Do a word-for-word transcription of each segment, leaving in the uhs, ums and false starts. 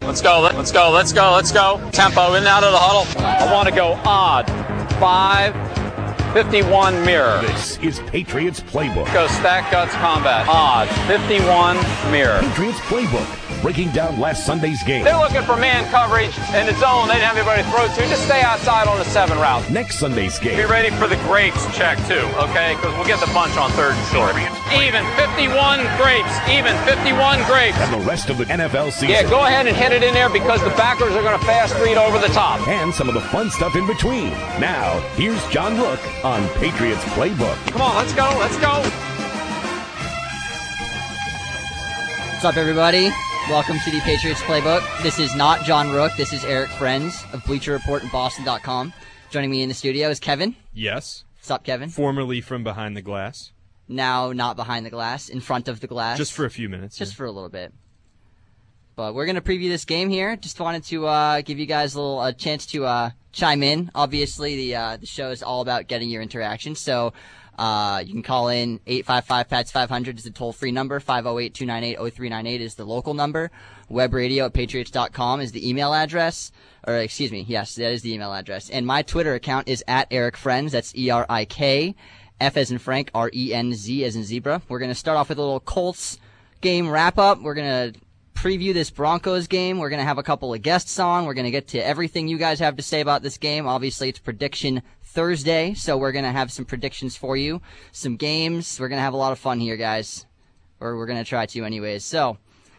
Let's go, let's go, let's go, let's go. Tempo in and out of the huddle. I want to go odd. Five, fifty-one mirror. This is Patriots Playbook. Go stack guts combat. Odd. fifty-one mirror. Patriots Playbook, breaking down last Sunday's game. They're looking for man coverage in the zone. They didn't have anybody to throw to. Just stay outside on the seven route. Next Sunday's game. Be ready for the grapes check, too, okay? Because we'll get the bunch on third and short. Even. fifty-one grapes. Even. fifty-one grapes. And the rest of the N F L season. Yeah, go ahead and hit it in there because the backers are going to fast read over the top. And some of the fun stuff in between. Now, here's John Rook on Patriots Playbook. Come on, let's go, let's go. What's up, everybody? Welcome to the Patriots Playbook. This is not John Rook. This is Eric Friends of Bleacher Report and Boston dot com. Joining me in the studio is Kevin. Yes. What's up, Kevin? Formerly from behind the glass. Now not behind the glass, in front of the glass. Just for a few minutes. Just yeah. for a little bit. But we're going to preview this game here. Just wanted to uh, give you guys a little a chance to uh, chime in. Obviously, the uh, the show is all about getting your interaction. So uh, you can call in eight five five, P A T S five hundred is the toll-free number. five oh eight, two nine eight, oh three nine eight is the local number. Web radio at patriots dot com is the email address. Or, excuse me, yes, that is the email address. And my Twitter account is at Eric Friends. That's E R I K, F as in Frank, R E N Z as in zebra. We're going to start off with a little Colts game wrap-up. We're going to preview this Broncos game. We're going to have a couple of guests on. We're going to get to everything you guys have to say about this game. Obviously, it's Prediction Thursday, so we're going to have some predictions for you, some games. We're going to have a lot of fun here, guys. Or we're going to try to anyways. So,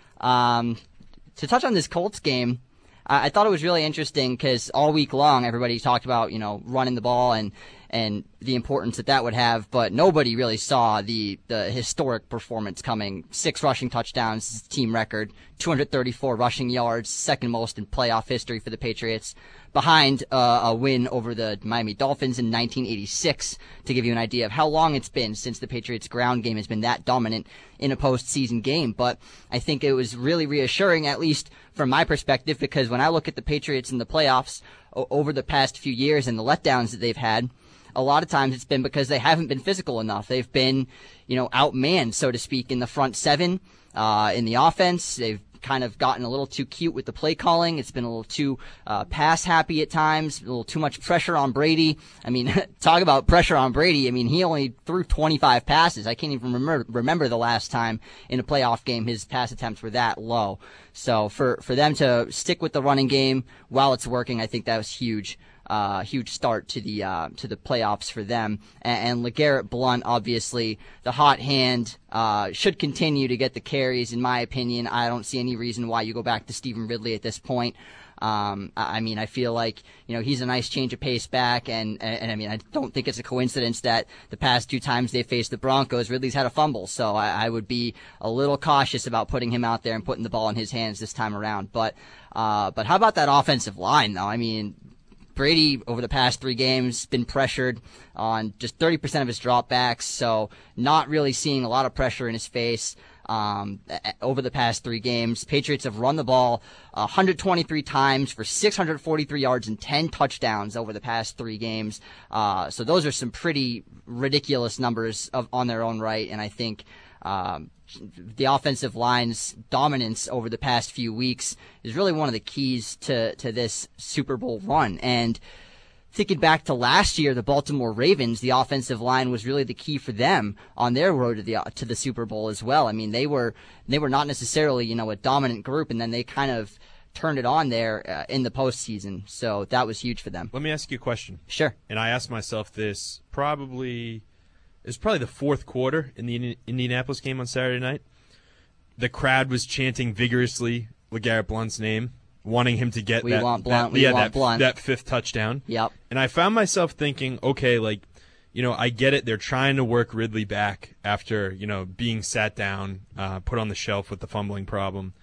um, to touch on this Colts game, I, I thought it was really interesting because all week long everybody talked about, you know, running the ball and and the importance that that would have, but nobody really saw the, the historic performance coming. Six rushing touchdowns, team record, two hundred thirty-four rushing yards, second most in playoff history for the Patriots, behind uh, a win over the Miami Dolphins in nineteen eighty-six, to give you an idea of how long it's been since the Patriots' ground game has been that dominant in a postseason game. But I think it was really reassuring, at least from my perspective, because when I look at the Patriots in the playoffs o- over the past few years and the letdowns that they've had, a lot of times it's been because they haven't been physical enough. They've been, you know, outmanned, so to speak, in the front seven, uh, in the offense. They've kind of gotten a little too cute with the play calling. It's been a little too uh, pass happy at times, a little too much pressure on Brady. I mean, talk about pressure on Brady. I mean, he only threw twenty-five passes. I can't even remember remember the last time in a playoff game his pass attempts were that low. So for, for them to stick with the running game while it's working, I think that was huge. Uh, huge start to the uh, to the playoffs for them. And, and LeGarrette Blount, obviously, the hot hand, uh, should continue to get the carries, in my opinion. I don't see any reason why you go back to Stephen Ridley at this point. Um, I mean, I feel like, you know, he's a nice change of pace back, and, and, and I mean, I don't think it's a coincidence that the past two times they faced the Broncos, Ridley's had a fumble, so I, I would be a little cautious about putting him out there and putting the ball in his hands this time around. But, uh, but how about that offensive line, though? I mean, Brady, over the past three games, been pressured on just thirty percent of his dropbacks, so not really seeing a lot of pressure in his face um, over the past three games. Patriots have run the ball one hundred twenty-three times for six hundred forty-three yards and ten touchdowns over the past three games. Uh, so those are some pretty ridiculous numbers of, on their own right, and I think um, the offensive line's dominance over the past few weeks is really one of the keys to, to this Super Bowl run. And thinking back to last year, the Baltimore Ravens, the offensive line was really the key for them on their road to the to the Super Bowl as well. I mean, they were they were not necessarily, you know, a dominant group, and then they kind of turned it on there uh, in the postseason. So that was huge for them. Let me ask you a question. Sure. And I asked myself this probably. It was probably the fourth quarter in the Indianapolis game on Saturday night. The crowd was chanting vigorously LeGarrette Blount's name, wanting him to get we that, want Blount, that, we yeah, want that, Blount. that fifth touchdown. Yep. And I found myself thinking, okay, like, you know, I get it. They're trying to work Ridley back after, you know, being sat down, uh, put on the shelf with the fumbling problem.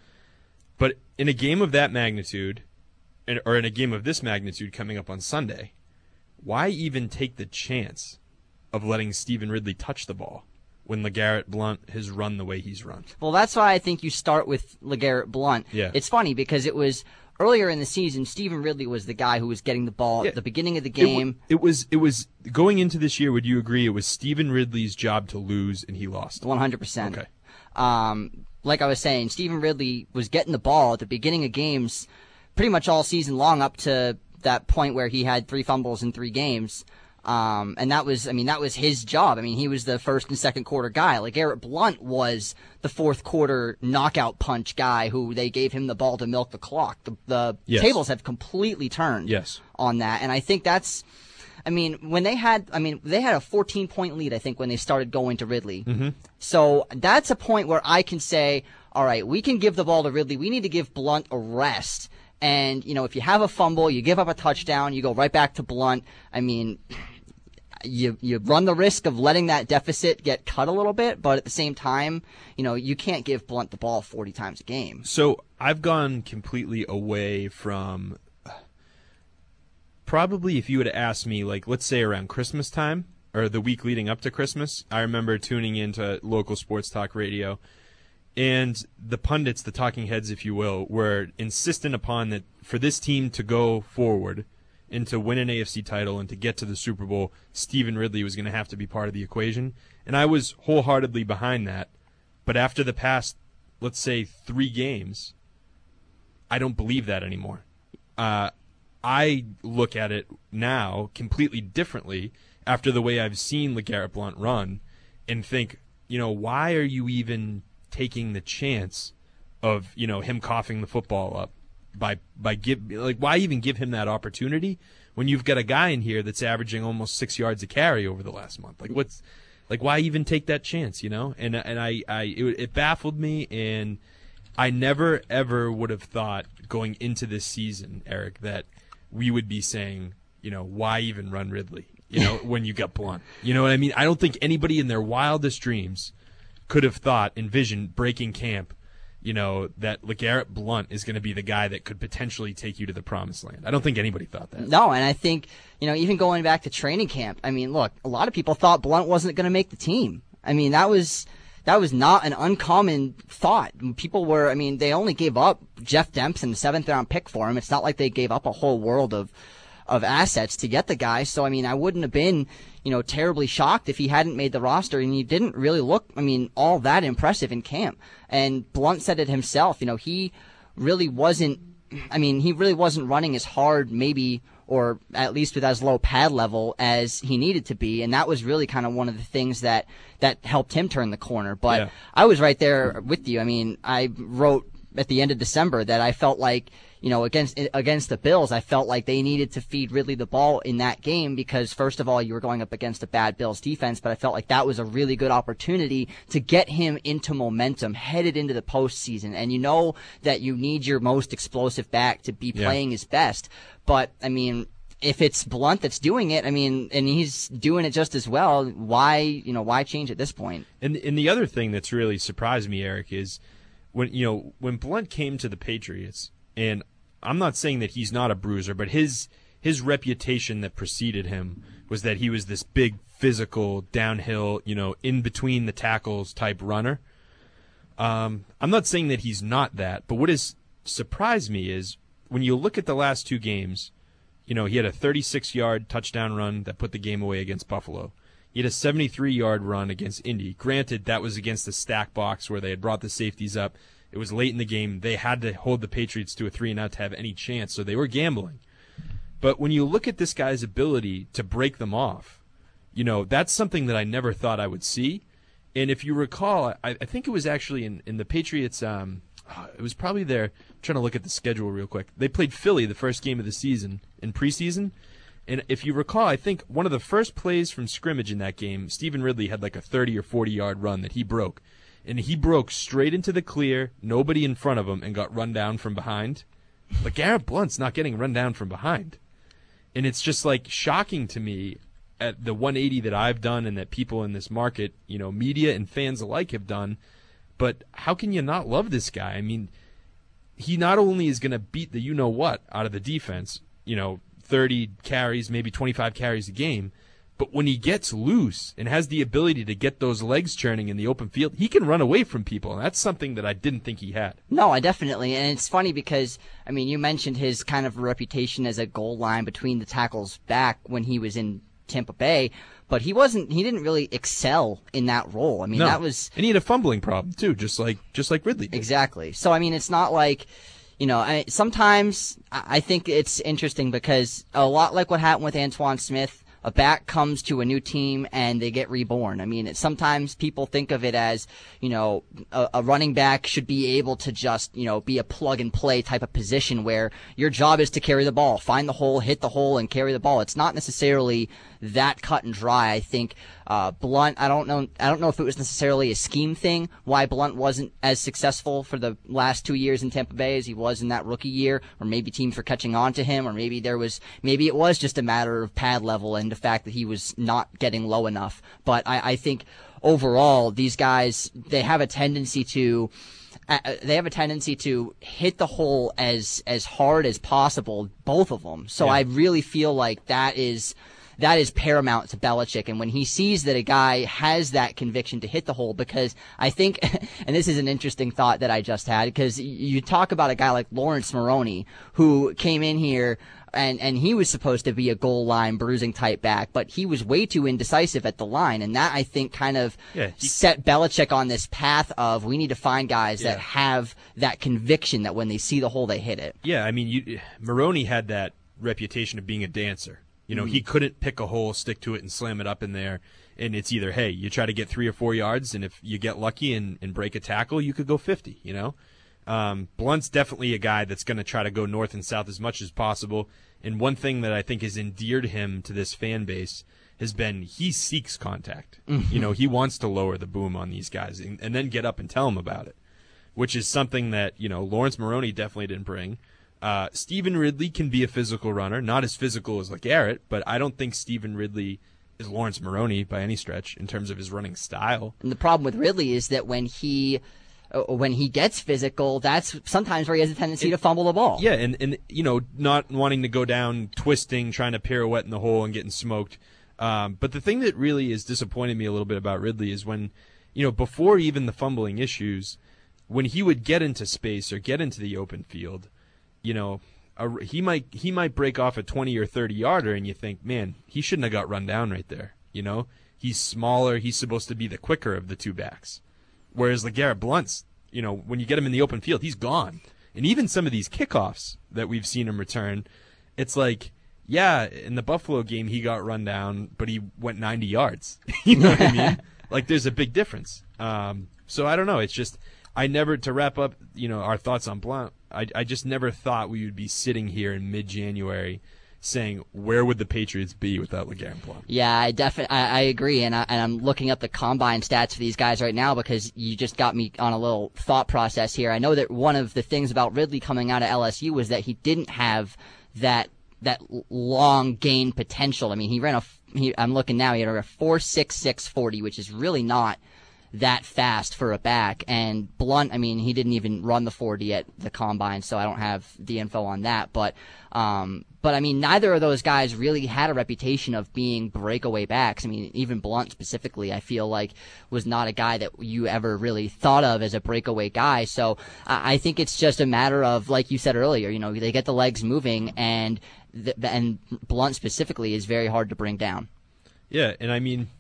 But in a game of that magnitude, or in a game of this magnitude coming up on Sunday, why even take the chance of letting Stephen Ridley touch the ball when LeGarrette Blount has run the way he's run? Well, that's why I think you start with LeGarrette Blount. Yeah. It's funny because it was earlier in the season, Stephen Ridley was the guy who was getting the ball Yeah. at the beginning of the It, w- game. it was it was going into this year, would you agree it was Stephen Ridley's job to lose and he lost? one hundred percent. Okay. Um, like I was saying, Stephen Ridley was getting the ball at the beginning of games pretty much all season long up to that point where he had three fumbles in three games. Um, and that was, I mean, that was his job. I mean, he was the first and second quarter guy. Like, Garrett Blount was the fourth quarter knockout punch guy who they gave him the ball to milk the clock. The, the yes. tables have completely turned yes. on that. And I think that's, I mean, when they had, I mean, they had a fourteen point lead, I think, when they started going to Ridley. Mm-hmm. So that's a point where I can say, all right, we can give the ball to Ridley. We need to give Blount a rest. And, you know, if you have a fumble, you give up a touchdown, you go right back to Blount. I mean, you you run the risk of letting that deficit get cut a little bit, but at the same time, you know, you can't give Blount the ball forty times a game. So I've gone completely away from probably if you would have asked me, like, let's say around Christmas time or the week leading up to Christmas, I remember tuning into local sports talk radio. And the pundits, the talking heads, if you will, were insistent upon that for this team to go forward and to win an A F C title and to get to the Super Bowl, Stephen Ridley was going to have to be part of the equation. And I was wholeheartedly behind that. But after the past, let's say, three games, I don't believe that anymore. Uh, I look at it now completely differently after the way I've seen LeGarrette Blount run and think, you know, why are you even taking the chance of, you know, him coughing the football up by by give like why even give him that opportunity when you've got a guy in here that's averaging almost six yards a carry over the last month? Like what's like why even take that chance, you know? And and I, I it, it baffled me, and I never ever would have thought going into this season, Eric, that we would be saying, you know, why even run Ridley? You know, when you got Blount. You know what I mean? I don't think anybody in their wildest dreams could have thought, envisioned breaking camp, you know, that LeGarrette Blount is going to be the guy that could potentially take you to the promised land. I don't think anybody thought that. No, and I think, you know, even going back to training camp, I mean, look, a lot of people thought Blount wasn't going to make the team. I mean, that was that was not an uncommon thought. People were, I mean, they only gave up Jeff Dempson, the seventh round pick for him. It's not like they gave up a whole world of of assets to get the guy. So, I mean, I wouldn't have been, you know, terribly shocked if he hadn't made the roster, and he didn't really look, I mean, all that impressive in camp. And Blount said it himself, you know, he really wasn't, I mean, he really wasn't running as hard maybe, or at least with as low pad level as he needed to be. And that was really kind of one of the things that, that helped him turn the corner. But yeah. I was right there with you. I mean, I wrote at the end of December that I felt like, you know, against against the Bills, I felt like they needed to feed Ridley the ball in that game because, first of all, you were going up against a bad Bills defense, but I felt like that was a really good opportunity to get him into momentum headed into the postseason. And you know that you need your most explosive back to be playing yeah. his best. But, I mean, if it's Blount that's doing it, I mean, and he's doing it just as well, why, you know, why change at this point? And and the other thing that's really surprised me, Eric, is when, you know, when Blount came to the Patriots, and I'm not saying that he's not a bruiser, but his his reputation that preceded him was that he was this big, physical, downhill, you know, in between the tackles type runner. Um, I'm not saying that he's not that, but what has surprised me is when you look at the last two games, you know, he had a thirty-six yard touchdown run that put the game away against Buffalo. He had a seventy-three yard run against Indy. Granted, that was against the stack box where they had brought the safeties up. It was late in the game. They had to hold the Patriots to a three and out to have any chance, so they were gambling. But when you look at this guy's ability to break them off, you know, that's something that I never thought I would see. And if you recall, I, I think it was actually in, in the Patriots, um, it was probably their, I'm trying to look at the schedule real quick. They played Philly the first game of the season in preseason. And if you recall, I think one of the first plays from scrimmage in that game, Stephen Ridley had like a thirty or forty yard run that he broke. And he broke straight into the clear, nobody in front of him, and got run down from behind. But Garrett Blount's not getting run down from behind. And it's just like shocking to me at the one eighty that I've done and that people in this market, you know, media and fans alike have done. But how can you not love this guy? I mean, he not only is going to beat the you-know-what out of the defense, you know, thirty carries, maybe twenty-five carries a game, but when he gets loose and has the ability to get those legs churning in the open field, he can run away from people, and that's something that I didn't think he had. No, I definitely, and it's funny because, I mean, you mentioned his kind of reputation as a goal line between the tackles back when he was in Tampa Bay, but he wasn't. He didn't really excel in that role. I mean, no. that was, and he had a fumbling problem too, just like just like Ridley did. Exactly. So I mean, it's not like, you know, I, sometimes I think it's interesting because a lot like what happened with Antoine Smith. A back comes to a new team and they get reborn. I mean, it, sometimes people think of it as, you know, a, a running back should be able to just, you know, be a plug and play type of position where your job is to carry the ball, find the hole, hit the hole, and carry the ball. It's not necessarily that cut and dry. I think uh, Blunt. I don't know. I don't know if it was necessarily a scheme thing why Blunt wasn't as successful for the last two years in Tampa Bay as he was in that rookie year, or maybe teams were catching on to him, or maybe there was maybe it was just a matter of pad level and the fact that he was not getting low enough. But I, I think overall these guys, they have a tendency to. Uh, they have a tendency to hit the hole as as hard as possible, both of them. So yeah. I really feel like that is that is paramount to Belichick. And when he sees that a guy has that conviction to hit the hole, because I think, and this is an interesting thought that I just had, because you talk about a guy like Lawrence Maroney, who came in here and and he was supposed to be a goal line bruising type back, but he was way too indecisive at the line, and that I think kind of yeah, he, set Belichick on this path of we need to find guys yeah. that have that conviction that when they see the hole they hit it. Yeah, I mean, you, Maroney had that reputation of being a dancer. You know, mm-hmm. he couldn't pick a hole, stick to it, and slam it up in there. And it's either, hey, you try to get three or four yards, and if you get lucky and, and break a tackle, you could go fifty, you know? Um, Blunt's definitely a guy that's going to try to go north and south as much as possible. And one thing that I think has endeared him to this fan base has been he seeks contact. Mm-hmm. You know, he wants to lower the boom on these guys and, and then get up and tell them about it, which is something that, you know, Lawrence Maroney definitely didn't bring. Uh, Stephen Ridley can be a physical runner, not as physical as LeGarrette, but I don't think Stephen Ridley is Lawrence Maroney by any stretch in terms of his running style. And the problem with Ridley is that when he uh, when he gets physical, that's sometimes where he has a tendency it, to fumble the ball. Yeah, and, and you know, not wanting to go down, twisting, trying to pirouette in the hole and getting smoked. Um, but the thing that really is disappointing me a little bit about Ridley is when, you know, before even the fumbling issues, when he would get into space or get into the open field, you know, a, he might he might break off a twenty or thirty yarder, and you think, man, he shouldn't have got run down right there. You know, he's smaller. He's supposed to be the quicker of the two backs. Whereas LeGarrette Blount's, you know, when you get him in the open field, he's gone. And even some of these kickoffs that we've seen him return, it's like, yeah, in the Buffalo game he got run down, but he went ninety yards. You know what I mean? Like, there's a big difference. Um, so I don't know. It's just, I never, to wrap up, you know, our thoughts on Blount, I, I just never thought we would be sitting here in mid-January saying, where would the Patriots be without LeGarrette Blount? Yeah, I definitely, I, I agree, and, I, and I'm looking up the combine stats for these guys right now because you just got me on a little thought process here. I know that one of the things about Ridley coming out of L S U was that he didn't have that that long gain potential. I mean, he ran a, he, I'm looking now, he had a four six six forty, which is really not that fast for a back. And Blount, I mean, he didn't even run the forty at the combine, so I don't have the info on that. But, um, but I mean, neither of those guys really had a reputation of being breakaway backs. I mean, even Blount specifically, I feel like was not a guy that you ever really thought of as a breakaway guy. So I, I think it's just a matter of, like you said earlier, you know, they get the legs moving, and th- and Blount specifically is very hard to bring down. Yeah, and I mean,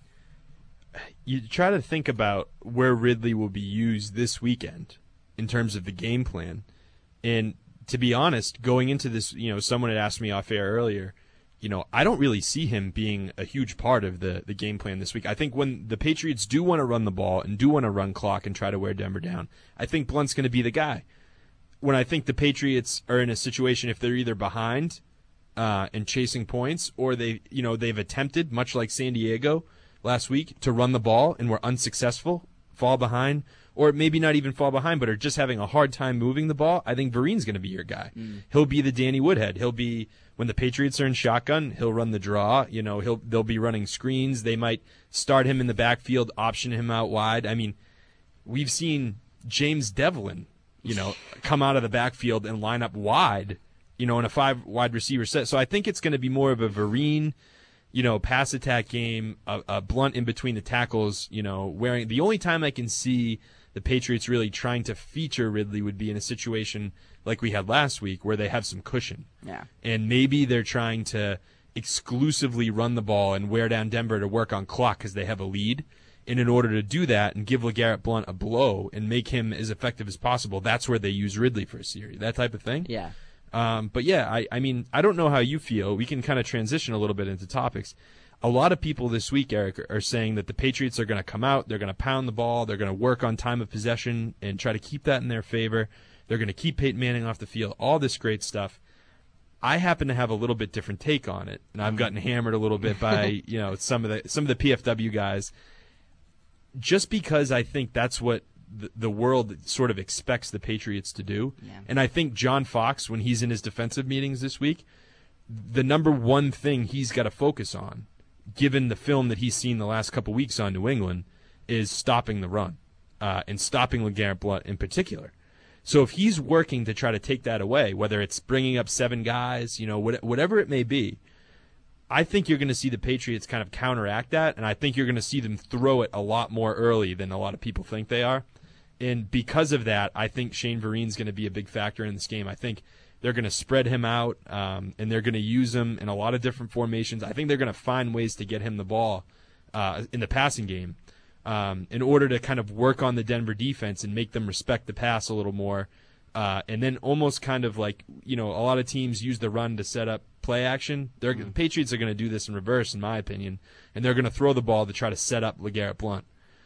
you try to think about where Ridley will be used this weekend in terms of the game plan. And to be honest, going into this, you know, someone had asked me off air earlier, you know, I don't really see him being a huge part of the, the game plan this week. I think when the Patriots do want to run the ball and do want to run clock and try to wear Denver down, I think Blunt's going to be the guy. When I think the Patriots are in a situation, if they're either behind uh, and chasing points, or they, you know, they've attempted, much like San Diego last week, to run the ball and were unsuccessful, fall behind, or maybe not even fall behind, but are just having a hard time moving the ball, I think Vereen's going to be your guy. Mm. He'll be the Danny Woodhead. He'll be, when the Patriots are in shotgun, he'll run the draw. You know, he'll they'll be running screens. They might start him in the backfield, option him out wide. I mean, we've seen James Devlin, you know, come out of the backfield and line up wide, you know, in a five wide receiver set. So I think it's going to be more of a Vereen, you know, pass attack game, a, a Blount in between the tackles, you know, wearing. The only time I can see the Patriots really trying to feature Ridley would be in a situation like we had last week where they have some cushion. Yeah. And maybe they're trying to exclusively run the ball and wear down Denver to work on clock because they have a lead. And in order to do that and give LeGarrette Blount a blow and make him as effective as possible, that's where they use Ridley for a series, that type of thing. Yeah. Um, but yeah, I, I mean, I don't know how you feel. We can kind of transition a little bit into topics. A lot of people this week, Eric, are saying that the Patriots are going to come out, they're going to pound the ball, they're going to work on time of possession and try to keep that in their favor. They're going to keep Peyton Manning off the field, all this great stuff. I happen to have a little bit different take on it, and I've gotten hammered a little bit by you know some of the some of the P F W guys. Just because I think that's what the, the world sort of expects the Patriots to do, yeah. And I think John Fox, when he's in his defensive meetings this week, the number one thing he's got to focus on, given the film that he's seen the last couple weeks on New England, is stopping the run uh, and stopping LeGarrette Blount in particular. So if he's working to try to take that away, whether it's bringing up seven guys, you know, whatever it may be, I think you're going to see the Patriots kind of counteract that, and I think you're going to see them throw it a lot more early than a lot of people think they are. And because of that, I think Shane Vereen's going to be a big factor in this game. I think they're going to spread him out, um, and they're going to use him in a lot of different formations. I think they're going to find ways to get him the ball uh, in the passing game. Um, in order to kind of work on the Denver defense and make them respect the pass a little more, uh, and then almost kind of like, you know, a lot of teams use the run to set up play action. They're, mm-hmm. The Patriots are going to do this in reverse, in my opinion, and they're going to throw the ball to try to set up LeGarrette Blount.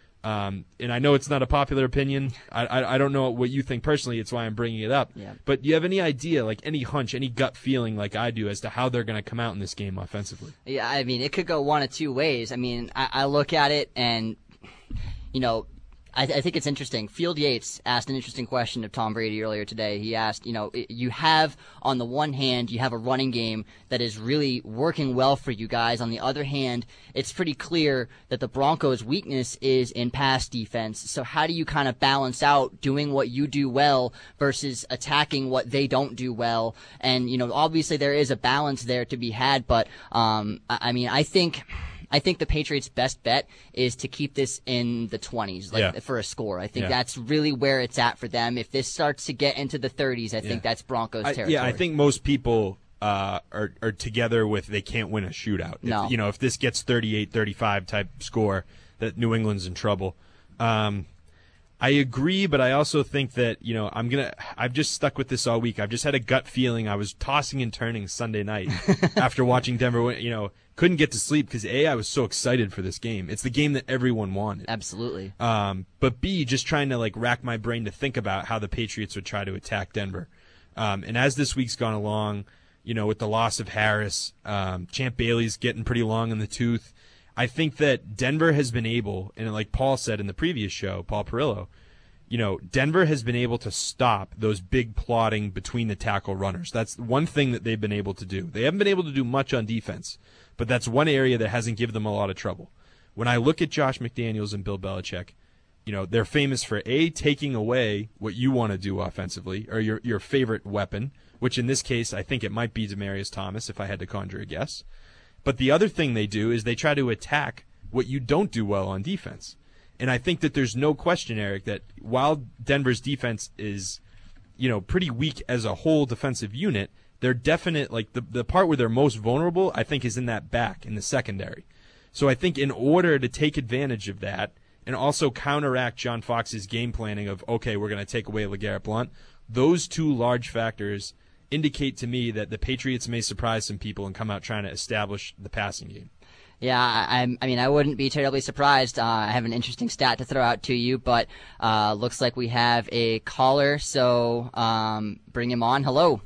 Um, and I know it's not a popular opinion. I, I I don't know what you think personally. It's why I'm bringing it up. Yeah. But do you have any idea, like any hunch, any gut feeling like I do as to how they're going to come out in this game offensively? Yeah, I mean, it could go one of two ways. I mean, I, I look at it and, you know, I, I think it's interesting. Field Yates asked an interesting question of Tom Brady earlier today. He asked, you know, you have, on the one hand, you have a running game that is really working well for you guys. On the other hand, it's pretty clear that the Broncos' weakness is in pass defense. So how do you kind of balance out doing what you do well versus attacking what they don't do well? And, you know, obviously there is a balance there to be had, but, um, I, I mean, I think... I think the Patriots' best bet is to keep this in the twenties, like yeah. for a score. I think yeah. that's really where it's at for them. If this starts to get into the thirties, I think yeah. that's Broncos I, territory. Yeah, I think most people uh, are are together with they can't win a shootout. No. If, you know, if this gets thirty-eight thirty-five type score, that New England's in trouble. Um, I agree, but I also think that, you know, I'm gonna. I've just stuck with this all week. I've just had a gut feeling. I was tossing and turning Sunday night after watching Denver win. You know, couldn't get to sleep because A, I was so excited for this game. It's the game that everyone wanted. Absolutely. Um, but B, just trying to like rack my brain to think about how the Patriots would try to attack Denver. Um, and as this week's gone along, you know, with the loss of Harris, um, Champ Bailey's getting pretty long in the tooth. I think that Denver has been able, and like Paul said in the previous show, Paul Perillo, you know, Denver has been able to stop those big plotting between the tackle runners. That's one thing that they've been able to do. They haven't been able to do much on defense, but that's one area that hasn't given them a lot of trouble. When I look at Josh McDaniels and Bill Belichick, you know, they're famous for, A, taking away what you want to do offensively, or your your favorite weapon, which in this case I think it might be Demaryius Thomas if I had to conjure a guess. But the other thing they do is they try to attack what you don't do well on defense. And I think that there's no question, Eric, that while Denver's defense is, you know, pretty weak as a whole defensive unit, they're definite, like the, the part where they're most vulnerable, I think, is in that back, in the secondary. So I think in order to take advantage of that and also counteract John Fox's game planning of, okay, we're going to take away LeGarrette Blount, those two large factors indicate to me that the Patriots may surprise some people and come out trying to establish the passing game. Yeah, I, I mean, I wouldn't be terribly surprised. Uh, I have an interesting stat to throw out to you, but uh, looks like we have a caller, so um, bring him on. Hello.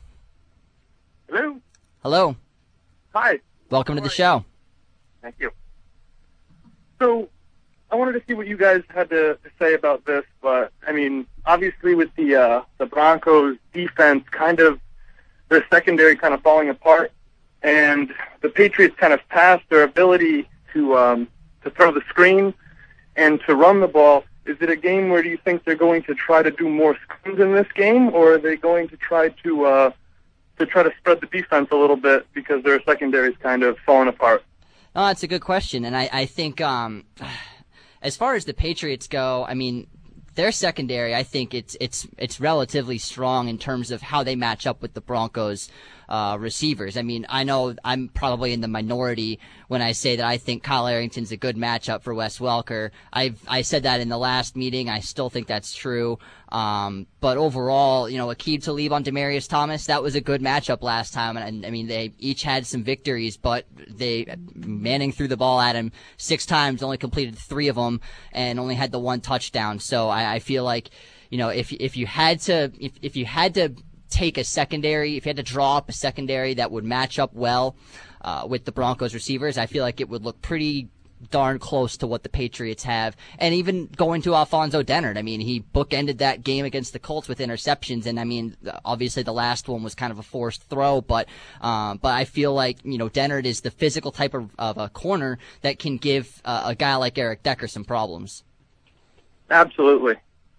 Hello. Hello. Hi. Welcome to the show. Thank you. So I wanted to see what you guys had to say about this, but, I mean, obviously with the uh, the Broncos' defense kind of, their secondary kind of falling apart, and the Patriots kind of passed their ability to um, to throw the screen and to run the ball. Is it a game where do you think they're going to try to do more screens in this game, or are they going to try to uh, to try to spread the defense a little bit because their secondary is kind of falling apart? Oh, that's a good question, and I, I think um, as far as the Patriots go, I mean, their secondary, I think it's it's it's relatively strong in terms of how they match up with the Broncos. uh, receivers. I mean, I know I'm probably in the minority when I say that I think Kyle Arrington's a good matchup for Wes Welker. I've I said that in the last meeting. I still think that's true. Um, but overall, you know, Aqib Talib on Demaryius Thomas, that was a good matchup last time. And, and I mean, they each had some victories, but they Manning threw the ball at him six times, only completed three of them, and only had the one touchdown. So I, I feel like, you know, if if you had to if if you had to take a secondary, if you had to draw up a secondary that would match up well uh, with the Broncos receivers, I feel like it would look pretty darn close to what the Patriots have. And even going to Alfonso Dennard, I mean, he bookended that game against the Colts with interceptions, and I mean, obviously the last one was kind of a forced throw, but um, but I feel like, you know, Dennard is the physical type of, of a corner that can give uh, a guy like Eric Decker some problems. Absolutely.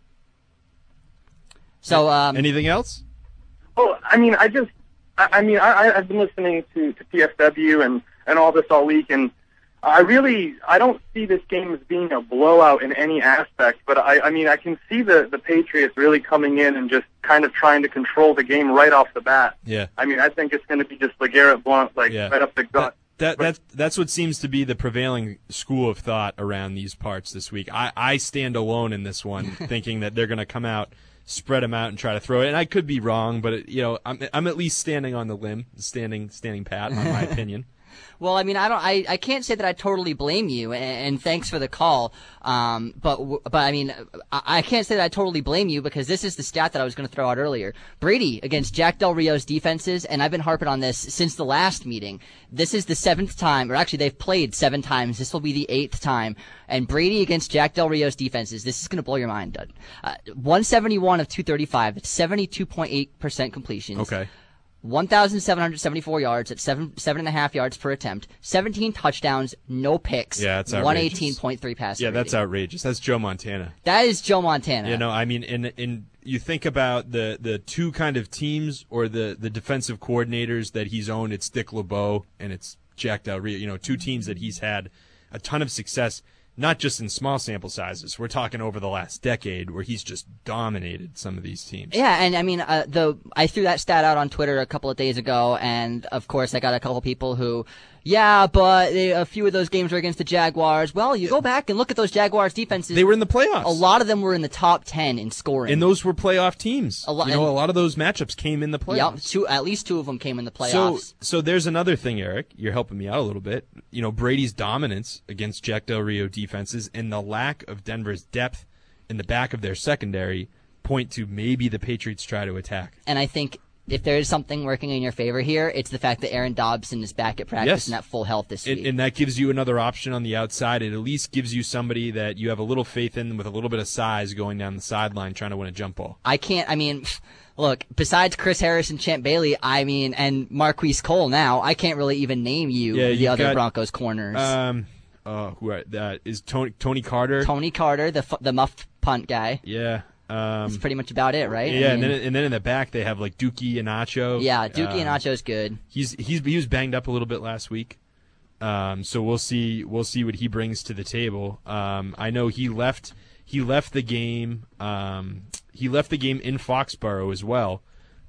So, um, anything else? Well, I mean, I just, I, I mean, I, I've been listening to, to P F W and, and all this all week, and I really, I don't see this game as being a blowout in any aspect, but I, I mean, I can see the, the Patriots really coming in and just kind of trying to control the game right off the bat. Yeah. I mean, I think it's going to be just LeGarrette Blount, like, yeah. right up the gut. That, that, that's, that's what seems to be the prevailing school of thought around these parts this week. I, I stand alone in this one, thinking that they're going to come out, spread them out, and try to throw it. And I could be wrong, but, it, you know, I'm, I'm at least standing on the limb, standing, standing pat on my opinion. Well, I mean, I don't, I, I can't say that I totally blame you, and, and thanks for the call. Um, but, but I mean, I, I can't say that I totally blame you, because this is the stat that I was going to throw out earlier. Brady against Jack Del Rio's defenses, and I've been harping on this since the last meeting. This is the seventh time, or actually they've played seven times. This will be the eighth time. And Brady against Jack Del Rio's defenses, this is going to blow your mind, Doug. Uh, one seventy-one of two thirty-five. That's seventy-two point eight percent completions. Okay. one thousand seven hundred seventy-four yards at seven seven and a half yards per attempt, seventeen touchdowns, no picks. Yeah, that's outrageous. one eighteen point three passer Yeah, rating. that's outrageous. That's Joe Montana. That is Joe Montana. You know, I mean, in in you think about the, the two kind of teams or the, the defensive coordinators that he's owned. It's Dick LeBeau and it's Jack Del Rio. You know, two teams that he's had a ton of success. Not just in small sample sizes. We're talking over the last decade where he's just dominated some of these teams. Yeah, and I mean, uh, the I threw that stat out on Twitter a couple of days ago, and of course I got a couple people who, yeah, but they, a few of those games were against the Jaguars. Well, you go back and look at those Jaguars defenses. They were in the playoffs. A lot of them were in the top ten in scoring. And those were playoff teams. A lo- you know, and, a lot of those matchups came in the playoffs. Yep, two, at least two of them came in the playoffs. So, so there's another thing, Eric. You're helping me out a little bit. You know, Brady's dominance against Jack Del Rio defenses and the lack of Denver's depth in the back of their secondary point to maybe the Patriots try to attack. And I think if there is something working in your favor here, it's the fact that Aaron Dobson is back at practice Yes. and at full health this And, week. and that gives you another option on the outside. It at least gives you somebody that you have a little faith in with a little bit of size going down the sideline trying to win a jump ball. I can't, I mean, look, besides Chris Harris and Champ Bailey, I mean, and Marquise Cole now, I can't really even name you Yeah, the you've other got, Broncos corners. Um, uh, who are, that is Tony Tony Carter. Tony Carter, the fu- the muffed punt guy. Yeah. Um, That's pretty much about it, right? Yeah, I and mean, then and then in the back they have like Dookie Inacho. yeah, Dookie Uh, Inacho's good. He's he's he was banged up a little bit last week, um, so we'll see we'll see what he brings to the table. Um, I know he left he left the game um, he left the game in Foxborough as well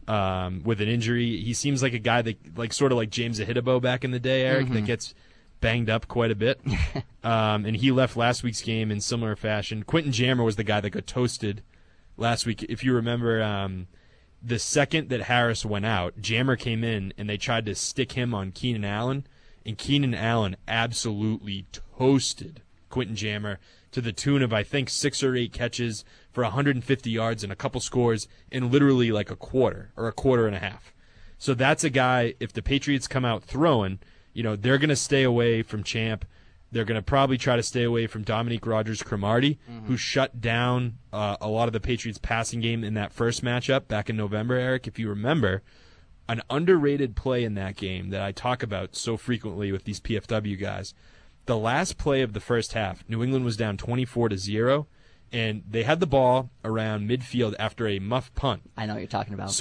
um, with an injury. He seems like a guy that like sort of like James Ahidabo back in the day, Eric, Mm-hmm. that gets banged up quite a bit. um, and he left last week's game in similar fashion. Quentin Jammer was the guy that got toasted last week. If you remember, um, the second that Harris went out, Jammer came in and they tried to stick him on Keenan Allen, and Keenan Allen absolutely toasted Quentin Jammer to the tune of, I think, six or eight catches for one hundred fifty yards and a couple scores in literally like a quarter or a quarter and a half. So that's a guy, if the Patriots come out throwing, you know, they're going to stay away from Champ. They're going to probably try to stay away from Dominique Rodgers-Cromartie, mm-hmm. who shut down uh, a lot of the Patriots' passing game in that first matchup back in November, Eric. If you remember, an underrated play in that game that I talk about so frequently with these P F W guys, the last play of the first half, New England was down twenty-four to zero, and they had the ball around midfield after a muff punt. I know what you're talking about. So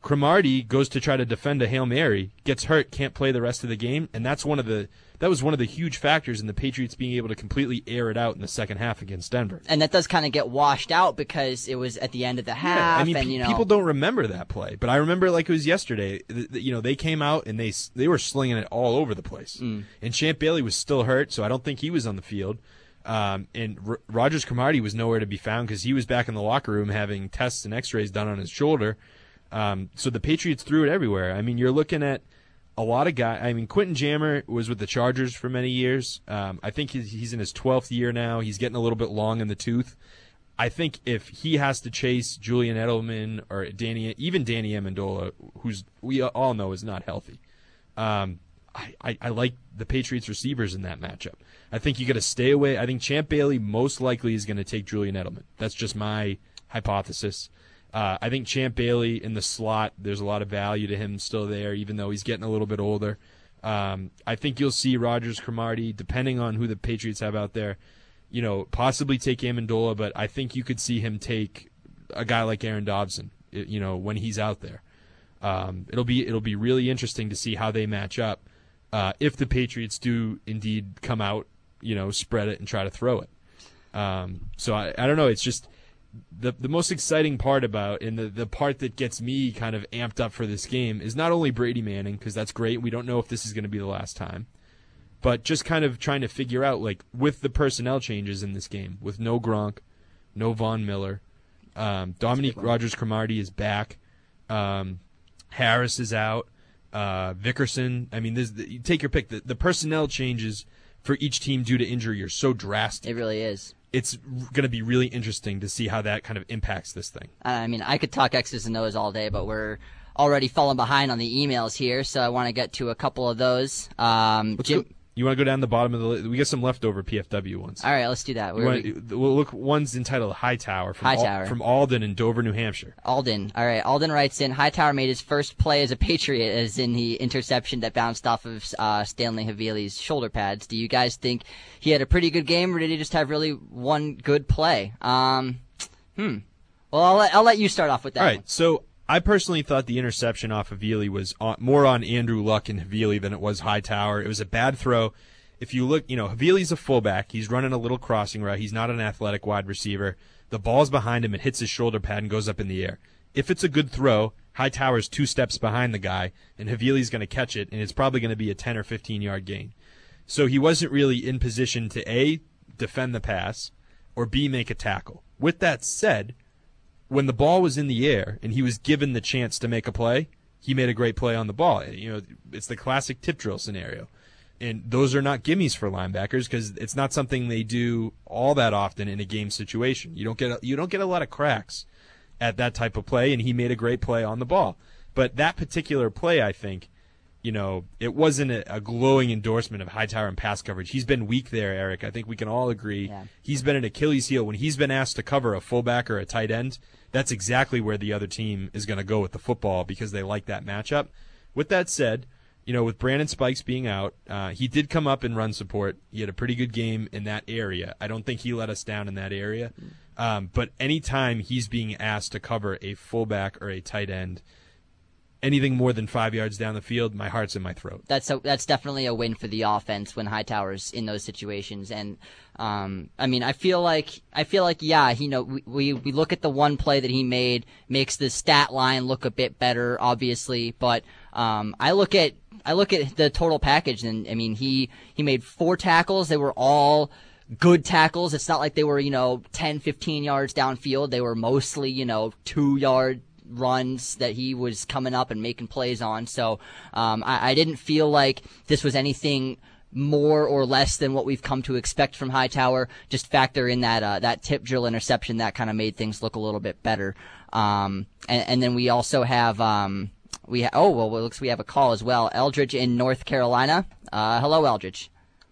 Cromartie goes to try to defend a Hail Mary, gets hurt, can't play the rest of the game, and that's one of the that was one of the huge factors in the Patriots being able to completely air it out in the second half against Denver. And that does kind of get washed out because it was at the end of the half. Yeah, I mean, and, pe- you know, people don't remember that play, but I remember it like it was yesterday. The, the, you know, they came out and they they were slinging it all over the place. Mm. And Champ Bailey was still hurt, so I don't think he was on the field. Um, and R- Rogers Cromartie was nowhere to be found because he was back in the locker room having tests and X-rays done on his shoulder. Um, so the Patriots threw it everywhere. I mean, you're looking at a lot of guys. I mean, Quentin Jammer was with the Chargers for many years. Um, I think he's, he's in his twelfth year now. He's getting a little bit long in the tooth. I think if he has to chase Julian Edelman or Danny, even Danny Amendola, who's we all know is not healthy, um, I, I, I like the Patriots receivers in that matchup. I think you got to stay away. I think Champ Bailey most likely is going to take Julian Edelman. That's just my hypothesis. Uh, I think Champ Bailey in the slot, there's a lot of value to him still there, even though he's getting a little bit older. Um, I think you'll see Rogers Cromartie, depending on who the Patriots have out there, you know, possibly take Amendola, but I think you could see him take a guy like Aaron Dobson, you know, when he's out there. Um, it'll be it'll be really interesting to see how they match up uh, if the Patriots do indeed come out, you know, spread it and try to throw it. Um, so I, I don't know. It's just the the most exciting part about and the, the part that gets me kind of amped up for this game is not only Brady Manning, because that's great. We don't know if this is going to be the last time. But just kind of trying to figure out, like, with the personnel changes in this game, with no Gronk, no Von Miller, um, Dominique Rodgers-Cromartie is back, um, Harris is out, uh, Vickerson. I mean, this, you take your pick. The, the personnel changes for each team due to injury are so drastic. It really is. It's going to be really interesting to see how that kind of impacts this thing. I mean, I could talk X's and O's all day, but we're already falling behind on the emails here, so I want to get to a couple of those. Um, Let's Jim. go. You want to go down the bottom of the list? We get some leftover P F W ones. All right, let's do that. You wanna, we'll look. One's entitled Hightower from, Hightower. Al, from Alden in Dover, New Hampshire. Alden. All right. Alden writes in, Hightower made his first play as a Patriot as in the interception that bounced off of uh, Stanley Havili's shoulder pads. Do you guys think he had a pretty good game, or did he just have really one good play? Um, hmm. Well, I'll let, I'll let you start off with that All right. one. So I personally thought the interception off of Havili was on, more on Andrew Luck and Havili than it was Hightower. It was a bad throw. If you look, you know, Havili's a fullback. He's running a little crossing route. He's not an athletic wide receiver. The ball's behind him. It hits his shoulder pad and goes up in the air. If it's a good throw, Hightower's two steps behind the guy, and Havili's going to catch it, and it's probably going to be a ten or fifteen-yard gain. So he wasn't really in position to, A, defend the pass, or B, make a tackle. With that said, when the ball was in the air and he was given the chance to make a play, he made a great play on the ball. You know, it's the classic tip drill scenario. And those are not gimmies for linebackers because it's not something they do all that often in a game situation. You don't get a, you don't get a lot of cracks at that type of play, and he made a great play on the ball. But that particular play, I think, you know, it wasn't a, a glowing endorsement of Hightower in pass coverage. He's been weak there, Eric. I think we can all agree. Yeah. He's been an Achilles heel. When he's been asked to cover a fullback or a tight end, that's exactly where the other team is going to go with the football because they like that matchup. With that said, you know, with Brandon Spikes being out, uh, he did come up in run support. He had a pretty good game in that area. I don't think he let us down in that area. Um, but anytime he's being asked to cover a fullback or a tight end, anything more than five yards down the field, my heart's in my throat. That's a, that's definitely a win for the offense when Hightower's in those situations. And um, I mean, I feel like I feel like yeah, you know, we, we we look at the one play that he made, makes the stat line look a bit better, obviously. But um, I look at I look at the total package, and I mean, he he made four tackles. They were all good tackles. It's not like they were, you know, ten, fifteen yards downfield. They were mostly, you know, two yard runs that he was coming up and making plays on. So um, I, I didn't feel like this was anything more or less than what we've come to expect from Hightower. Just factor in that uh, that tip drill interception that kind of made things look a little bit better. Um, and, and then we also have um, we ha- oh well, it looks we have a call as well. Eldridge in North Carolina. Uh, hello, Eldridge.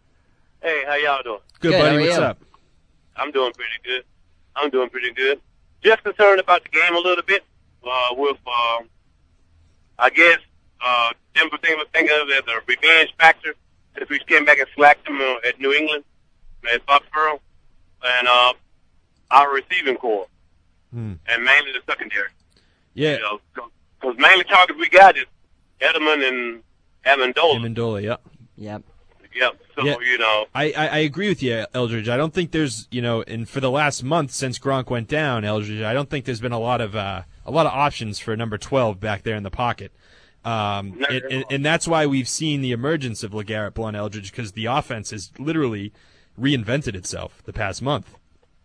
Hey, how y'all doing? Good, Good, buddy. how are What's you? up? I'm doing pretty good. I'm doing pretty good. Just concerned about the game a little bit. Uh, with, uh, I guess, uh, Denver thing was thinking of as a revenge factor since we came back and slacked them uh, at New England, at Foxborough, and uh, our receiving core, Hmm. and mainly the secondary. Yeah. You know, so Because mainly targets we got is Edelman and Amendola. Amendola, yeah. Yep. Yep. So, Yeah. you know. I, I, I agree with you, Eldridge. I don't think there's, you know, and for the last month since Gronk went down, Eldridge, I don't think there's been a lot of uh, a lot of options for number twelve back there in the pocket. Um, No, and, and, and that's why we've seen the emergence of LeGarrette Blount, Eldridge, because the offense has literally reinvented itself the past month.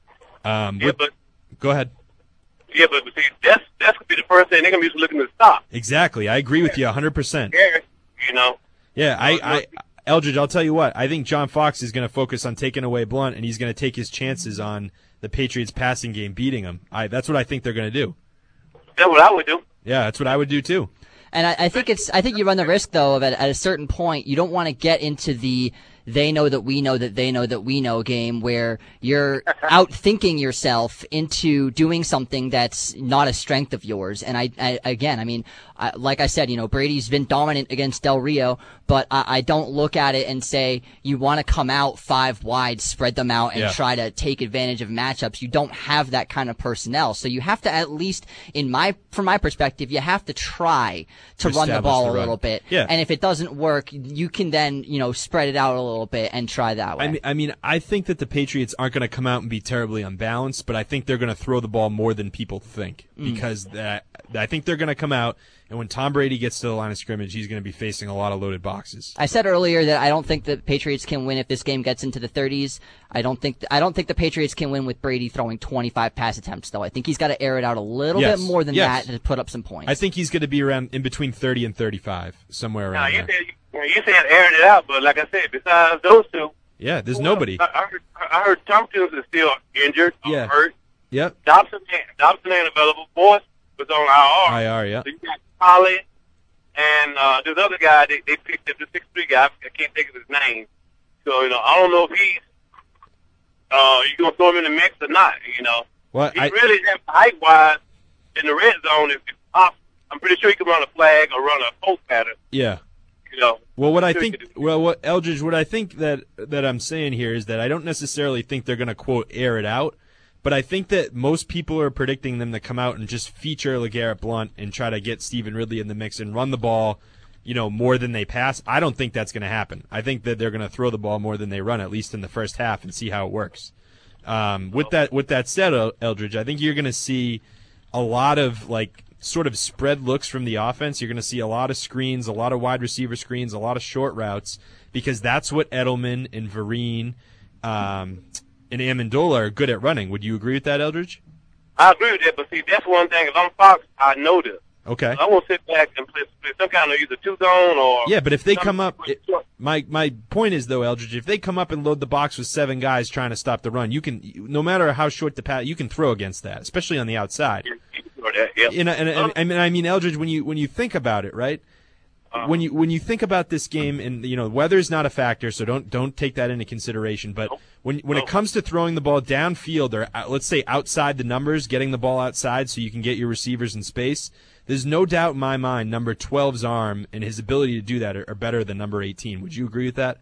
Um, Yeah, with- but go ahead. yeah, but see, that's that's gonna be the first thing they're gonna be looking to stop. Exactly. I agree with you one hundred percent. Yeah, you know. Yeah, I, I, Eldridge, I'll tell you what. I think John Fox is going to focus on taking away Blunt, and he's going to take his chances on the Patriots' passing game beating them. I, that's what I think they're going to do. That's what I would do. Yeah, that's what I would do too. And I, I think it's I think you run the risk though of at, at a certain point you don't want to get into the they know that we know that they know that we know game where you're out thinking yourself into doing something that's not a strength of yours. And I, I again, I mean, I, like I said, you know, Brady's been dominant against Del Rio, but I, I don't look at it and say you want to come out five wide, spread them out, and Yeah. try to take advantage of matchups. You don't have that kind of personnel, so you have to at least, in my from my perspective, you have to try to run the Establish ball the a run. little bit. Yeah. And if it doesn't work, you can then you know spread it out a little bit and try that way. I mean, I mean, I think that the Patriots aren't going to come out and be terribly unbalanced, but I think they're going to throw the ball more than people think because that I think they're going to come out, and when Tom Brady gets to the line of scrimmage, he's going to be facing a lot of loaded boxes. I said earlier that I don't think the Patriots can win if this game gets into the thirties. I don't think I don't think the Patriots can win with Brady throwing twenty-five pass attempts, though. I think he's got to air it out a little Yes. bit more than Yes. that to put up some points. I think he's going to be around in between thirty and thirty-five, somewhere Now around you there. said you said airing it out, but like I said, besides those two, Yeah, there's nobody. I, I heard I heard Tompkins is still injured, or Yeah. hurt. Yep. Dobson ain't, Dobson ain't available. Boyce was on I R. I R, yeah. So you got Holly and uh, this other guy they, they picked up, the six three guy. I can't think of his name. So you know, I don't know if he's uh, you gonna throw him in the mix or not. You know, Well, he I, really height wise in the red zone. If it pops, I'm pretty sure he can run a flag or run a post pattern. yeah. You know. Well, what I Sure he think, could do. well, what Eldridge, what I think that that I'm saying here is that I don't necessarily think they're going to quote air it out, but I think that most people are predicting them to come out and just feature LeGarrette Blount and try to get Stephen Ridley in the mix and run the ball, you know, more than they pass. I don't think that's going to happen. I think that they're going to throw the ball more than they run, at least in the first half, and see how it works. Um, with that, with that said, El- Eldridge, I think you're going to see a lot of like sort of spread looks from the offense. You're going to see a lot of screens, a lot of wide receiver screens, a lot of short routes, because that's what Edelman and Vereen um, and Amendola are good at running. Would you agree with that, Eldridge? I agree with that, but see, that's one thing. If I'm Fox, I know this. Okay. I won't sit back and play, play some kind of either two zone or Yeah, but if they some- come up, it, my my point is though, Eldridge, if they come up and load the box with seven guys trying to stop the run, you can, no matter how short the pass, you can throw against that, especially on the outside. Yeah. And, and, and, I mean, I mean, Eldridge, when you when you think about it, right? When you when you think about this game, and you know, weather's not a factor, so don't don't take that into consideration. But when when it comes to throwing the ball downfield, or uh, let's say outside the numbers, getting the ball outside so you can get your receivers in space, there's no doubt in my mind number twelve's arm and his ability to do that are, are better than number eighteen. Would you agree with that?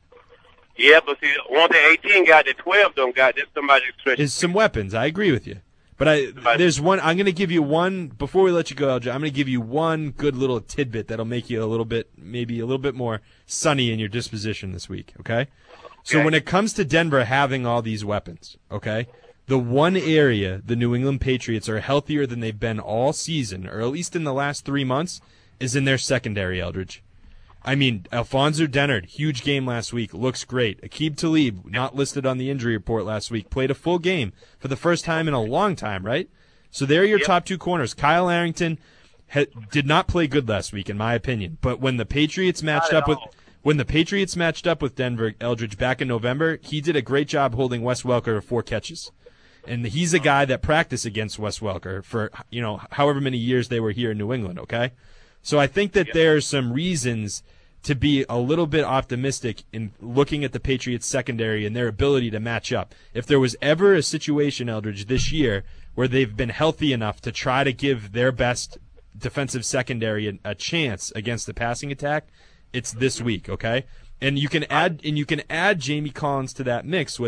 Yeah, but see, one thing eighteen got that twelve don't got, there's somebody stretch. Is some weapons. I agree with you. But I, there's one. I'm going to give you one before we let you go, Eldridge. I'm going to give you one good little tidbit that'll make you a little bit, maybe a little bit more sunny in your disposition this week. Okay. So Okay. when it comes to Denver having all these weapons, okay, the one area the New England Patriots are healthier than they've been all season, or at least in the last three months, is in their secondary, Eldridge. I mean, Alfonso Dennard, huge game last week, looks great. Aqib Talib, not listed on the injury report last week, played a full game for the first time in a long time, right? So there are your Yep. top two corners. Kyle Arrington ha- did not play good last week, in my opinion. But when the Patriots matched Not at up with all. when the Patriots matched up with Denver, Eldridge, back in November, he did a great job holding Wes Welker to four catches. And he's a guy that practiced against Wes Welker for, you know, however many years they were here in New England, okay? So I think that there's some reasons to be a little bit optimistic in looking at the Patriots secondary and their ability to match up. If there was ever a situation, Eldridge, this year where they've been healthy enough to try to give their best defensive secondary a, a chance against the passing attack, it's this week, okay? And you can add and you can add Jamie Collins to that mix with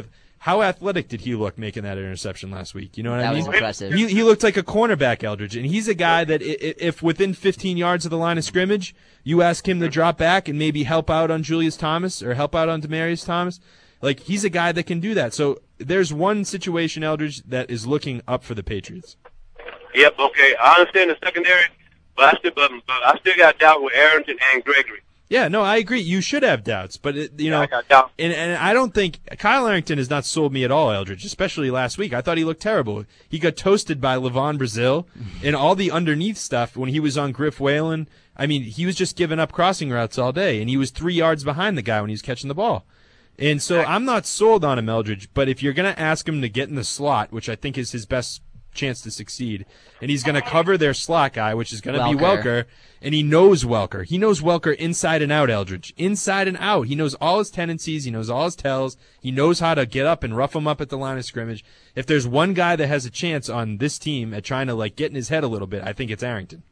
How athletic did he look making that interception last week? You know what That I was mean? impressive. He, he looked like a cornerback, Eldridge, and he's a guy that i- i- if within fifteen yards of the line of scrimmage, you ask him to drop back and maybe help out on Julius Thomas or help out on Demaryius Thomas, like he's a guy that can do that. So there's one situation, Eldridge, that is looking up for the Patriots. Yep, okay. I understand the secondary, but I still, but, but I still got doubt with Arrington and Gregory. Yeah, no, I agree. You should have doubts, but it, you Yeah, know, I got doubt. and and I don't think Kyle Arrington has not sold me at all, Eldridge. Especially last week, I thought he looked terrible. He got toasted by Levon Brazil and all the underneath stuff when he was on Griff Whalen. I mean, he was just giving up crossing routes all day, and he was three yards behind the guy when he was catching the ball. And so I'm not sold on him, Eldridge. But if you're going to ask him to get in the slot, which I think is his best chance to succeed, and he's going to cover their slot guy, which is going to be Welker. Welker, and he knows Welker. He knows Welker inside and out, Eldridge. Inside and out. He knows all his tendencies. He knows all his tells. He knows how to get up and rough him up at the line of scrimmage. If there's one guy that has a chance on this team at trying to like get in his head a little bit, I think it's Arrington.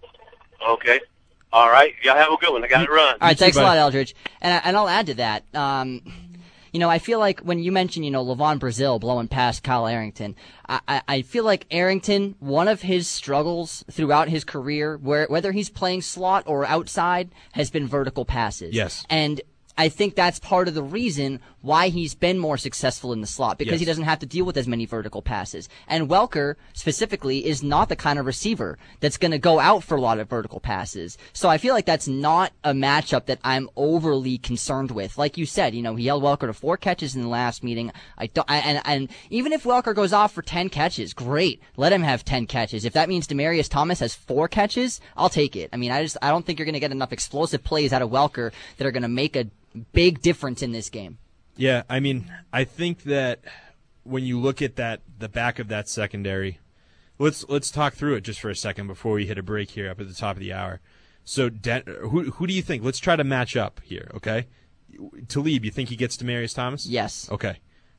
Okay. All right. Y'all have a good one. I got to run. All right, too, thanks a buddy. lot, Eldridge. And, I- and I'll add to that. Um, you know, I feel like when you mentioned, you know, Levon Brazil blowing past Kyle Arrington, I, I, I feel like Arrington, one of his struggles throughout his career, where whether he's playing slot or outside, has been vertical passes. Yes. And I think that's part of the reason why he's been more successful in the slot, because Yes. he doesn't have to deal with as many vertical passes. And Welker, specifically, is not the kind of receiver that's going to go out for a lot of vertical passes. So I feel like that's not a matchup that I'm overly concerned with. Like you said, you know, he held Welker to four catches in the last meeting. I don't, I, and, and even if Welker goes off for ten catches, great. Let him have ten catches. If that means Demaryius Thomas has four catches, I'll take it. I mean, I just, I don't think you're going to get enough explosive plays out of Welker that are going to make a big difference in this game. Yeah, I mean, I think that when you look at that, the back of that secondary, let's let's talk through it just for a second before we hit a break here up at the top of the hour. So, Den- who who do you think? Let's try to match up here, okay? Talib, you think he gets Demaryius Thomas? Yes. Okay.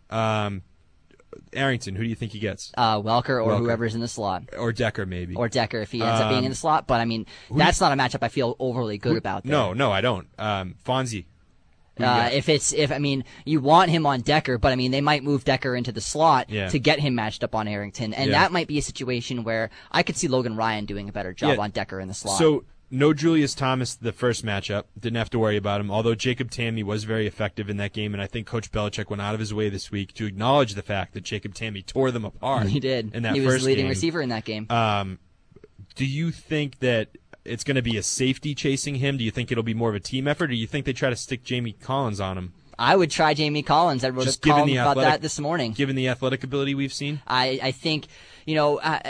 Um, Arrington, who do you think he gets? Uh, Welker or Welker. whoever's in the slot. Or Decker, maybe. Or Decker if he ends up being Um, in the slot. But, I mean, that's not a matchup I feel overly good about there. No, no, I don't. Um, Fonzie. Who you Uh, got? if it's, if, I mean, you want him on Decker, but I mean, they might move Decker into the slot Yeah. to get him matched up on Arrington. And Yeah. that might be a situation where I could see Logan Ryan doing a better job Yeah. on Decker in the slot. So, no Julius Thomas the first matchup. Didn't have to worry about him, although Jacob Tamme was very effective in that game, and I think Coach Belichick went out of his way this week to acknowledge the fact that Jacob Tamme tore them apart. he did. In that he was first the leading game. receiver in that game. Um, do you think that it's going to be a safety chasing him? Do you think it'll be more of a team effort, or do you think they try to stick Jamie Collins on him, I would try Jamie Collins. I wrote Just a column given the about athletic- that this morning. given the athletic ability we've seen? I, I think, you know, uh,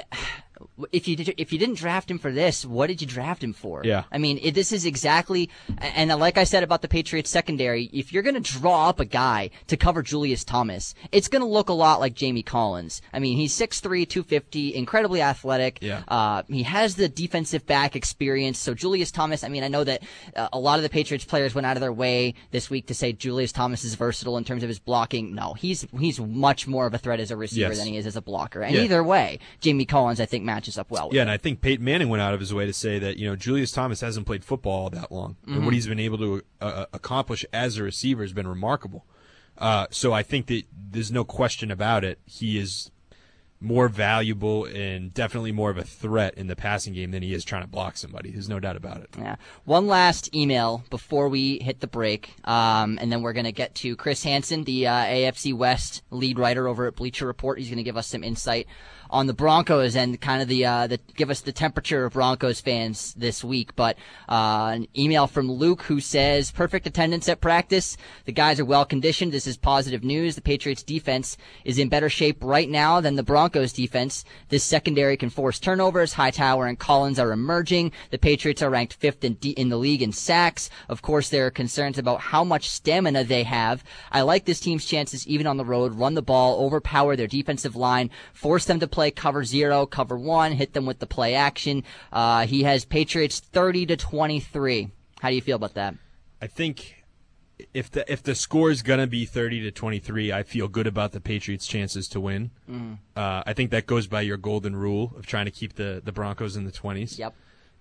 if you did, if you didn't draft him for this, what did you draft him for? Yeah. I mean, it, this is exactly, and like I said about the Patriots secondary, if you're going to draw up a guy to cover Julius Thomas, it's going to look a lot like Jamie Collins. I mean, he's six three, two fifty, incredibly athletic. Yeah. Uh, he has the defensive back experience. So Julius Thomas, I mean, I know that uh, a lot of the Patriots players went out of their way this week to say Julius Thomas is versatile in terms of his blocking. No, he's he's much more of a threat as a receiver Yes. than he is as a blocker. And Yeah. either way, Jamie Collins, I think, matches up well with Yeah, him. and I think Peyton Manning went out of his way to say that, you know, Julius Thomas hasn't played football all that long, and Mm-hmm. what he's been able to uh, accomplish as a receiver has been remarkable. Uh, so I think that there's no question about it. He is more valuable and definitely more of a threat in the passing game than he is trying to block somebody. There's no doubt about it. Yeah. One last email before we hit the break, um, and then we're going to get to Chris Hansen, the uh, A F C West lead writer over at Bleacher Report. He's going to give us some insight on the Broncos and kind of the, uh, the give us the temperature of Broncos fans this week. But uh, an email from Luke who says, perfect attendance at practice. The guys are well conditioned. This is positive news. The Patriots defense is in better shape right now than the Broncos defense. This secondary can force turnovers. Hightower and Collins are emerging. The Patriots are ranked fifth in, D- in the league in sacks. Of course, there are concerns about how much stamina they have. I like this team's chances even on the road. Run the ball, overpower their defensive line, force them to play cover zero, cover one, hit them with the play action. Uh, he has Patriots thirty to twenty-three. How do you feel about that? I think if the if the score is gonna be thirty to twenty-three, I feel good about the Patriots' chances to win. Mm. Uh, I think that goes by your golden rule of trying to keep the, the Broncos in the twenties. Yep.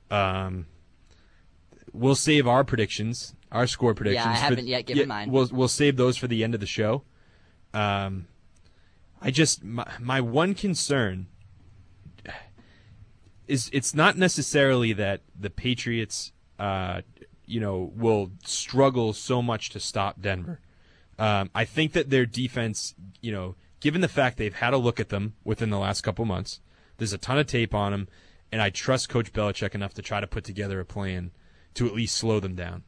Um, we'll save our predictions, our score predictions. I for- haven't yet given mine. We'll we'll save those for the end of the show. Um, I just my, my one concern is it's not necessarily that the Patriots, uh, you know, will struggle so much to stop Denver. Um, I think that their defense, you know, given the fact they've had a look at them within the last couple months, there's a ton of tape on them, and I trust Coach Belichick enough to try to put together a plan to at least slow them down.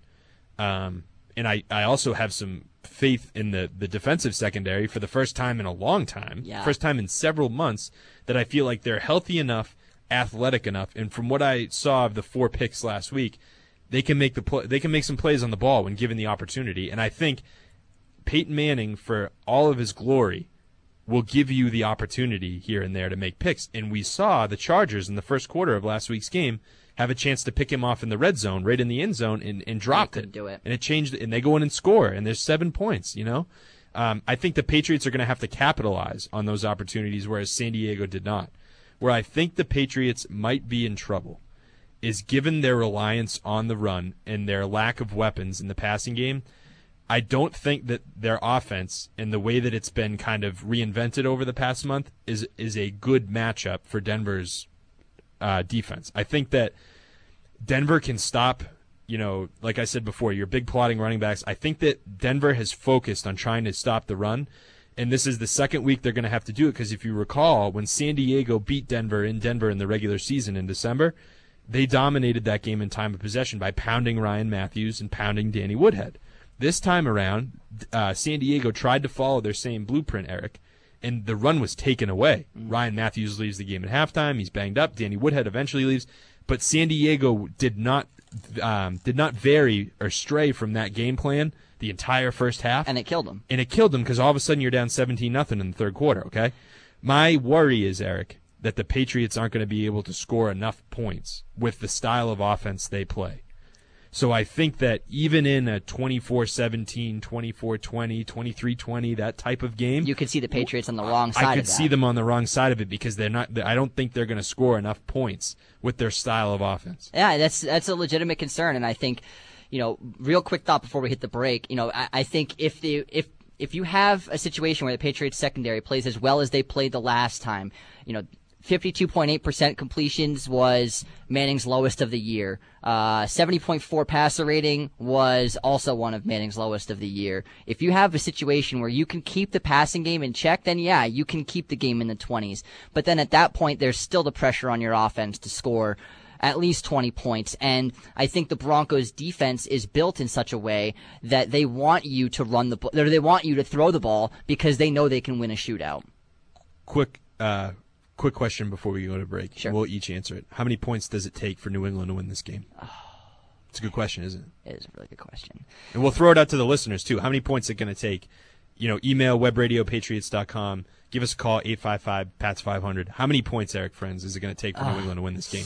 Um, and I, I also have some faith in the, the defensive secondary for the first time in a long time, yeah. first time in several months, that I feel like they're healthy enough, athletic enough, and from what I saw of the four picks last week, they can make the pl- they can make some plays on the ball when given the opportunity. And I think Peyton Manning, for all of his glory, will give you the opportunity here and there to make picks. And we saw the Chargers in the first quarter of last week's game have a chance to pick him off in the red zone, right in the end zone, and, and dropped it. Do it. And it changed, and they go in and score, and there's seven points, you know? Um, I think the Patriots are going to have to capitalize on those opportunities, whereas San Diego did not. Where I think the Patriots might be in trouble is given their reliance on the run and their lack of weapons in the passing game. I don't think that their offense and the way that it's been kind of reinvented over the past month is is a good matchup for Denver's uh, defense. I think that Denver can stop, you know, like I said before, your big plotting running backs. I think that Denver has focused on trying to stop the run, and this is the second week they're going to have to do it because if you recall, when San Diego beat Denver in Denver in the regular season in December, they dominated that game in time of possession by pounding Ryan Matthews and pounding Danny Woodhead. This time around, uh, San Diego tried to follow their same blueprint, Eric, and the run was taken away. Mm. Ryan Matthews leaves the game at halftime. He's banged up. Danny Woodhead eventually leaves. But San Diego did not um, did not vary or stray from that game plan the entire first half. And it killed them. And it killed them because all of a sudden you're down seventeen nothing in the third quarter, okay? My worry is, Eric, that the Patriots aren't going to be able to score enough points with the style of offense they play. So I think that even in a twenty-four seventeen, twenty-four twenty, twenty-three twenty, that type of game, you could see the Patriots on the wrong side I could of that. see them on the wrong side of it because they're not. I don't think they're going to score enough points with their style of offense. Yeah, that's that's a legitimate concern, and I think, you know, real quick thought before we hit the break. You know, I, I think if the if if you have a situation where the Patriots secondary plays as well as they played the last time, you know, fifty-two point eight percent completions was Manning's lowest of the year. Uh, seventy point four passer rating was also one of Manning's lowest of the year. If you have a situation where you can keep the passing game in check, then yeah, you can keep the game in the twenties. But then at that point, there's still the pressure on your offense to score at least twenty points. And I think the Broncos defense is built in such a way that they want you to run the ball, or they want you to throw the ball because they know they can win a shootout. Quick, uh, Quick question before we go to break. Sure. We'll each answer it. How many points does it take for New England to win this game? Oh. It's a good question, isn't it? It is a really good question. And we'll throw it out to the listeners, too. How many points is it going to take? You know, email web radio patriots dot com. Give us a call, eight five five, P A T S five hundred. How many points, Eric Friends, is it going to take for uh. New England to win this game?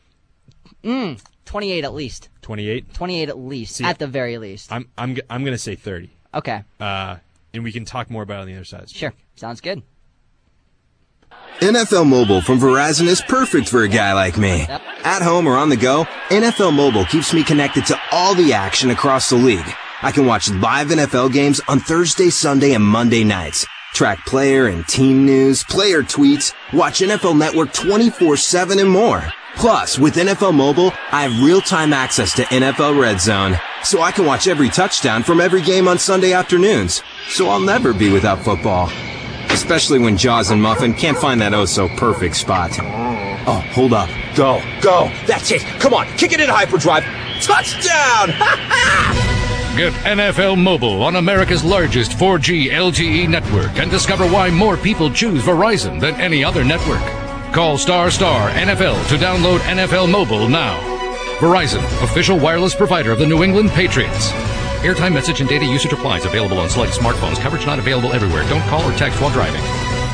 Mm, twenty-eight at least. twenty-eight? twenty-eight at least, See, at the very least. I'm I'm I'm going to say thirty. Okay. Uh, and we can talk more about it on the other side. Sure. Sounds good. N F L Mobile from Verizon is perfect for a guy like me. Yep. At home or on the go, N F L Mobile keeps me connected to all the action across the league. I can watch live N F L games on Thursday, Sunday, and Monday nights. Track player and team news, player tweets, watch N F L Network twenty-four seven and more. Plus, with N F L Mobile, I have real-time access to N F L Red Zone, so I can watch every touchdown from every game on Sunday afternoons. So I'll never be without football. Especially when Jaws and Muffin can't find that oh-so-perfect spot. Oh, hold up. Go. Go. That's it. Come on. Kick it in hyperdrive. Touchdown! Ha-ha! Get N F L Mobile on America's largest four G L T E network and discover why more people choose Verizon than any other network. Call star star N F L to download N F L Mobile now. Verizon, official wireless provider of the New England Patriots. Airtime, message, and data usage applies. Available on select smartphones. Coverage not available everywhere. Don't call or text while driving.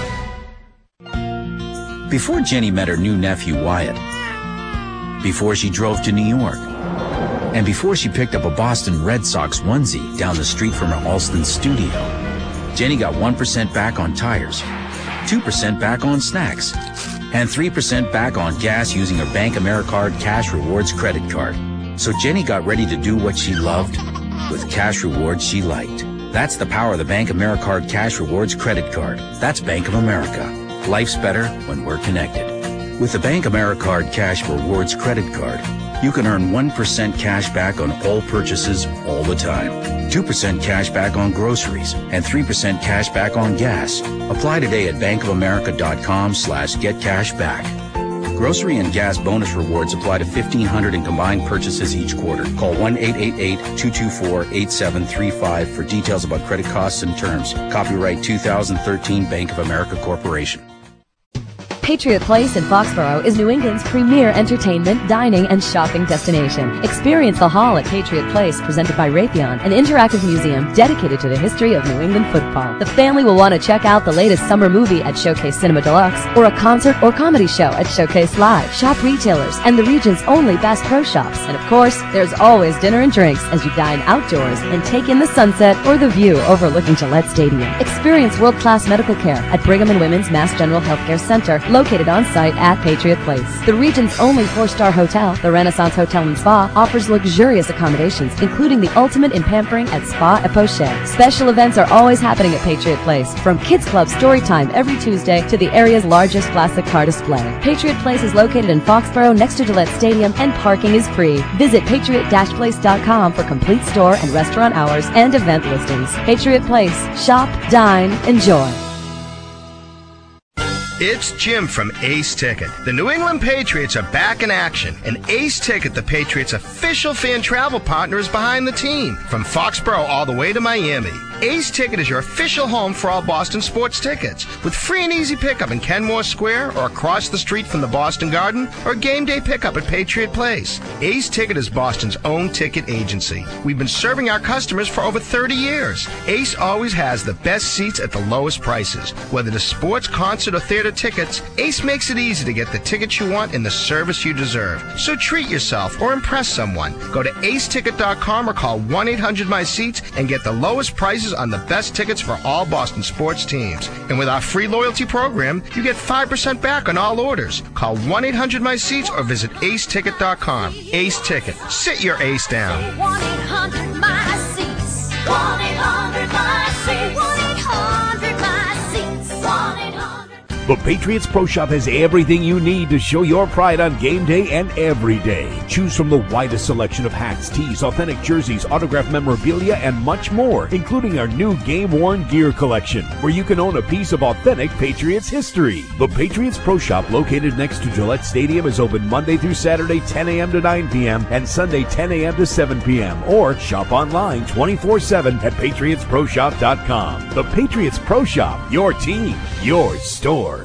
Before Jenny met her new nephew, Wyatt. Before she drove to New York. And before she picked up a Boston Red Sox onesie down the street from her Alston studio, Jenny got one percent back on tires, two percent back on snacks, and three percent back on gas using her Bank AmeriCard Cash Rewards credit card. So Jenny got ready to do what she loved with cash rewards she liked. That's the power of the Bank AmeriCard Cash Rewards credit card. That's Bank of America. Life's better when we're connected. With the Bank AmeriCard Cash Rewards credit card, you can earn one percent cash back on all purchases all the time, two percent cash back on groceries, and three percent cash back on gas. Apply today at bankofamerica.com slash get cash back. Grocery and gas bonus rewards apply to fifteen hundred in combined purchases each quarter. Call one eight eight eight, two two four, eight seven three five for details about credit costs and terms. Copyright two thousand thirteen Bank of America Corporation. Patriot Place in Foxborough is New England's premier entertainment, dining, and shopping destination. Experience the Hall at Patriot Place, presented by Raytheon, an interactive museum dedicated to the history of New England football. The family will want to check out the latest summer movie at Showcase Cinema Deluxe, or a concert or comedy show at Showcase Live. Shop retailers and the region's only Bass Pro Shops. And of course, there's always dinner and drinks as you dine outdoors and take in the sunset or the view overlooking Gillette Stadium. Experience world-class medical care at Brigham and Women's Mass General Healthcare Center, located on site at Patriot Place. The region's only four-star hotel, the Renaissance Hotel and Spa, offers luxurious accommodations, including the ultimate in pampering at Spa et Poche. Special events are always happening at Patriot Place, from Kids Club Story Time every Tuesday to the area's largest classic car display. Patriot Place is located in Foxborough next to Gillette Stadium, and parking is free. Visit patriot dash place dot com for complete store and restaurant hours and event listings. Patriot Place. Shop, dine, enjoy. It's Jim from Ace Ticket. The New England Patriots are back in action, and Ace Ticket, the Patriots' official fan travel partner, is behind the team. From Foxborough all the way to Miami, Ace Ticket is your official home for all Boston sports tickets, with free and easy pickup in Kenmore Square or across the street from the Boston Garden, or game day pickup at Patriot Place. Ace Ticket is Boston's own ticket agency. We've been serving our customers for over thirty years. Ace always has the best seats at the lowest prices. Whether it's sports, concert, or theater tickets, Ace makes it easy to get the tickets you want and the service you deserve. So treat yourself or impress someone. Go to ace ticket dot com or call one eight hundred my seats and get the lowest prices on the best tickets for all Boston sports teams. And with our free loyalty program, you get five percent back on all orders. Call one eight hundred my seats or visit ace ticket dot com. Ace Ticket. Sit your ace down. one eight hundred my seats. one eight hundred my seats. one eight hundred my seats. one eight hundred. The Patriots Pro Shop has everything you need to show your pride on game day and every day. Choose from the widest selection of hats, tees, authentic jerseys, autographed memorabilia, and much more, including our new game-worn gear collection, where you can own a piece of authentic Patriots history. The Patriots Pro Shop, located next to Gillette Stadium, is open Monday through Saturday, ten a.m. to nine p.m., and Sunday, ten a.m. to seven p.m., or shop online twenty-four seven at patriots pro shop dot com. The Patriots Pro Shop, your team, your store.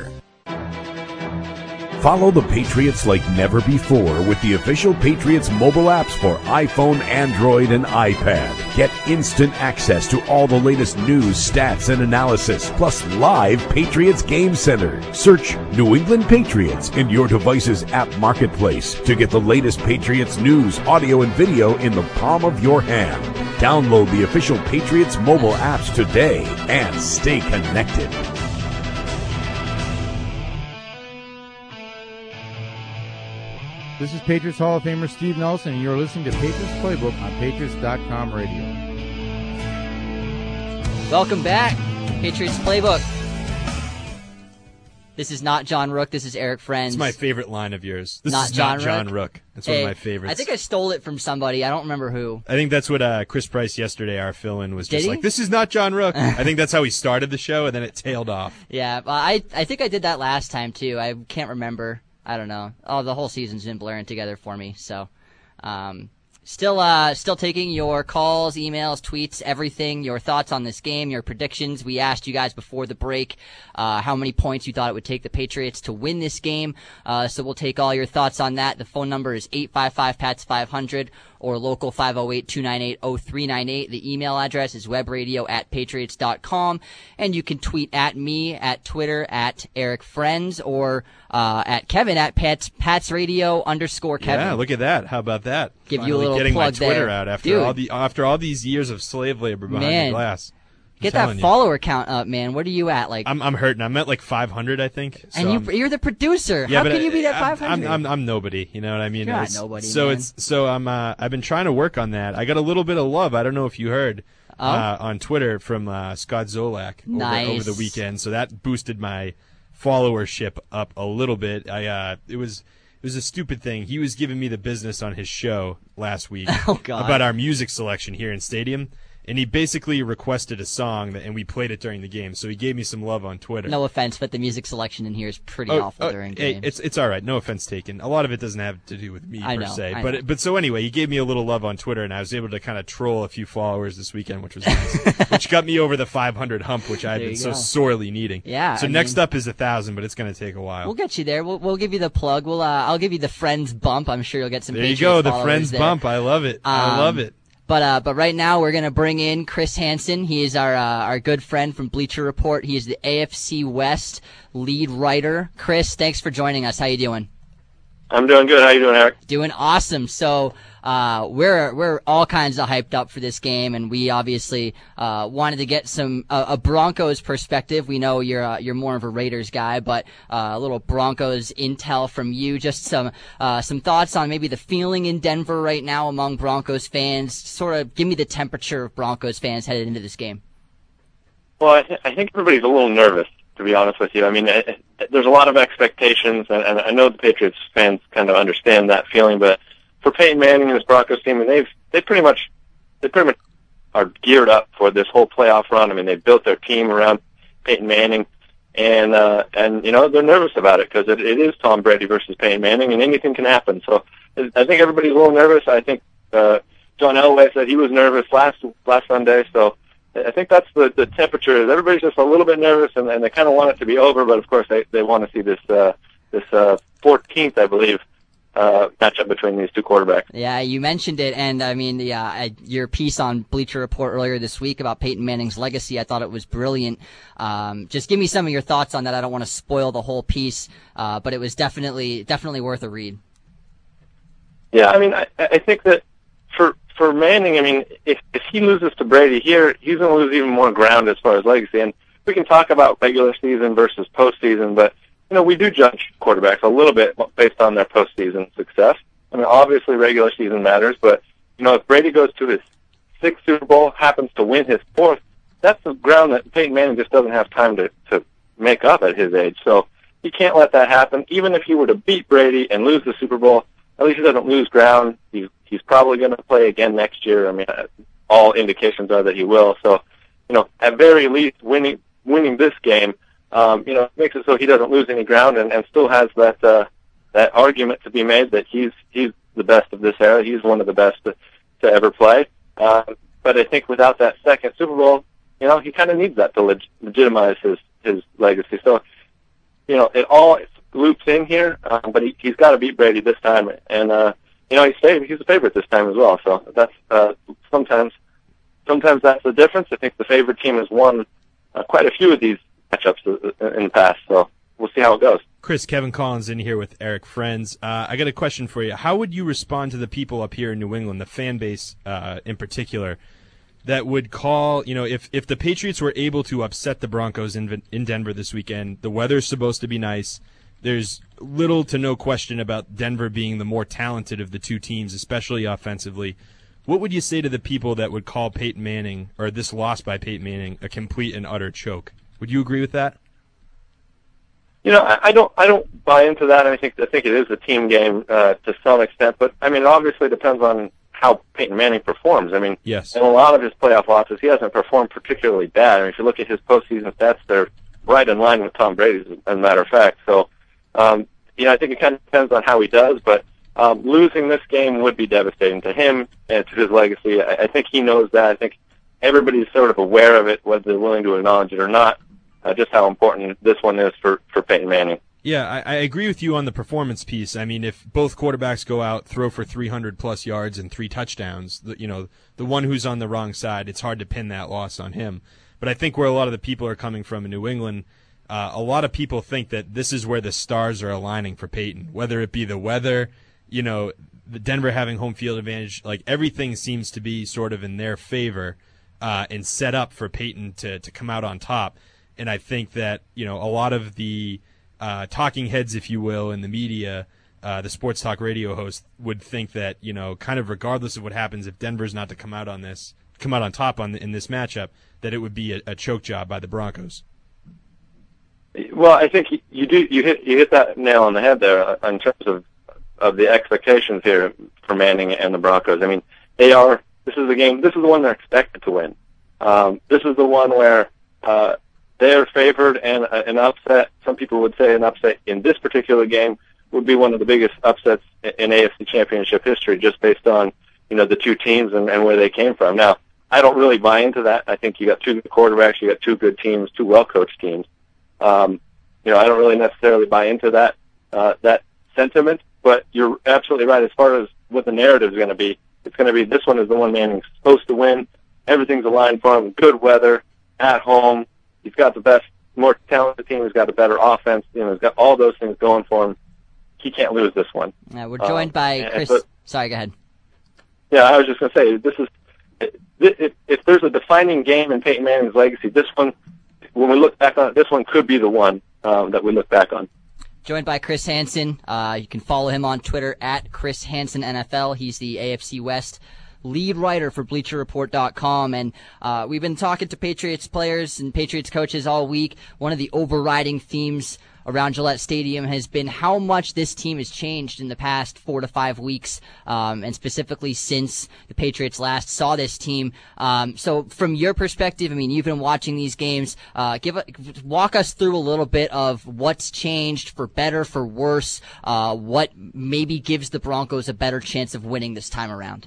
Follow the Patriots like never before with the official Patriots mobile apps for iPhone, Android, and iPad. Get instant access to all the latest news, stats, and analysis, plus live Patriots Game Center. Search New England Patriots in your device's app marketplace to get the latest Patriots news, audio, and video in the palm of your hand. Download the official Patriots mobile apps today and stay connected. This is Patriots Hall of Famer Steve Nelson, and you're listening to Patriots Playbook on patriots dot com radio. Welcome back, Patriots Playbook. This is not John Rook. This is Eric Friends. It's my favorite line of yours. This not is John not John Rook. Rook. That's Hey, one of my favorites. I think I stole it from somebody. I don't remember who. I think that's what uh, Chris Price yesterday, our fill-in, was Did just he? like, this is not John Rook. I think that's how he started the show, and then it tailed off. Yeah, but I I think I did that last time, too. I can't remember. I don't know. Oh, the whole season's been blurring together for me, so... Um, still, uh, still taking your calls, emails, tweets, everything, your thoughts on this game, your predictions. We asked you guys before the break, uh, how many points you thought it would take the Patriots to win this game. Uh, so we'll take all your thoughts on that. The phone number is eight five five P A T S five hundred or local five oh eight, two nine eight, oh three nine eight. The email address is webradio at patriots dot com, and you can tweet at me at Twitter at Eric Friends or uh, at Kevin at Pats, Pats Radio underscore Kevin. Yeah, look at that. How about that? Give Finally you a little getting plug my Twitter there. out after Dude. all the after all these years of slave labor behind Man. the glass. I'm Get that telling you. follower count up, man. What are you at? Like, I'm I'm hurting. I'm at like five hundred, I think. So and you I'm- you're the producer. Yeah, How but can you be at I- five hundred? I'm, I'm I'm nobody. You know what I mean? You're not It's- nobody, So man. it's so I'm uh, I've been trying to work on that. I got a little bit of love. I don't know if you heard. Oh? uh, on Twitter from uh, Scott Zolak over, Nice. over the weekend, so that boosted my followership up a little bit. I uh, it was it was a stupid thing. He was giving me the business on his show last week Oh, God. about our music selection here in Stadium. And he basically requested a song, that, and we played it during the game. So he gave me some love on Twitter. No offense, but the music selection in here is pretty Oh, awful oh, during hey, games. it's it's all right. No offense taken. A lot of it doesn't have to do with me I per know, se. I but know. but so anyway, he gave me a little love on Twitter, and I was able to kind of troll a few followers this weekend, which was nice, which got me over the five hundred hump, which I've There been you so go. sorely needing. Yeah, So I next mean- up is a thousand, but it's going to take a while. We'll get you there. We'll, we'll give you the plug. We'll uh, I'll give you the friends bump. I'm sure you'll get some. There you Patriots go, the followers friends there. bump. I love it. I Um, love it. But uh, but right now we're gonna bring in Chris Hansen. He is our uh, our good friend from Bleacher Report. He is the A F C West lead writer. Chris, thanks for joining us. How you doing? I'm doing good. How you doing, Eric? Doing awesome. So uh, we're we're all kinds of hyped up for this game, and we obviously uh, wanted to get some uh, a Broncos perspective. We know you're uh, you're more of a Raiders guy, but uh, a little Broncos intel from you. Just some uh, some thoughts on maybe the feeling in Denver right now among Broncos fans. Sort of give me the temperature of Broncos fans headed into this game. Well, I, th- I think everybody's a little nervous, to be honest with you. I mean, I, I- there's a lot of expectations, and, and I know the Patriots fans kind of understand that feeling. But for Peyton Manning and his Broncos team, and they've they pretty much they pretty much are geared up for this whole playoff run. I mean, they built their team around Peyton Manning, and uh, and you know they're nervous about it because it, it is Tom Brady versus Peyton Manning, and anything can happen. So I think everybody's a little nervous. I think uh, John Elway said he was nervous last last Sunday, so. I think that's the, the temperature. Everybody's just a little bit nervous, and, and they kind of want it to be over. But of course, they they want to see this uh, this uh, fourteenth, I believe, uh, matchup between these two quarterbacks. Yeah, you mentioned it, and I mean, yeah, I, your piece on Bleacher Report earlier this week about Peyton Manning's legacy, I thought it was brilliant. Um, just give me some of your thoughts on that. I don't want to spoil the whole piece, uh, but it was definitely definitely worth a read. Yeah, I mean, I, I think that for for Manning, I mean, if if he loses to Brady here, he's going to lose even more ground as far as legacy. And we can talk about regular season versus postseason, but you know, we do judge quarterbacks a little bit based on their postseason success. I mean, obviously regular season matters, but you know, if Brady goes to his sixth Super Bowl, happens to win his fourth, that's the ground that Peyton Manning just doesn't have time to to make up at his age. So he can't let that happen. Even if he were to beat Brady and lose the Super Bowl, at least he doesn't lose ground. He's he's probably going to play again next year. I mean, uh, all indications are that he will. So, you know, at very least, winning winning this game, um, you know, makes it so he doesn't lose any ground and, and still has that uh, that argument to be made that he's he's the best of this era. He's one of the best to, to ever play. Um, but I think without that second Super Bowl, you know, he kind of needs that to leg- legitimize his his legacy. So, you know, it all loops in here, um, but he, he's got to beat Brady this time, and uh, you know he's fav- he's a favorite this time as well. So that's uh, sometimes sometimes that's the difference. I think the favorite team has won uh, quite a few of these matchups in the past. So we'll see how it goes. Chris, Kevin Collins in here with Eric Friends. Uh, I got a question for you. How would you respond to the people up here in New England, the fan base uh, in particular, that would call, you know, if, if the Patriots were able to upset the Broncos in in Denver this weekend, the weather's supposed to be nice. There's little to no question about Denver being the more talented of the two teams, especially offensively. What would you say to the people that would call Peyton Manning, or this loss by Peyton Manning, a complete and utter choke? Would you agree with that? You know, I, I don't I don't buy into that. I think I think it is a team game uh, to some extent, but I mean, it obviously depends on how Peyton Manning performs. I mean, yes. in a lot of his playoff losses, he hasn't performed particularly bad. I mean, if you look at his postseason stats, they're right in line with Tom Brady's, as a matter of fact. So, um, you know, I think it kind of depends on how he does, but um, losing this game would be devastating to him and to his legacy. I, I think he knows that. I think everybody's sort of aware of it, whether they're willing to acknowledge it or not, uh, just how important this one is for, for Peyton Manning. Yeah, I, I agree with you on the performance piece. I mean, if both quarterbacks go out, throw for three hundred plus yards and three touchdowns, the, you know, the one who's on the wrong side, it's hard to pin that loss on him. But I think where a lot of the people are coming from in New England, uh, a lot of people think that this is where the stars are aligning for Peyton, whether it be the weather, you know, the Denver having home field advantage, like everything seems to be sort of in their favor uh, and set up for Peyton to, to come out on top. And I think that, you know, a lot of the Uh, talking heads, if you will, in the media, uh, the sports talk radio hosts would think that, you know, kind of regardless of what happens, if Denver's not to come out on this come out on top on in this matchup, that it would be a, a choke job by the Broncos. Well, I think you do you hit you hit that nail on the head there in terms of of the expectations here for Manning and the Broncos. I mean, they are. This is the game. This is the one they're expected to win. Um, this is the one where uh, they're favored, and uh, an upset. Some people would say an upset in this particular game would be one of the biggest upsets in A F C Championship history, just based on you know the two teams and, and where they came from. Now, I don't really buy into that. I think you got two good quarterbacks, you got two good teams, two well-coached teams. Um, you know, I don't really necessarily buy into that uh, that sentiment, but you're absolutely right. As far as what the narrative is going to be, it's going to be this one is the one Manning's supposed to win. Everything's aligned for him. Good weather, at home. He's got the best, more talented team. He's got a better offense. You know, he's got all those things going for him. He can't lose this one. Yeah, we're joined um, by Chris. So, sorry, go ahead. Yeah, I was just going to say, this is if, if there's a defining game in Peyton Manning's legacy, this one, when we look back on it, this one could be the one um, that we look back on. Joined by Chris Hansen. Uh, you can follow him on Twitter at Chris Hansen N F L. He's the A F C West lead writer for Bleacher Report dot com, and uh, we've been talking to Patriots players and Patriots coaches all week. One of the overriding themes around Gillette Stadium has been how much this team has changed in the past four to five weeks, um, and specifically since the Patriots last saw this team. Um, so from your perspective, I mean, you've been watching these games. Uh, give a, walk us through a little bit of what's changed for better, for worse, uh, what maybe gives the Broncos a better chance of winning this time around.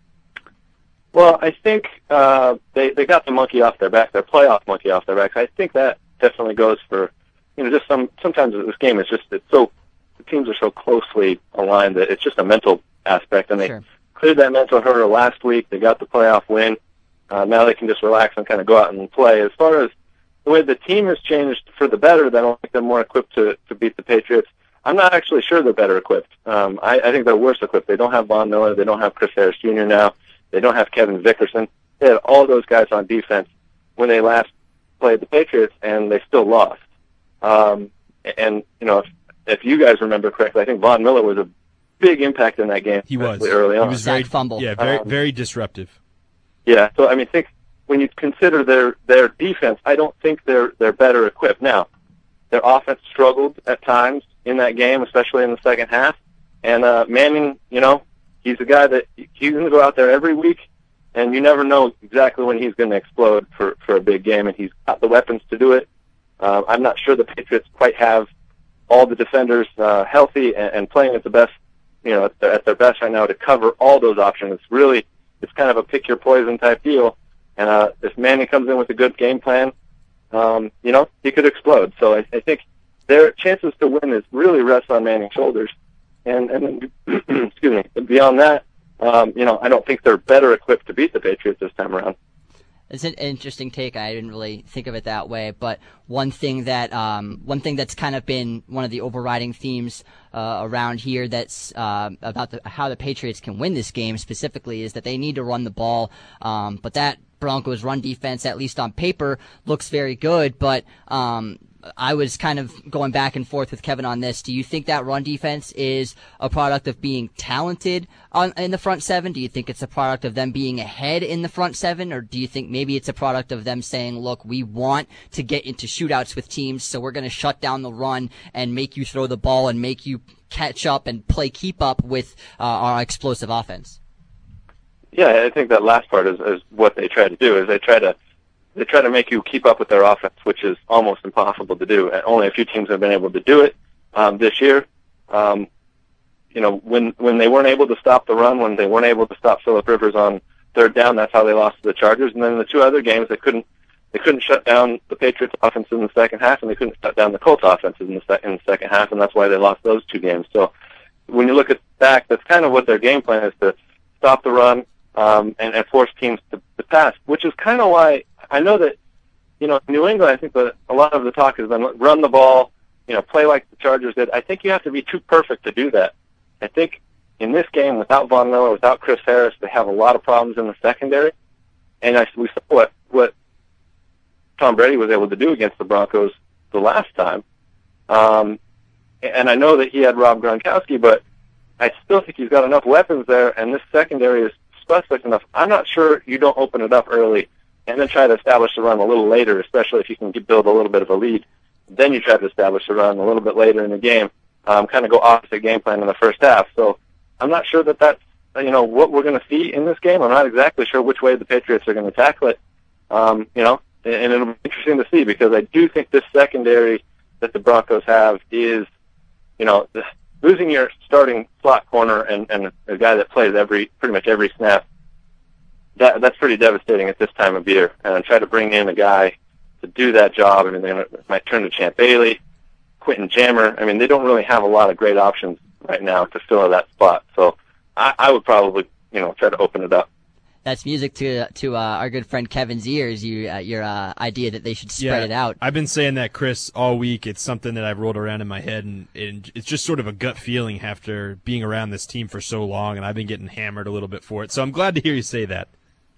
Well, I think uh, they, they got the monkey off their back, their playoff monkey off their back. I think that definitely goes for You know, just some. Sometimes this game is just it's so the teams are so closely aligned that it's just a mental aspect, and they sure. cleared that mental hurdle last week. They got the playoff win. Uh, now they can just relax and kind of go out and play. As far as the way the team has changed for the better, that will make them more equipped to to beat the Patriots. I'm not actually sure they're better equipped. Um, I, I think they're worse equipped. They don't have Von Miller. They don't have Chris Harris Junior now. They don't have Kevin Vickerson. They had all those guys on defense when they last played the Patriots, and they still lost. Um, and, you know, if, if you guys remember correctly, I think Von Miller was a big impact in that game. He was. Early on. He was very, fumble. Yeah, very, um, very disruptive. Yeah, so, I mean, think when you consider their, their defense, I don't think they're, they're better equipped. Now, their offense struggled at times in that game, especially in the second half. And, uh, Manning, you know, he's a guy that he's going to go out there every week, and you never know exactly when he's going to explode for, for a big game, and he's got the weapons to do it. Uh, I'm not sure the Patriots quite have all the defenders uh, healthy and, and playing at the best, you know, at their, at their best right now to cover all those options. It's really, it's kind of a pick your poison type deal. And uh, if Manning comes in with a good game plan, um, you know, he could explode. So I, I think their chances to win is really rest on Manning's shoulders. And, and excuse me, beyond that, um, you know, I don't think they're better equipped to beat the Patriots this time around. It's an interesting take. I didn't really think of it that way, but one thing that um, one thing that's kind of been one of the overriding themes uh, around here that's uh, about the, how the Patriots can win this game specifically is that they need to run the ball. Um, but that Broncos run defense, at least on paper, looks very good. But um, I was kind of going back and forth with Kevin on this. Do you think that run defense is a product of being talented on, in the front seven? Do you think it's a product of them being ahead in the front seven? Or do you think maybe it's a product of them saying, look, we want to get into shootouts with teams, so we're going to shut down the run and make you throw the ball and make you catch up and play keep up with uh, our explosive offense? Yeah, I think that last part is, is what they try to do, is they try to They try to make you keep up with their offense, which is almost impossible to do. And only a few teams have been able to do it um, this year. Um, you know, when when they weren't able to stop the run, when they weren't able to stop Phillip Rivers on third down, that's how they lost to the Chargers. And then in the two other games, they couldn't they couldn't shut down the Patriots offense in the second half, and they couldn't shut down the Colts offense in the, se- in the second half, and that's why they lost those two games. So when you look at back, that's kind of what their game plan is, to stop the run um, and, and force teams to, to pass, which is kind of why I know that, you know, New England, I think that a lot of the talk has been run the ball, you know, play like the Chargers did. I think you have to be too perfect to do that. I think in this game, without Von Miller, without Chris Harris, they have a lot of problems in the secondary. And I, we saw what, what Tom Brady was able to do against the Broncos the last time. Um, and I know that he had Rob Gronkowski, but I still think he's got enough weapons there, and this secondary is suspect enough, I'm not sure you don't open it up early and then try to establish the run a little later, especially if you can build a little bit of a lead. Then you try to establish the run a little bit later in the game, um, kind of go opposite game plan in the first half. So I'm not sure that that's, you know, what we're going to see in this game. I'm not exactly sure which way the Patriots are going to tackle it, um, you know, and, and it'll be interesting to see because I do think this secondary that the Broncos have is, you know, the, losing your starting slot corner and, and a guy that plays every pretty much every snap, that that's pretty devastating at this time of year. And try to bring in a guy to do that job. I mean, they might turn to Champ Bailey, Quentin Jammer. I mean, they don't really have a lot of great options right now to fill that spot. So I, I would probably, you know, try to open it up. That's music to to uh, our good friend Kevin's ears. You, uh, your uh, idea that they should spread yeah, it out. I've been saying that, Chris, all week. It's something that I've rolled around in my head, and, and it's just sort of a gut feeling after being around this team for so long, and I've been getting hammered a little bit for it. So I'm glad to hear you say that.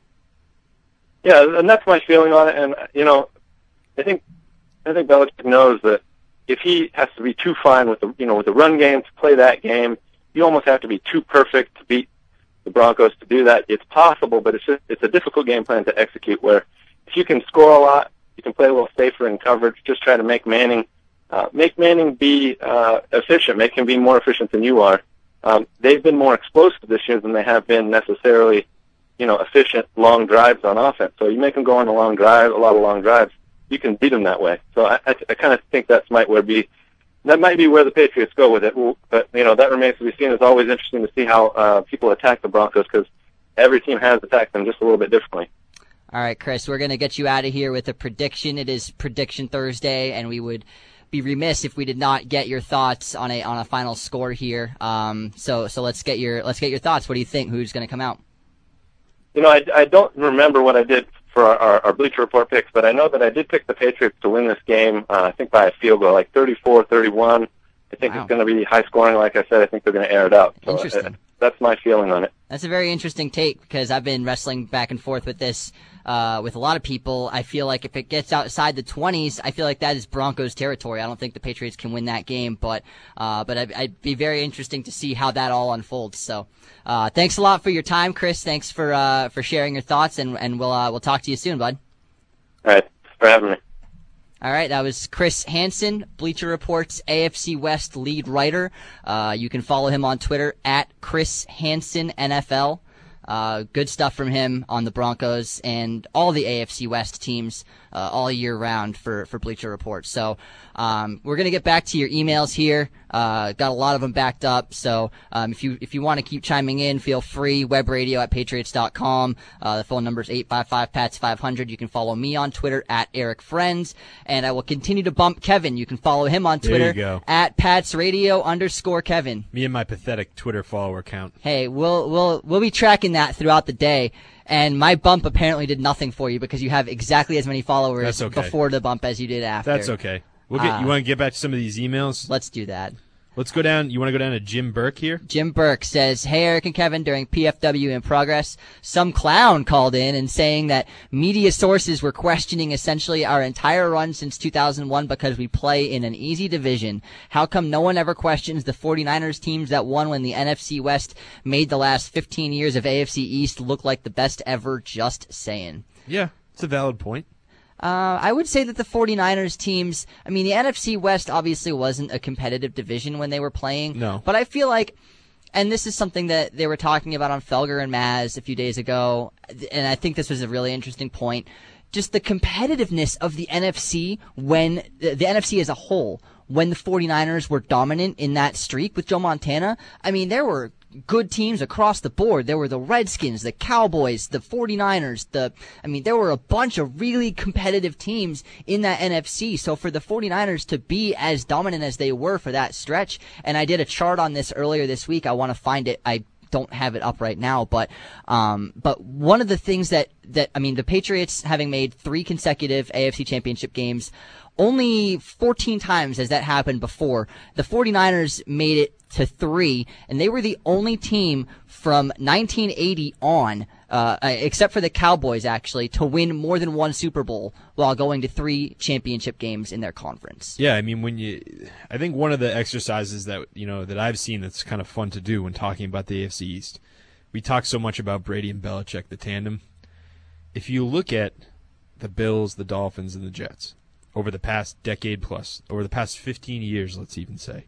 Yeah, and that's my feeling on it. And you know, I think I think Belichick knows that if he has to be too fine with the you know with the run game to play that game, you almost have to be too perfect to beat the Broncos to do that. It's possible, but it's just, it's a difficult game plan to execute where if you can score a lot, you can play a little safer in coverage, just try to make Manning, uh, make Manning be, uh, efficient, make him be more efficient than you are. Um, they've been more explosive this year than they have been necessarily, you know, efficient long drives on offense. So you make them go on a long drive, a lot of long drives, you can beat them that way. So I, I, I kind of think that's might where be, That might be where the Patriots go with it, but you know that remains to be seen. It's always interesting to see how uh, people attack the Broncos because every team has attacked them just a little bit differently. All right, Chris, we're going to get you out of here with a prediction. It is Prediction Thursday, and we would be remiss if we did not get your thoughts on a on a final score here. Um, so so let's get your let's get your thoughts. What do you think? Who's going to come out? You know, I, I don't remember what I did for our, our, our Bleacher Report picks, but I know that I did pick the Patriots to win this game, uh, I think by a field goal, like thirty-four thirty-one. I think wow. It's going to be high scoring. Like I said, I think they're going to air it out. So Interesting. I, that's my feeling on it. That's a very interesting take because I've been wrestling back and forth with this uh, with a lot of people. I feel like if it gets outside the twenties, I feel like that is Broncos territory. I don't think the Patriots can win that game, but uh, but I'd, I'd be very interesting to see how that all unfolds. So uh, thanks a lot for your time, Chris. Thanks for uh, for sharing your thoughts, and and we'll uh, we'll talk to you soon, bud. All right, thanks for having me. All right, that was Chris Hansen, Bleacher Report's A F C West lead writer. Uh, you can follow him on Twitter at Chris Hansen N F L. Uh, good stuff from him on the Broncos and all the A F C West teams uh, all year round for, for Bleacher Report. So um, we're going to get back to your emails here. Uh, got a lot of them backed up. So um, if you if you want to keep chiming in, feel free. Web radio at patriots dot com. Uh, the phone number is eight five five P A T S five hundred. You can follow me on Twitter at Eric Friends. And I will continue to bump Kevin. You can follow him on Twitter there you go. at Pats Radio underscore Kevin. Me and my pathetic Twitter follower count. Hey, we'll we'll we'll be tracking that throughout the day. And my bump apparently did nothing for you because you have exactly as many followers okay. before the bump as you did after. That's okay. We'll get. Uh, you want to get back to some of these emails? Let's do that. Let's go down. You want to go down to Jim Burke here? Jim Burke says, "Hey, Eric and Kevin, during P F W in progress, some clown called in and saying that media sources were questioning essentially our entire run since two thousand one because we play in an easy division. How come no one ever questions the 49ers teams that won when the N F C West made the last fifteen years of A F C East look like the best ever? Just saying." Yeah, it's a valid point. Uh, I would say that the 49ers teams, I mean, the N F C West obviously wasn't a competitive division when they were playing. No. But I feel like, and this is something that they were talking about on Felger and Maz a few days ago, and I think this was a really interesting point, just the competitiveness of the N F C when, the, the N F C as a whole, when the 49ers were dominant in that streak with Joe Montana. I mean, there were good teams across the board. There were the Redskins, the Cowboys, the 49ers, the, I mean, there were a bunch of really competitive teams in that N F C. So for the 49ers to be as dominant as they were for that stretch, and I did a chart on this earlier this week. I want to find it. I don't have it up right now, but, um, but one of the things that, that, I mean, the Patriots having made three consecutive A F C championship games, only fourteen times has that happened before. The 49ers made it to three, and they were the only team from nineteen eighty on, uh, except for the Cowboys actually, to win more than one Super Bowl while going to three championship games in their conference. Yeah, I mean, when you, I think one of the exercises that, you know, that I've seen that's kind of fun to do when talking about the A F C East, we talk so much about Brady and Belichick, the tandem. If you look at the Bills, the Dolphins, and the Jets over the past decade plus, over the past fifteen years, let's even say,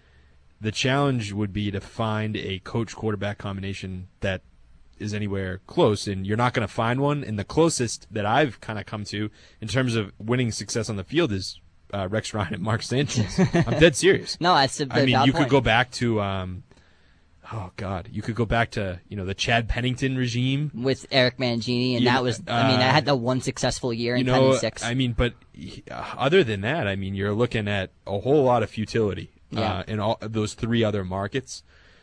the challenge would be to find a coach-quarterback combination that is anywhere close, and you're not going to find one. And the closest that I've kind of come to in terms of winning success on the field is uh, Rex Ryan and Mark Sanchez. I'm dead serious. No, that's a I mean, you point. could go back to, um, oh God, you could go back to you know the Chad Pennington regime with Eric Mangini, and You that know, was, I mean, uh, that had the one successful year you in know, ten and six. I mean, but uh, other than that, I mean, you're looking at a whole lot of futility Yeah. uh, in all those three other markets.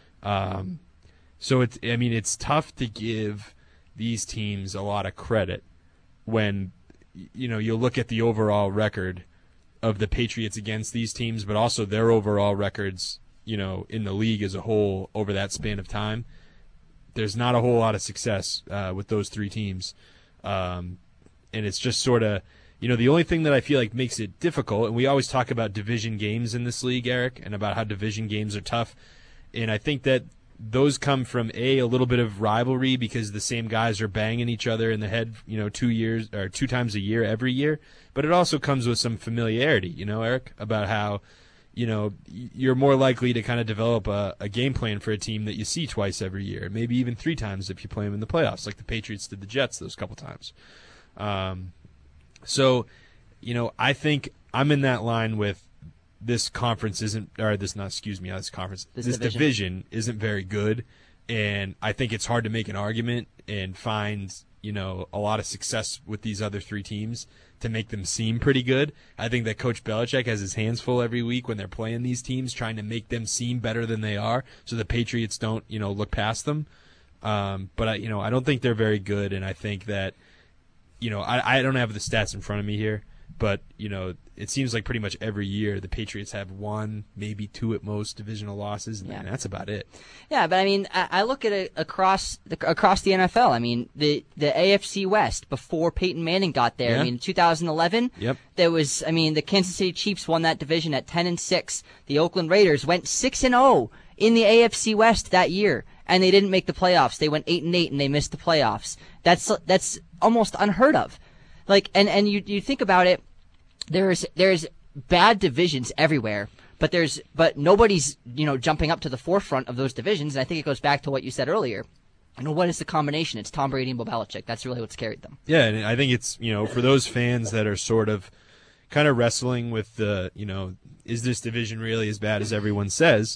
Um, so it's, I mean, it's tough to give these teams a lot of credit when, you know, you look at the overall record of the Patriots against these teams, but also their overall records, you know, in the league as a whole over that span of time. There's not a whole lot of success uh, with those three teams. Um, and it's just sort of, you know, the only thing that I feel like makes it difficult, and we always talk about division games in this league, Eric, and about how division games are tough. And I think that those come from, A, a little bit of rivalry because the same guys are banging each other in the head, you know, two years or two times a year every year. But it also comes with some familiarity, you know, Eric, about how, you know, you're more likely to kind of develop a, a game plan for a team that you see twice every year, maybe even three times if you play them in the playoffs, like the Patriots did the Jets those couple times. Um, so, you know, I think I'm in that line with this conference isn't, or this, not, excuse me, this conference, This this, division. division isn't very good. And I think it's hard to make an argument and find, you know, a lot of success with these other three teams to make them seem pretty good. I think that Coach Belichick has his hands full every week when they're playing these teams, trying to make them seem better than they are so the Patriots don't, you know, look past them. Um, but, I, you know, I don't think they're very good, and I think that, you know, I, I don't have the stats in front of me here, but, you know, it seems like pretty much every year the Patriots have one, maybe two at most divisional losses, and, Yeah. and that's about it. Yeah, but I mean, I, I look at it across the, across the N F L. I mean, the the A F C West before Peyton Manning got there. Yeah. I mean, in two thousand eleven, Yep. there was. I mean, the Kansas City Chiefs won that division at ten and six. The Oakland Raiders went six and zero in the A F C West that year, and they didn't make the playoffs. They went eight and eight, and they missed the playoffs. That's that's almost unheard of. Like, and and you you think about it, there's there's bad divisions everywhere. But there's, but nobody's, you know, jumping up to the forefront of those divisions. And I think it goes back to what you said earlier. You know, what is the combination? It's Tom Brady and Bill Belichick. That's really what's carried them. Yeah, and I think it's, you know, for those fans that are sort of kind of wrestling with the, you know, is this division really as bad as everyone says?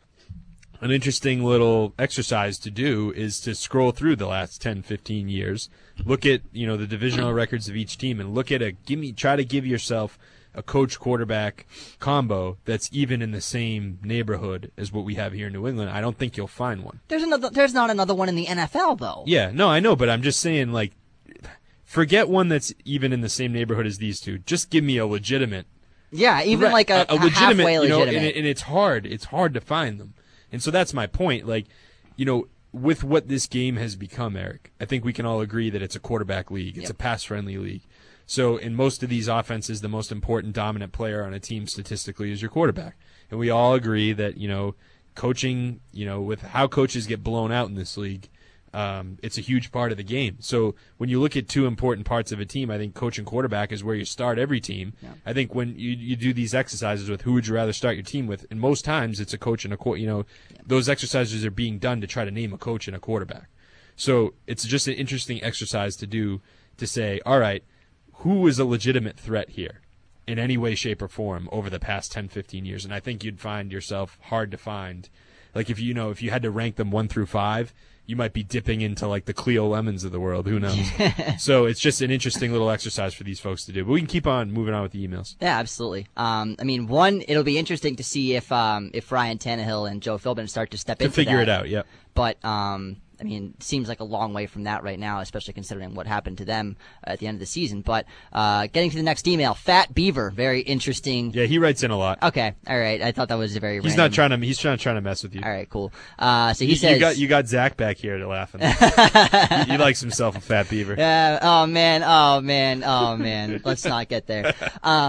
An interesting little exercise to do is to scroll through the last ten, fifteen years, look at, you know, the divisional records of each team and look at a, give me, try to give yourself a coach-quarterback combo that's even in the same neighborhood as what we have here in New England. I don't think you'll find one. There's another. There's not another one in the N F L though. Yeah, no, I know, but I'm just saying, like, forget one that's even in the same neighborhood as these two. Just give me a legitimate. Yeah, even like a, a, a halfway you know, legitimate. and, it, and it's hard. It's hard to find them, and so that's my point. Like, you know, with what this game has become, Eric, I think we can all agree that it's a quarterback league. It's Yep. a pass-friendly league. So in most of these offenses, the most important dominant player on a team statistically is your quarterback. And we all agree that, you know, coaching, you know, with how coaches get blown out in this league, um, it's a huge part of the game. So when you look at two important parts of a team, I think coach and quarterback is where you start every team. Yeah. I think when you, you do these exercises with who would you rather start your team with, and most times it's a coach and a quarterback. You know, Yeah. those exercises are being done to try to name a coach and a quarterback. So it's just an interesting exercise to do to say, all right, who is a legitimate threat here in any way, shape, or form over the past ten, fifteen years? And I think you'd find yourself hard to find. Like, if you know, if you had to rank them one through five, you might be dipping into, like, the Cleo Lemons of the world. Who knows? So it's just an interesting little exercise for these folks to do. But we can keep on moving on with the emails. Yeah, absolutely. Um, I mean, one, it'll be interesting to see if um, if Ryan Tannehill and Joe Philbin start to step To into figure that. it out, yeah. But um, I mean, it seems like a long way from that right now, especially considering what happened to them at the end of the season. But uh, getting to the next email, Fat Beaver, very interesting. Yeah, he writes in a lot. Okay, all right. I thought that was a very. He's random. not trying to. He's trying trying to mess with you. All right, cool. Uh, so he you, says you got you got Zach back here to laughing. he, he likes himself a fat beaver. Yeah. Oh man. Oh man. Oh man. Let's not get there. Um.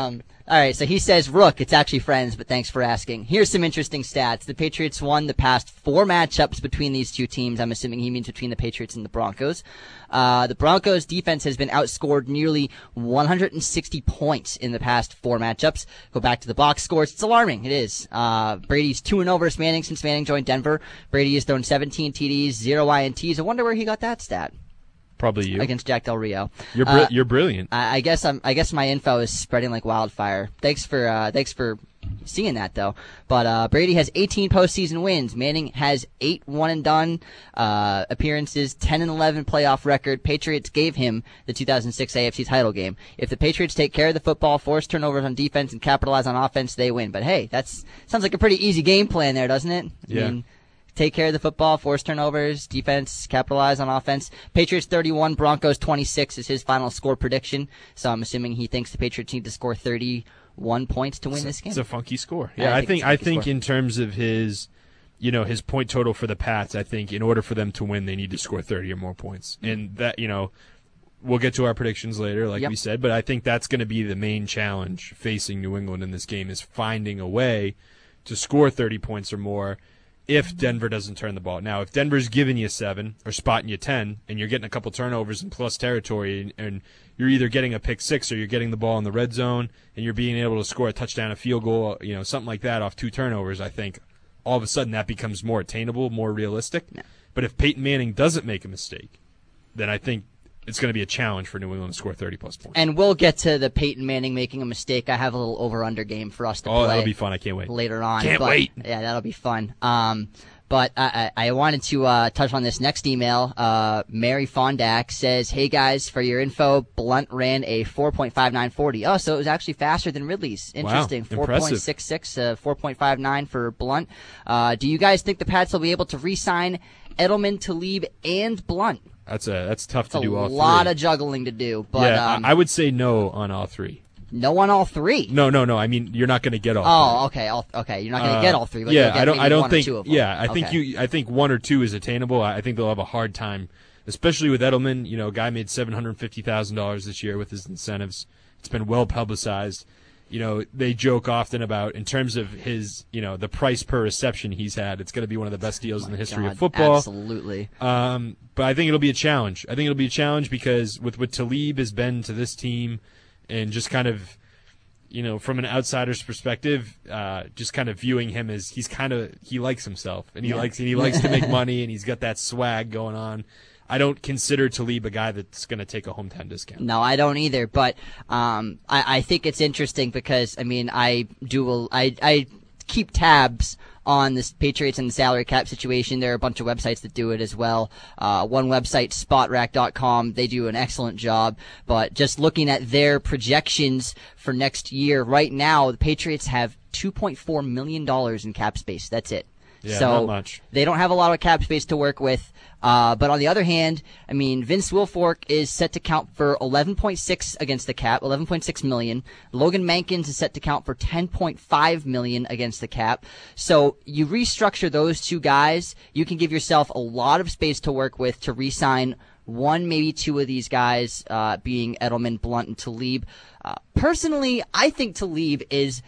All right, so he says, Rook, it's actually friends, but thanks for asking. Here's some interesting stats. The Patriots won the past four matchups between these two teams. I'm assuming he means between the Patriots and the Broncos. Uh, the Broncos defense has been outscored nearly one hundred sixty points in the past four matchups. Go back to the box scores. It's alarming. It is. Uh, Brady's two and oh versus Manning since Manning joined Denver. Brady has thrown seventeen T Ds, zero I N Ts. I wonder where he got that stat. Probably you. Against Jack Del Rio. You're br- uh, you're brilliant. I, I guess I'm. I guess my info is spreading like wildfire. Thanks for. Uh, thanks for seeing that though. But uh, Brady has eighteen postseason wins. Manning has eight one and done uh, appearances, ten and eleven playoff record. Patriots gave him the two thousand six A F C title game. If the Patriots take care of the football, force turnovers on defense, and capitalize on offense, they win. But hey, that's sounds like a pretty easy game plan there, doesn't it? I yeah. mean, take care of the football, force turnovers, defense, capitalize on offense. Patriots thirty-one, Broncos twenty-six is his final score prediction. So I'm assuming he thinks the Patriots need to score thirty-one points to win this game. It's a funky score. Yeah, I I think think it's a I funky think score. in terms of his, you know, his point total for the Pats, I think in order for them to win, they need to score thirty or more points. And that, you know, we'll get to our predictions later, like Yep. we said, but I think that's going to be the main challenge facing New England in this game is finding a way to score thirty points or more if Denver doesn't turn the ball. Now, if Denver's giving you seven or spotting you ten and you're getting a couple turnovers in plus territory and, and you're either getting a pick six or you're getting the ball in the red zone and you're being able to score a touchdown, a field goal, you know, something like that off two turnovers, I think all of a sudden that becomes more attainable, more realistic. No. But if Peyton Manning doesn't make a mistake, then I think it's going to be a challenge for New England to score thirty-plus points. And we'll get to the Peyton Manning making a mistake. I have a little over-under game for us to Oh, play. that'll be fun. I can't wait. Later on. Can't but, wait. Yeah, that'll be fun. Um, but I, I, I wanted to uh, touch on this next email. Uh, Mary Fondak says, hey, guys, for your info, Blunt ran a four point five nine forty. Oh, so it was actually faster than Ridley's. Interesting. Wow, four point six six, uh, four point five nine for Blunt. Uh, do you guys think the Pats will be able to re-sign Edelman, Talib, and Blunt? That's a that's tough It's to a do all three. lot of juggling to do. But, yeah, um, I I would say no on all three. no on all three. No, no, no. I mean, you're not going to get all. Oh, three. okay. All, okay, you're not going to Uh, get all three, but yeah, you'll get I don't. maybe I don't one think. or two of them. Yeah, I think Okay. you. I think one or two is attainable. I I think they'll have a hard time, especially with Edelman. You know, guy made seven hundred fifty thousand dollars this year with his incentives. It's been well publicized. You know, they joke often about in terms of his, you know, the price per reception he's had. It's going to be one of the best deals in the history God, of football. Absolutely. Um, but I think it'll be a challenge. I think it'll be a challenge because with what Talib has been to this team, and just kind of, you know, from an outsider's perspective, uh, just kind of viewing him as he's kind of he likes himself and he Yeah. likes he likes to make money and he's got that swag going on. I don't consider Talib a guy that's going to take a hometown discount. No, I don't either. But um, I, I think it's interesting because I mean I do a, I I keep tabs on the Patriots and the salary cap situation. There are a bunch of websites that do it as well. Uh, one website, spot rack dot com, they do an excellent job. But just looking at their projections for next year, right now the Patriots have two point four million dollars in cap space. That's it. Yeah, so not much. They don't have a lot of cap space to work with. Uh, but on the other hand, I mean, Vince Wilfork is set to count for eleven point six against the cap, eleven point six million. Logan Mankins is set to count for ten point five million against the cap. So you restructure those two guys, you can give yourself a lot of space to work with to re-sign one, maybe two of these guys, uh, being Edelman, Blunt, and Talib. Uh, personally, I think Talib is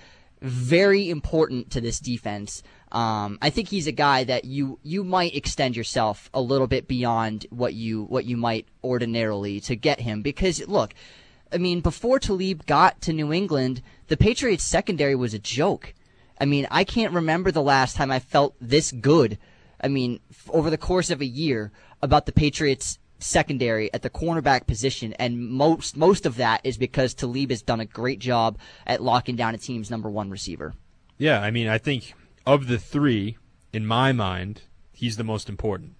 very important to this defense. Um, I think he's a guy that you, you might extend yourself a little bit beyond what you what you might ordinarily to get him. Because, look, I mean, before Talib got to New England, the Patriots secondary was a joke. I mean, I can't remember the last time I felt this good, I mean, f- over the course of a year, about the Patriots secondary at the cornerback position, and most most of that is because Talib has done a great job at locking down a team's number one receiver. Yeah, I mean, I think of the three, in my mind, he's the most important.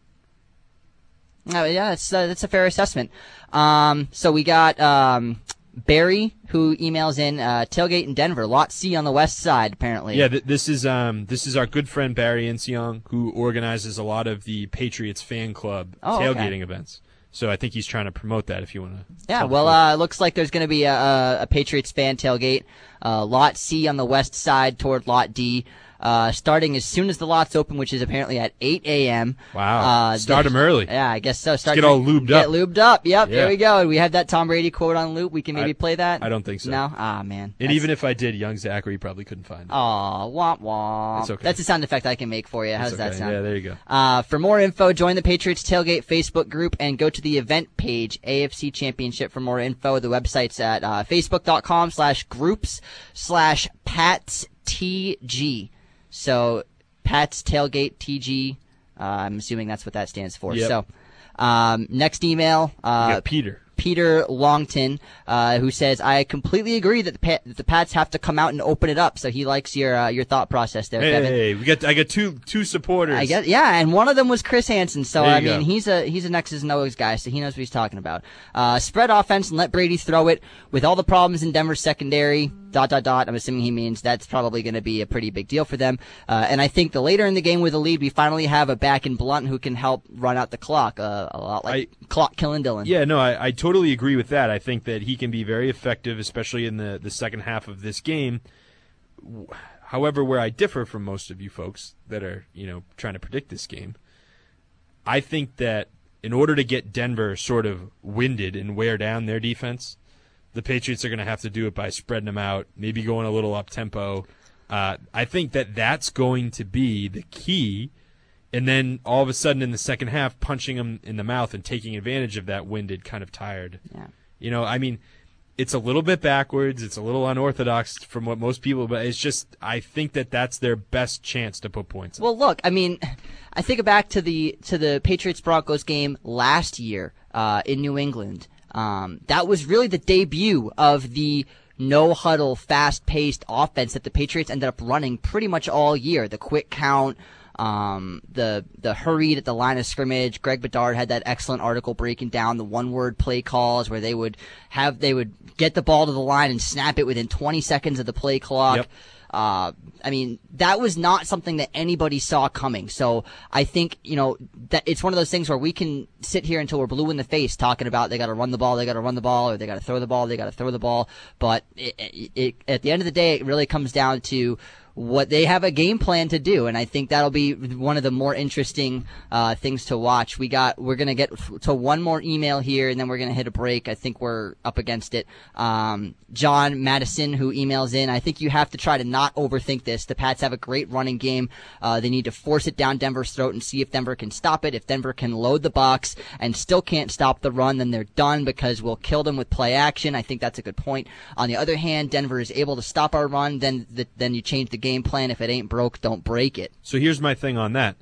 Oh, yeah, that's, uh, that's a fair assessment. Um, so we got um, Barry, who emails in uh, tailgate in Denver, lot C on the west side, apparently. Yeah, th- this is um, this is our good friend Barry Enciong, who organizes a lot of the Patriots fan club Oh, tailgating okay. events. So I think he's trying to promote that. If you want to. Yeah, well, uh, it looks like there's going to be a, a, a Patriots fan tailgate. Uh, lot C on the west side toward lot D. uh, starting as soon as the lots open, which is apparently at eight a.m. Wow. Uh, Start them early. Yeah, I guess so. Start Let's get all lubed get up. lubed up. Yep, Yeah. there we go. We have that Tom Brady quote on loop. We can maybe I- play that. I don't think so. No? Ah, man. And That's- even if I did, young Zachary probably couldn't find it. Aw, womp womp. It's okay. That's a sound effect I can make for you. How's It's that okay. sound? Yeah, there you go. Uh, for more info, join the Patriots Tailgate Facebook group and go to the event page, A F C Championship, for more info. The website's at uh, facebook.com slash groups slash Pats T G. So, Pats Tailgate T G. Uh, I'm assuming that's what that stands for. Yep. So, um, next email. Uh, You got Peter. Peter Longton, uh, who says, I completely agree that the, pa- that the Pats have to come out and open it up. So he likes your uh, your thought process there, Hey, Kevin. we got I got two two supporters. I guess, yeah, and one of them was Chris Hansen. So There you I mean, go. he's a he's an X's and O's guy, so he knows what he's talking about. Uh, spread offense and let Brady throw it. With all the problems in Denver's secondary, dot dot dot. I'm assuming he means that's probably going to be a pretty big deal for them. Uh, and I think the later in the game with a lead, we finally have a back in Blunt who can help run out the clock, uh, a lot like clock killing Dylan. Yeah, no, I, I totally agree with that. I think that he can be very effective, especially in the, the second half of this game. However, where I differ from most of you folks that are, you know, trying to predict this game, I think that in order to get Denver sort of winded and wear down their defense, the Patriots are going to have to do it by spreading them out, maybe going a little up-tempo. Uh, I think that that's going to be the key. And then all of a sudden in the second half, punching them in the mouth and taking advantage of that winded, kind of tired. Yeah. You know, I mean, it's a little bit backwards. It's a little unorthodox from what most people, but it's just, I think that that's their best chance to put points in. Well, look, I mean, I think back to the to the Patriots Broncos game last year uh, in New England. Um, that was really the debut of the no huddle, fast paced offense that the Patriots ended up running pretty much all year. The quick count. Um, the the hurried at the line of scrimmage. Greg Bedard had that excellent article breaking down the one word play calls where they would have they would get the ball to the line and snap it within twenty seconds of the play clock. Yep. Uh, I mean, that was not something that anybody saw coming. So I think, you know, that it's one of those things where we can sit here until we're blue in the face talking about they got to run the ball, they got to run the ball, or they got to throw the ball, they got to throw the ball. But it, it, it, at the end of the day, it really comes down to what they have a game plan to do, and I think that'll be one of the more interesting uh, things to watch. We got, we're gonna get to one more email here, and then we're gonna hit a break. I think we're up against it. Um, John Madison, who emails in, I think you have to try to not overthink this. The Pats have a great running game. Uh, they need to force it down Denver's throat and see if Denver can stop it. If Denver can load the box and still can't stop the run, then they're done because we'll kill them with play action. I think that's a good point. On the other hand, Denver is able to stop our run, then the, then you change the game. Game plan. If it ain't broke, don't break it. So here's my thing on that.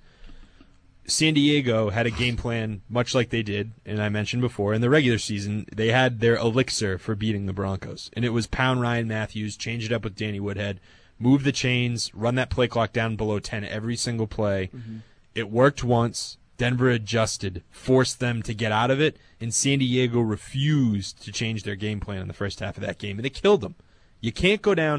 San Diego had a game plan much like they did, and I mentioned before, in the regular season, they had their elixir for beating the Broncos. And it was pound Ryan Matthews, change it up with Danny Woodhead, move the chains, run that play clock down below ten every single play. Mm-hmm. It worked once. Denver adjusted, forced them to get out of it, and San Diego refused to change their game plan in the first half of that game, and it killed them. You can't go down.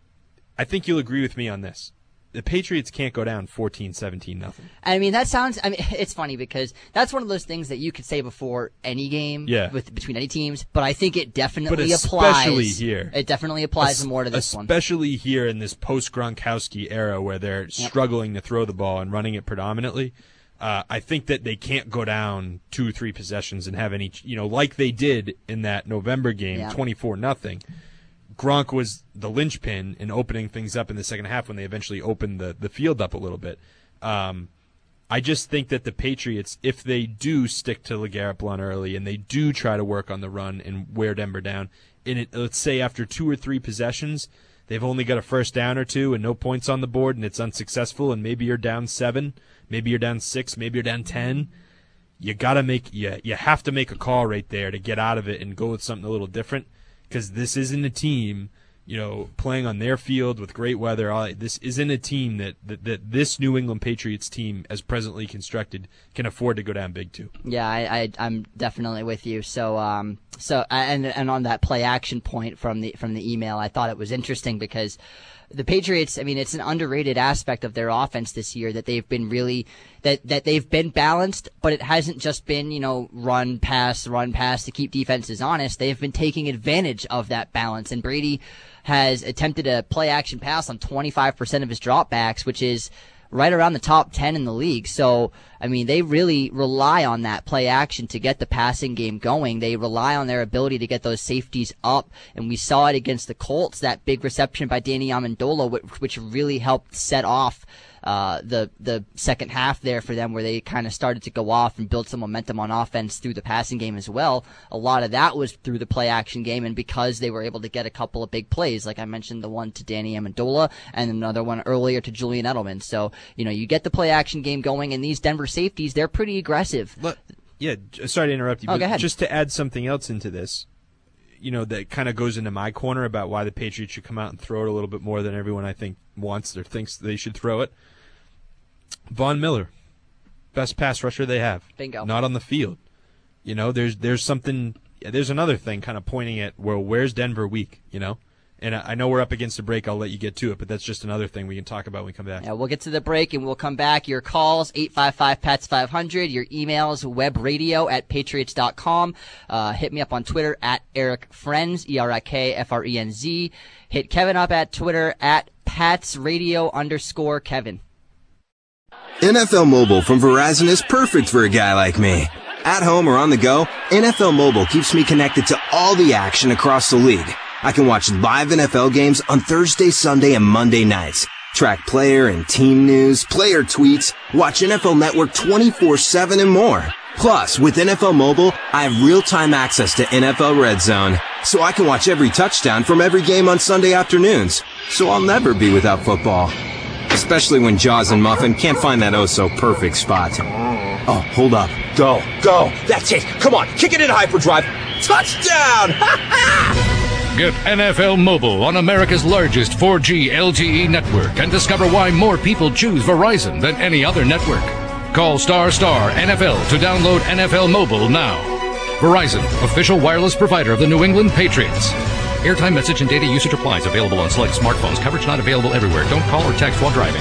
I think you'll agree with me on this. The Patriots can't go down fourteen seventeen nothing. I mean, that sounds, I mean, it's funny because that's one of those things that you could say before any game yeah. with between any teams, but I think it definitely but applies. Especially here. It definitely applies Es- more to this especially one. Especially here in this post-Gronkowski era where they're yep. struggling to throw the ball and running it predominantly. Uh, I think that they can't go down two or three possessions and have any, you know, like they did in that November game, yeah. twenty-four nothing. Gronk was the linchpin in opening things up in the second half when they eventually opened the, the field up a little bit. Um, I just think that the Patriots, if they do stick to LeGarrette Blount early and they do try to work on the run and wear Denver down, and it, let's say after two or three possessions, they've only got a first down or two and no points on the board and it's unsuccessful and maybe you're down seven, maybe you're down six, maybe you're down ten, you gotta make, you, you have to make a call right there to get out of it and go with something a little different. Because this isn't a team, you know, playing on their field with great weather. All, this isn't a team that, that, that this New England Patriots team, as presently constructed, can afford to go down big to. Yeah, I, I, I'm definitely with you. So, um, so and and on that play action point from the from the email, I thought it was interesting because the Patriots, I mean, it's an underrated aspect of their offense this year that they've been really that, that they've been balanced, but it hasn't just been, you know, run, pass, run, pass to keep defenses honest. They've been taking advantage of that balance, and Brady has attempted a play action pass on twenty-five percent of his dropbacks, which is right around the top ten in the league. So, I mean, they really rely on that play action to get the passing game going. They rely on their ability to get those safeties up, and we saw it against the Colts, that big reception by Danny Amendola, which, which really helped set off uh, the the second half there for them, where they kind of started to go off and build some momentum on offense through the passing game as well. A lot of that was through the play action game, and because they were able to get a couple of big plays, like I mentioned, the one to Danny Amendola and another one earlier to Julian Edelman. So, you know, you get the play action game going, and these Denver safeties, they're pretty aggressive. Look, yeah, sorry to interrupt you, oh, but go ahead. Just to add something else into this, you know, that kind of goes into my corner about why the Patriots should come out and throw it a little bit more than everyone, I think, wants or thinks they should throw it. Von Miller, best pass rusher they have. Bingo. Not on the field. You know, there's there's something, there's another thing kind of pointing at, well, where's Denver weak, you know? And I know we're up against a break. I'll let you get to it, but that's just another thing we can talk about when we come back. Yeah, we'll get to the break, and we'll come back. Your calls, eight five five, P A T S five hundred. Your emails, webradio at patriots dot com. Uh, hit me up on Twitter, at Eric Frenz, E R I K F R E N Z. Hit Kevin up at Twitter, at PatsRadio underscore Kevin. N F L Mobile from Verizon is perfect for a guy like me. At home or on the go, N F L Mobile keeps me connected to all the action across the league. I can watch live N F L games on Thursday, Sunday, and Monday nights. Track player and team news, player tweets, watch N F L Network twenty-four seven and more. Plus, with N F L Mobile, I have real-time access to N F L Red Zone, so I can watch every touchdown from every game on Sunday afternoons. So I'll never be without football. Especially when Jaws and Muffin can't find that oh-so-perfect spot. Oh, hold up. Go. Go. That's it. Come on. Kick it in hyperdrive. Touchdown! Get N F L Mobile on America's largest four G L T E network and discover why more people choose Verizon than any other network. Call star star N F L to download N F L Mobile now. Verizon, official wireless provider of the New England Patriots. Airtime, message, and data usage applies. Available on select smartphones. Coverage not available everywhere. Don't call or text while driving.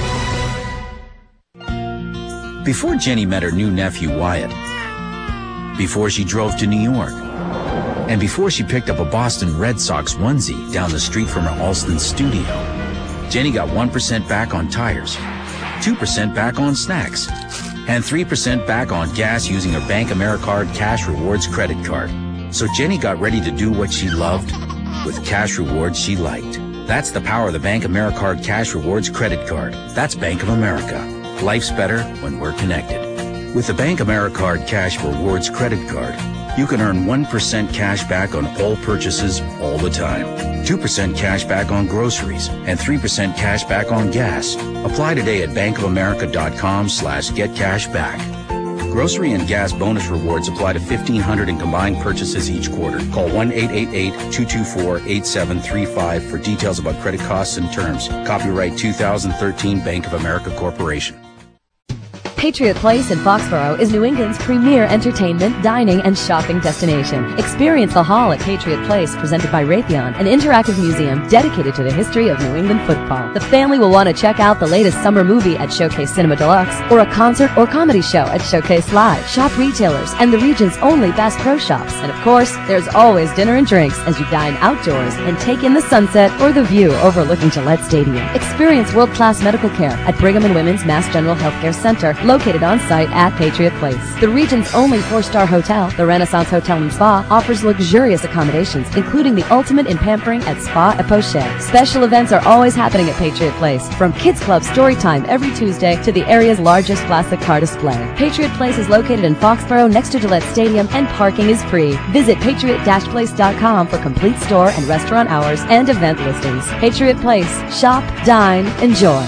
Before Jenny met her new nephew Wyatt, before she drove to New York, and before she picked up a Boston Red Sox onesie down the street from her Alston studio, Jenny got one percent back on tires, two percent back on snacks, and three percent back on gas using her Bank AmeriCard Cash Rewards credit card. So Jenny got ready to do what she loved with cash rewards she liked. That's the power of the Bank AmeriCard Cash Rewards credit card. That's Bank of America. Life's better when we're connected. With the Bank AmeriCard Cash Rewards credit card, you can earn one percent cash back on all purchases all the time, two percent cash back on groceries, and three percent cash back on gas. Apply today at bankofamerica.com slash get cash back. Grocery and gas bonus rewards apply to fifteen hundred in combined purchases each quarter. Call one eight eight eight, two two four, eight seven three five for details about credit costs and terms. Copyright two thousand thirteen Bank of America Corporation. Patriot Place in Foxborough is New England's premier entertainment, dining, and shopping destination. Experience the Hall at Patriot Place, presented by Raytheon, an interactive museum dedicated to the history of New England football. The family will want to check out the latest summer movie at Showcase Cinema Deluxe, or a concert or comedy show at Showcase Live. Shop retailers and the region's only Bass Pro Shops. And of course, there's always dinner and drinks as you dine outdoors and take in the sunset or the view overlooking Gillette Stadium. Experience world-class medical care at Brigham and Women's Mass General Healthcare Center, located on site at Patriot Place. The region's only four-star hotel, the Renaissance Hotel and Spa, offers luxurious accommodations, including the ultimate in pampering at Spa et Poche. Special events are always happening at Patriot Place, from Kids Club story time every Tuesday to the area's largest plastic car display. Patriot Place is located in Foxborough next to Gillette Stadium, and parking is free. Visit patriot dash place dot com for complete store and restaurant hours and event listings. Patriot Place. Shop, dine, enjoy.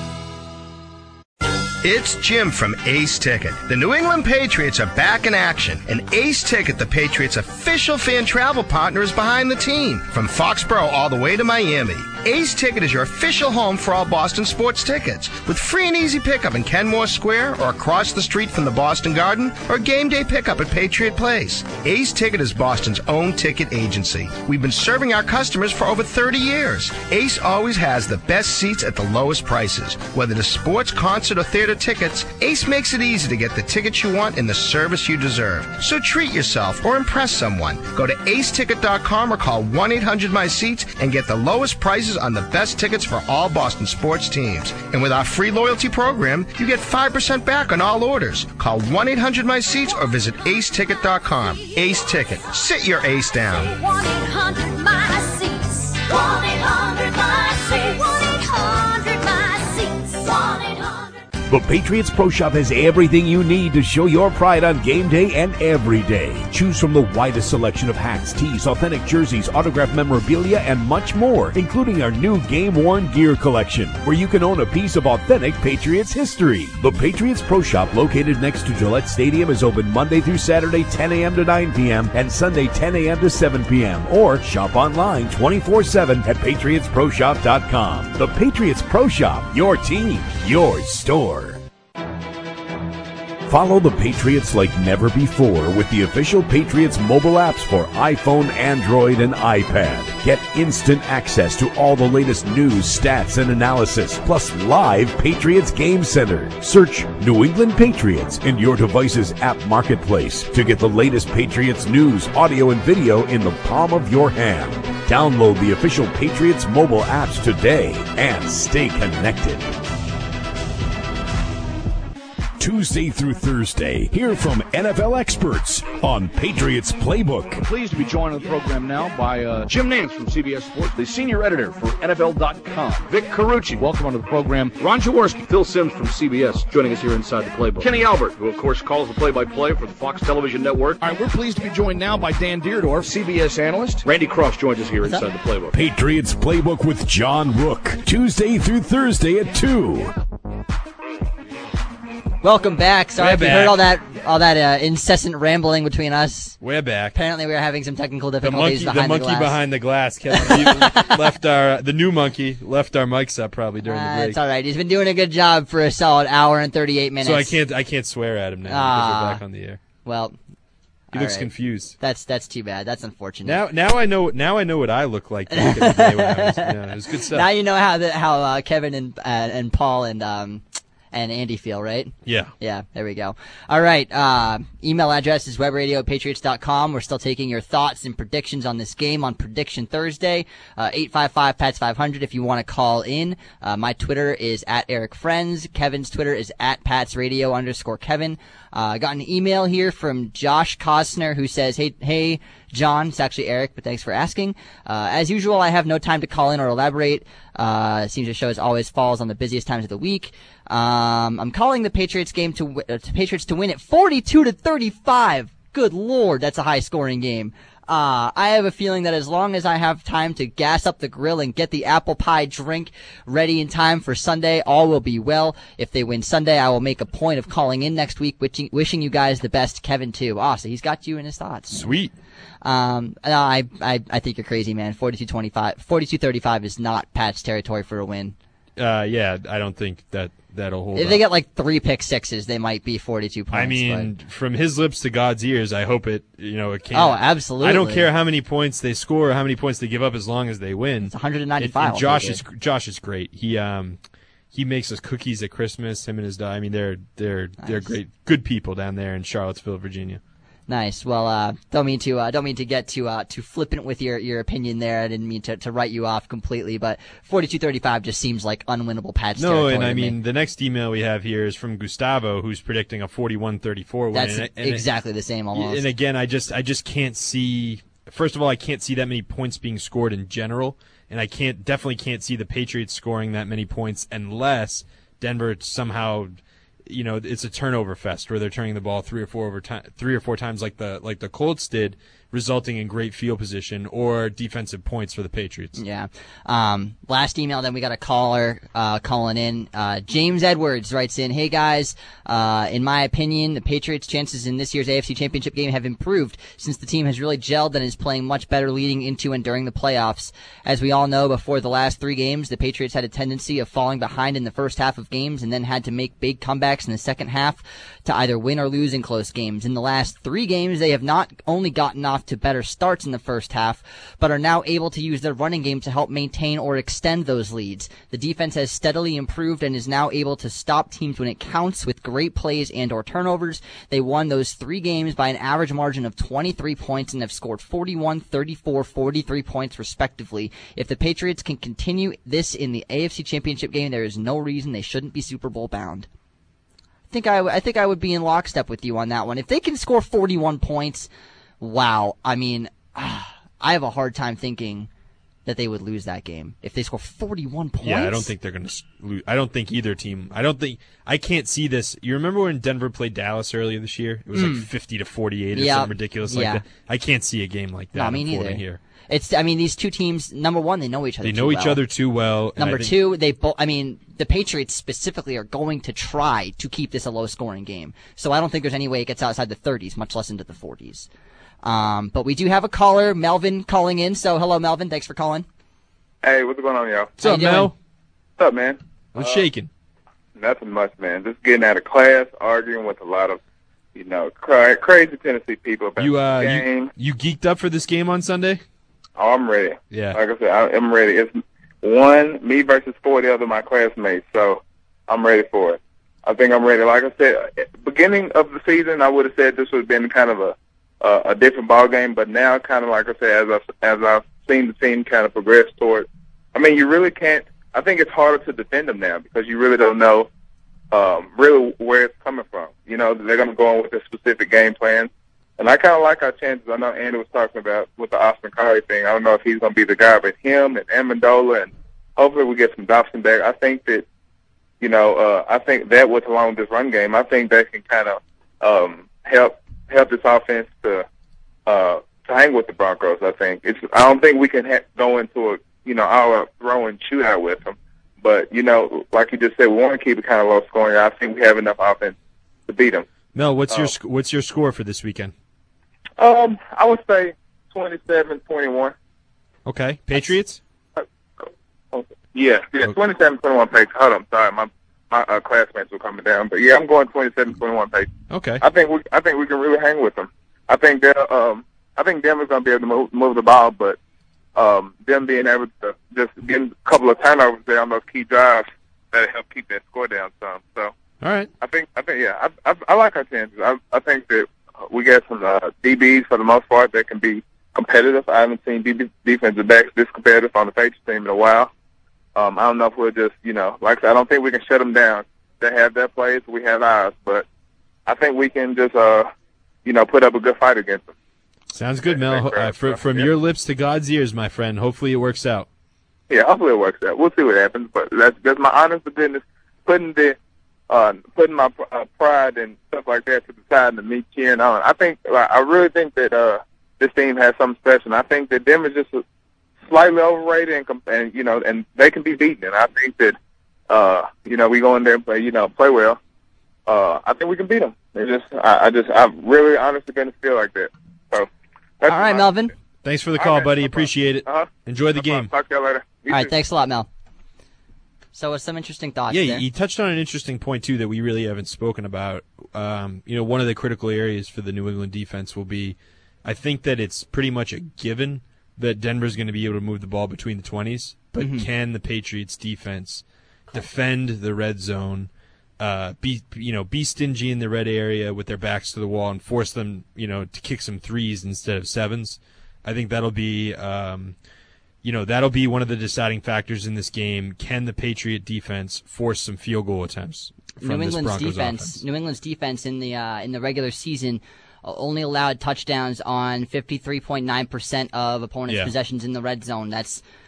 It's Jim from Ace Ticket. The New England Patriots are back in action, and Ace Ticket, the Patriots' official fan travel partner, is behind the team. From Foxborough all the way to Miami, Ace Ticket is your official home for all Boston sports tickets. With free and easy pickup in Kenmore Square or across the street from the Boston Garden or game day pickup at Patriot Place. Ace Ticket is Boston's own ticket agency. We've been serving our customers for over thirty years. Ace always has the best seats at the lowest prices. Whether it's sports, concert, or theater tickets, Ace makes it easy to get the tickets you want and the service you deserve. So treat yourself or impress someone. Go to ace ticket dot com or call one eight hundred my seats and get the lowest prices on the best tickets for all Boston sports teams. And with our free loyalty program, you get five percent back on all orders. Call one eight hundred my seats or visit ace ticket dot com. Ace Ticket. Sit your ace down. one eight hundred my seats. one eight hundred my seats. one eight hundred my seats. one eight hundred. The Patriots Pro Shop has everything you need to show your pride on game day and every day. Choose from the widest selection of hats, tees, authentic jerseys, autographed memorabilia, and much more, including our new game-worn gear collection, where you can own a piece of authentic Patriots history. The Patriots Pro Shop, located next to Gillette Stadium, is open Monday through Saturday, ten a.m. to nine p.m., and Sunday, ten a.m. to seven p.m., or shop online twenty-four seven at patriots pro shop dot com. The Patriots Pro Shop, your team, your store. Follow the Patriots like never before with the official Patriots mobile apps for iPhone, Android, and iPad. Get instant access to all the latest news, stats, and analysis, plus live Patriots Game Center. Search New England Patriots in your device's app marketplace to get the latest Patriots news, audio, and video in the palm of your hand. Download the official Patriots mobile apps today and stay connected. Tuesday through Thursday, hear from N F L experts on Patriots Playbook. I'm pleased to be joined on the program now by uh, Jim Nance from C B S Sports, the senior editor for N F L dot com. Vic Carucci, welcome onto the program. Ron Jaworski, Phil Simms from C B S, joining us here inside the Playbook. Kenny Albert, who of course calls the play-by-play for the Fox Television Network. All right, we're pleased to be joined now by Dan Deerdorf, C B S analyst. Randy Cross joins us here What's inside up? the Playbook. Patriots Playbook with John Rook, Tuesday through Thursday at two. Welcome back. Sorry We're if you back. heard all that all that uh, incessant rambling between us. We're back. Apparently, we are having some technical The difficulties monkey, the behind the, monkey glass. behind the glass kept, left our the new monkey left our mics up probably during Uh, the break. it's all right. He's been doing a good job for a solid hour and thirty-eight minutes. So I can't I can't swear at him now Ah. because we're back on the air. Well, He all looks right. confused. That's that's too bad. That's unfortunate. Now now I know now I know what I look like back in the day when I was, yeah, it was good stuff. Now you know how the, how uh, Kevin and uh, and Paul and um and Andy feel, right? Yeah. Yeah, there we go. All right. Uh, email address is webradio at patriots dot com. We're still taking your thoughts and predictions on this game on Prediction Thursday. Uh, eight five five P A T S five hundred if you want to call in. Uh, my Twitter is at Eric Friends. Kevin's Twitter is at PatsRadio underscore Kevin. Uh, I got an email here from Josh Costner who says, hey, hey, John, it's actually Eric, but thanks for asking. Uh, as usual, I have no time to call in or elaborate. Uh, it seems the show as always falls on the busiest times of the week. Um, I'm calling the Patriots game to, w- uh, to Patriots to win it forty-two to thirty-five. Good Lord, that's a high scoring game. Uh, I have a feeling that as long as I have time to gas up the grill and get the apple pie drink ready in time for Sunday, all will be well. If they win Sunday, I will make a point of calling in next week, wishing, wishing you guys the best. Kevin, too. Ah, so he's got you in his thoughts. Sweet. Um, no, I, I, I think you're crazy, man. forty-two twenty-five, forty-two thirty-five is not Pat's territory for a win. Uh, yeah, I don't think that that'll hold. If up. they get like three pick sixes, they might be forty-two points. I mean, from his lips to God's ears, I hope it, you know, it can't. Oh, absolutely. I don't care how many points they score or how many points they give up as long as they win. It's one ninety-five. And, and Josh is Josh is great. He um he makes us cookies at Christmas. Him and his dog. I mean, they're they're Nice. they're great, good people down there in Charlottesville, Virginia. Nice. Well, uh, don't mean to, uh, don't mean to get too, uh, too flippant with your, your opinion there. I didn't mean to, to write you off completely, but forty-two thirty-five just seems like unwinnable Pats No, territory and I to me. mean, the next email we have here is from Gustavo, who's predicting a forty-one thirty-four win. That's and, and, exactly the same almost. And again, I just, I just can't see. First of all, I can't see that many points being scored in general, and I can't, definitely can't see the Patriots scoring that many points unless Denver somehow, you know, it's a turnover fest where they're turning the ball three or four over time, three or four times like the like the Colts did resulting in great field position or defensive points for the Patriots. Yeah. Um, last email, then we got a caller uh, calling in. Uh, James Edwards writes in, "Hey guys, uh, in my opinion, the Patriots' chances in this year's A F C Championship game have improved since the team has really gelled and is playing much better leading into and during the playoffs. As we all know, before the last three games, the Patriots had a tendency of falling behind in the first half of games and then had to make big comebacks in the second half to either win or lose in close games. In the last three games, they have not only gotten off to better starts in the first half, but are now able to use their running game to help maintain or extend those leads. The defense has steadily improved and is now able to stop teams when it counts with great plays and or turnovers. They won those three games by an average margin of twenty-three points and have scored forty-one, thirty-four, forty-three points respectively. If the Patriots can continue this in the A F C Championship game, there is no reason they shouldn't be Super Bowl bound." I think I, I think I would be in lockstep with you on that one. If they can score forty-one points, wow. I mean, I have a hard time thinking that they would lose that game if they score forty-one points. Yeah, I don't think they're going to lose. I don't think either team. I don't think I can't see this. You remember when Denver played Dallas earlier this year? It was Mm. like fifty to forty-eight or Yeah. something ridiculous like Yeah. that. I can't see a game like that. No, me unfolding neither. Here. It's. I mean, these two teams. Number one, they know each other. They too know each well. other too well. and I Number think- two, they both. I mean, the Patriots specifically are going to try to keep this a low-scoring game. So I don't think there's any way it gets outside the thirties, much less into the forties. Um, but we do have a caller, Melvin, calling in. So hello, Melvin. Thanks for calling. Hey, what's going on, y'all? What's up, Mel? What's up, man? What's Uh, shaking? Nothing much, man. Just getting out of class, arguing with a lot of, you know, cra- crazy Tennessee people about You uh, the game. you you geeked up for this game on Sunday? Oh, I'm ready. Yeah. Like I said, I, I'm ready. It's one, me versus four of the other of my classmates, so I'm ready for it. I think I'm ready. Like I said, at the beginning of the season, I would have said this would have been kind of a a, a different ball game, but now, kind of like I said, as I've, as I've seen the team kind of progress toward, I mean, you really can't. I think it's harder to defend them now because you really don't know um, really where it's coming from. You know, they're going to go on with a specific game plan. And I kind of like our chances. I know Andy was talking about with the Austin Collie thing. I don't know if he's going to be the guy, but him and Amendola, and hopefully we get some Dobson back. I think that, you know, uh, I think that with along with this run game, I think that can kind of um, help help this offense to uh, to hang with the Broncos. I think it's. I don't think we can ha- go into a you know our throwing shootout with them. But you know, like you just said, we want to keep it kind of low scoring. I think we have enough offense to beat them. Mel, what's your Um, sc- what's your score for this weekend? Um, I would say twenty-seven twenty-one. Okay, Patriots. Yeah, yeah, twenty-seven twenty-one Patriots. Hold on, sorry, my my uh, classmates were coming down, but yeah, I'm going twenty-seven twenty-one Patriots. Okay. I think we I think we can really hang with them. I think they're um I think Denver's gonna be able to move, move the ball, but um them being able to just get a couple of turnovers there on those key drives that'll help keep that score down some. So all right, I think I think yeah, I I, I like our chances. I I think that we got some uh, D Bs for the most part that can be competitive. I haven't seen D B, defensive backs this competitive on the Patriots team in a while. Um, I don't know if we'll just, you know, like I said, I don't think we can shut them down. They have their plays, we have ours, but I think we can just, uh, you know, put up a good fight against them. Sounds good, Mel. Ho- Uh, fr- from your lips to God's ears, my friend. Hopefully it works out. Yeah, hopefully it works out. We'll see what happens, but that's that's my honest to goodness, putting the uh, putting my uh, pride and stuff like that to the side and me cheering on. I think, like, I really think that uh, this team has something special. And I think that them is just a, slightly overrated, and, com- and you know, and they can be beaten. And I think that, uh, you know, we go in there and play, you know, play well. Uh, I think we can beat them. They just, I, I just, I really, honestly, gonna feel like that. So, that's All right, my- Melvin. Thanks for the call, Okay, buddy. no problem. Appreciate it. Uh-huh. Enjoy the No problem. game. Talk to you later. You All right, too. thanks a lot, Mel. So, uh, some interesting thoughts Yeah, there. you touched on an interesting point too that we really haven't spoken about. Um, you know, one of the critical areas for the New England defense will be, I think that it's pretty much a given that Denver's going to be able to move the ball between the twenties, but Mhm. can the Patriots defense defend the red zone, uh, be you know be stingy in the red area with their backs to the wall and force them you know to kick some threes instead of sevens? I think that'll be. Um, You know, that'll be one of the deciding factors in this game. Can the Patriot defense force some field goal attempts from New this England's Broncos defense. offense? New England's defense in the uh, in the regular season uh, only allowed touchdowns on fifty-three point nine percent of opponents' Yeah. possessions in the red zone. That's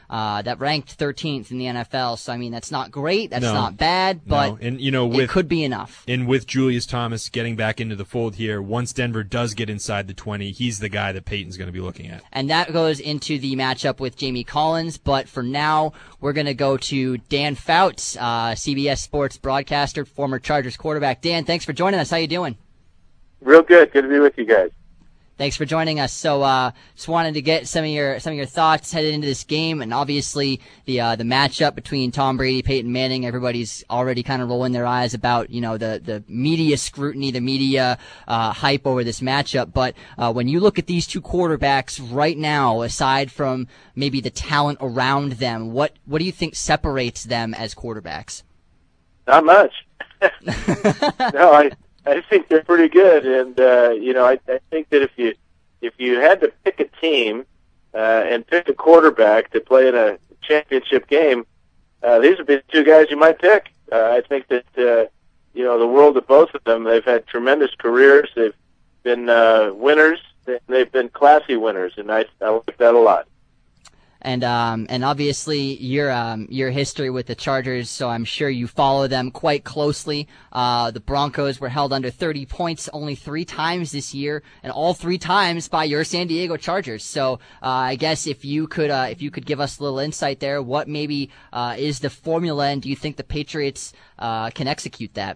uh, that ranked thirteenth in the N F L. So I mean, that's not great, that's No. not bad, but no. and, you know, with, it could be enough. And with Julius Thomas getting back into the fold here, once Denver does get inside the twenty, he's the guy that Peyton's going to be looking at. And that goes into the matchup with Jamie Collins. But for now, we're going to go to Dan Fouts, uh, C B S Sports broadcaster, former Chargers quarterback. Dan, thanks for joining us. How you doing? Real good. Good to be with you guys. Thanks for joining us. So, uh, just wanted to get some of your some of your thoughts headed into this game, and obviously the uh, the matchup between Tom Brady, Peyton Manning. Everybody's already kind of rolling their eyes about you know the the media scrutiny, the media uh, hype over this matchup. But uh, when you look at these two quarterbacks right now, aside from maybe the talent around them, what what do you think separates them as quarterbacks? Not much. no, I. I think they're pretty good, and uh, you know, I, I think that if you if you had to pick a team uh, and pick a quarterback to play in a championship game, uh, these would be the two guys you might pick. Uh, I think that uh, you know the world of both of them. They've had tremendous careers. They've been uh, winners. They've been classy winners, and I, I like that a lot. And um, and obviously your um, your history with the Chargers, so I'm sure you follow them quite closely. Uh, the Broncos were held under thirty points only three times this year, and all three times by your San Diego Chargers. So uh, I guess if you could uh, if you could give us a little insight there, what maybe uh, is the formula, and do you think the Patriots uh, can execute that?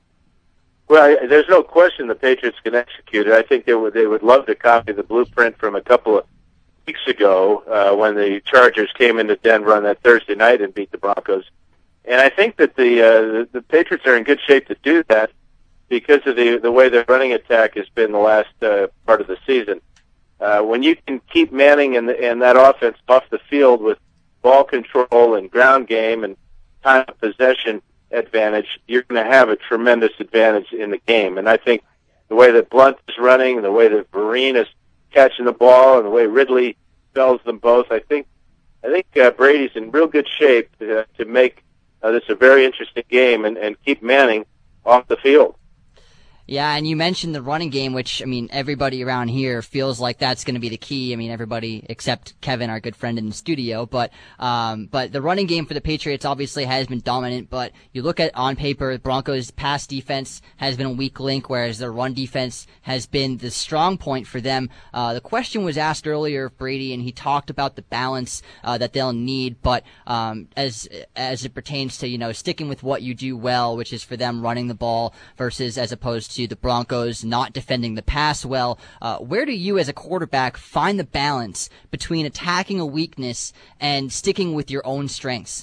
Well, I, there's no question the Patriots can execute it. I think they would they would love to copy the blueprint from a couple of weeks ago uh, when the Chargers came into Denver on that Thursday night and beat the Broncos. And I think that the uh, the, the Patriots are in good shape to do that because of the the way their running attack has been the last uh, part of the season. Uh, when you can keep Manning and, the, and that offense off the field with ball control and ground game and time of possession advantage, you're going to have a tremendous advantage in the game. And I think the way that Blunt is running, the way that Vereen is catching the ball, and the way Ridley spells them both, I think I think uh, Brady's in real good shape to, to make uh, this a very interesting game and, and keep Manning off the field. Yeah, and you mentioned the running game, which, I mean, everybody around here feels like that's going to be the key. I mean, everybody except Kevin, our good friend in the studio. But um, but the running game for the Patriots obviously has been dominant. But you look at, on paper, Broncos' pass defense has been a weak link, whereas their run defense has been the strong point for them. Uh, the question was asked earlier of Brady, and he talked about the balance uh, that they'll need. But um, as as it pertains to, you know, sticking with what you do well, which is for them running the ball versus as opposed to the Broncos not defending the pass well. Uh, where do you as a quarterback find the balance between attacking a weakness and sticking with your own strengths?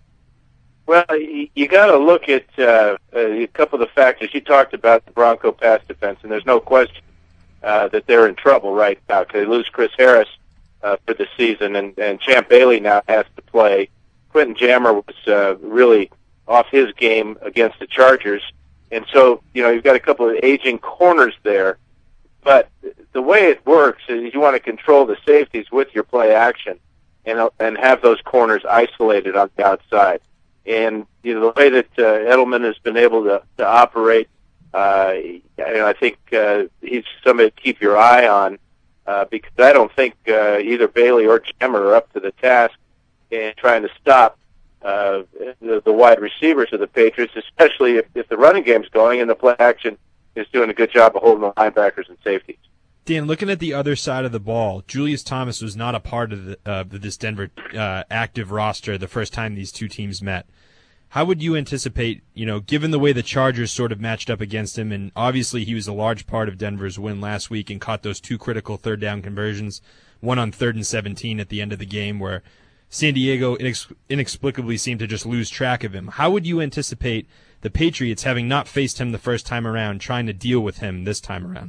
Well, you, you got to look at uh, a couple of the factors. You talked about the Bronco pass defense, and there's no question uh, that they're in trouble right now because they lose Chris Harris uh, for the season, and, and Champ Bailey now has to play. Quentin Jammer was uh, really off his game against the Chargers. And so, you know, you've got a couple of aging corners there. But the way it works is you want to control the safeties with your play action and and have those corners isolated on the outside. And, you know, the way that uh, Edelman has been able to, to operate, uh, I think uh, he's somebody to keep your eye on uh, because I don't think uh, either Bailey or Jammer are up to the task in trying to stop Uh, the, the wide receivers of the Patriots, especially if, if the running game's going and the play action is doing a good job of holding the linebackers and safeties. Dan, looking at the other side of the ball, Julius Thomas was not a part of the, uh, this Denver uh, active roster the first time these two teams met. How would you anticipate, you know, given the way the Chargers sort of matched up against him, and obviously he was a large part of Denver's win last week and caught those two critical third down conversions, one on third and seventeen at the end of the game where San Diego inex- inexplicably seemed to just lose track of him. How would you anticipate the Patriots, having not faced him the first time around, trying to deal with him this time around?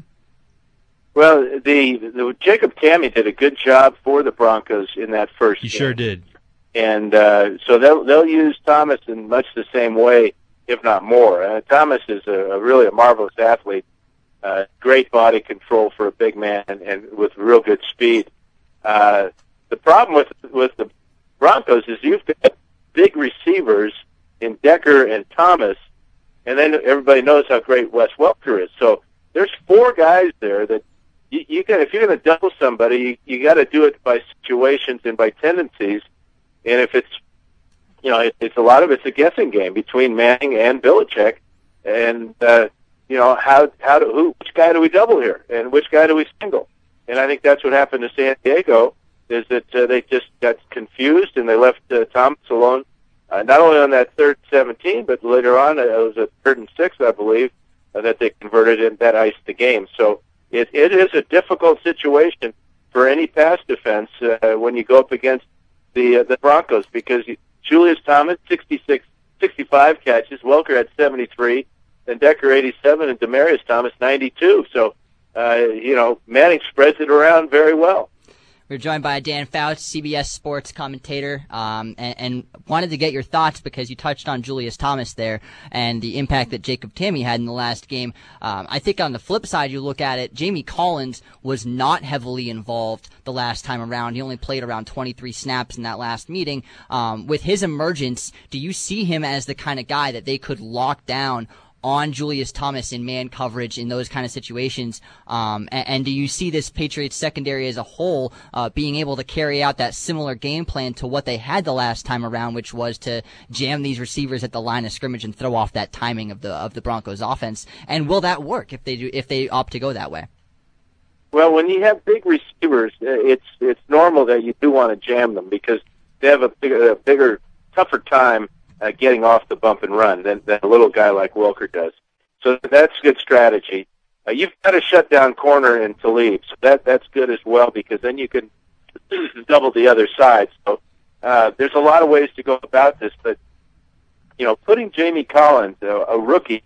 Well, the, the Jacob Tamme did a good job for the Broncos in that first He game. sure did. And uh, so they'll they'll use Thomas in much the same way, if not more. Uh, Thomas is a, a really a marvelous athlete, uh, great body control for a big man, and, and with real good speed. Uh, the problem with with the Broncos is you've got big receivers in Decker and Thomas, and then everybody knows how great Wes Welker is. So there's four guys there that you, you can, if you're going to double somebody, you, you got to do it by situations and by tendencies And if it's, you know, it, it's a lot of it's a guessing game between Manning and Belichick, and uh, you know, how how do who which guy do we double here, and which guy do we single? And I think that's what happened to San Diego, is that uh, they just got confused and they left uh, Thomas alone, uh, not only on that third seventeen, but later on uh, it was a third and six, I believe, uh, that they converted and that iced the game. So it it is a difficult situation for any pass defense uh, when you go up against the uh, the Broncos, because you, Julius Thomas sixty-six, sixty-five catches, Welker had seventy-three, and Decker eighty-seven, and Demaryius Thomas ninety-two. So uh, you know, Manning spreads it around very well. We're joined by Dan Fouts, C B S Sports commentator, um, and, and wanted to get your thoughts because you touched on Julius Thomas there and the impact that Jacob Tamme had in the last game. Um, I think on the flip side, you look at it, Jamie Collins was not heavily involved the last time around. He only played around twenty-three snaps in that last meeting. Um, with his emergence, do you see him as the kind of guy that they could lock down on Julius Thomas in man coverage in those kind of situations? Um, and, and do you see this Patriots secondary as a whole uh, being able to carry out that similar game plan to what they had the last time around, which was to jam these receivers at the line of scrimmage and throw off that timing of the of the Broncos offense? And will that work if they do if they opt to go that way? Well, when you have big receivers, it's it's normal that you do want to jam them because they have a bigger, a bigger tougher time Uh, getting off the bump and run than, than a little guy like Welker does. So that's good strategy. Uh, you've got a shutdown corner in Talib, so that that's good as well because then you can double the other side. So uh, there's a lot of ways to go about this, but you know, putting Jamie Collins, uh, a rookie,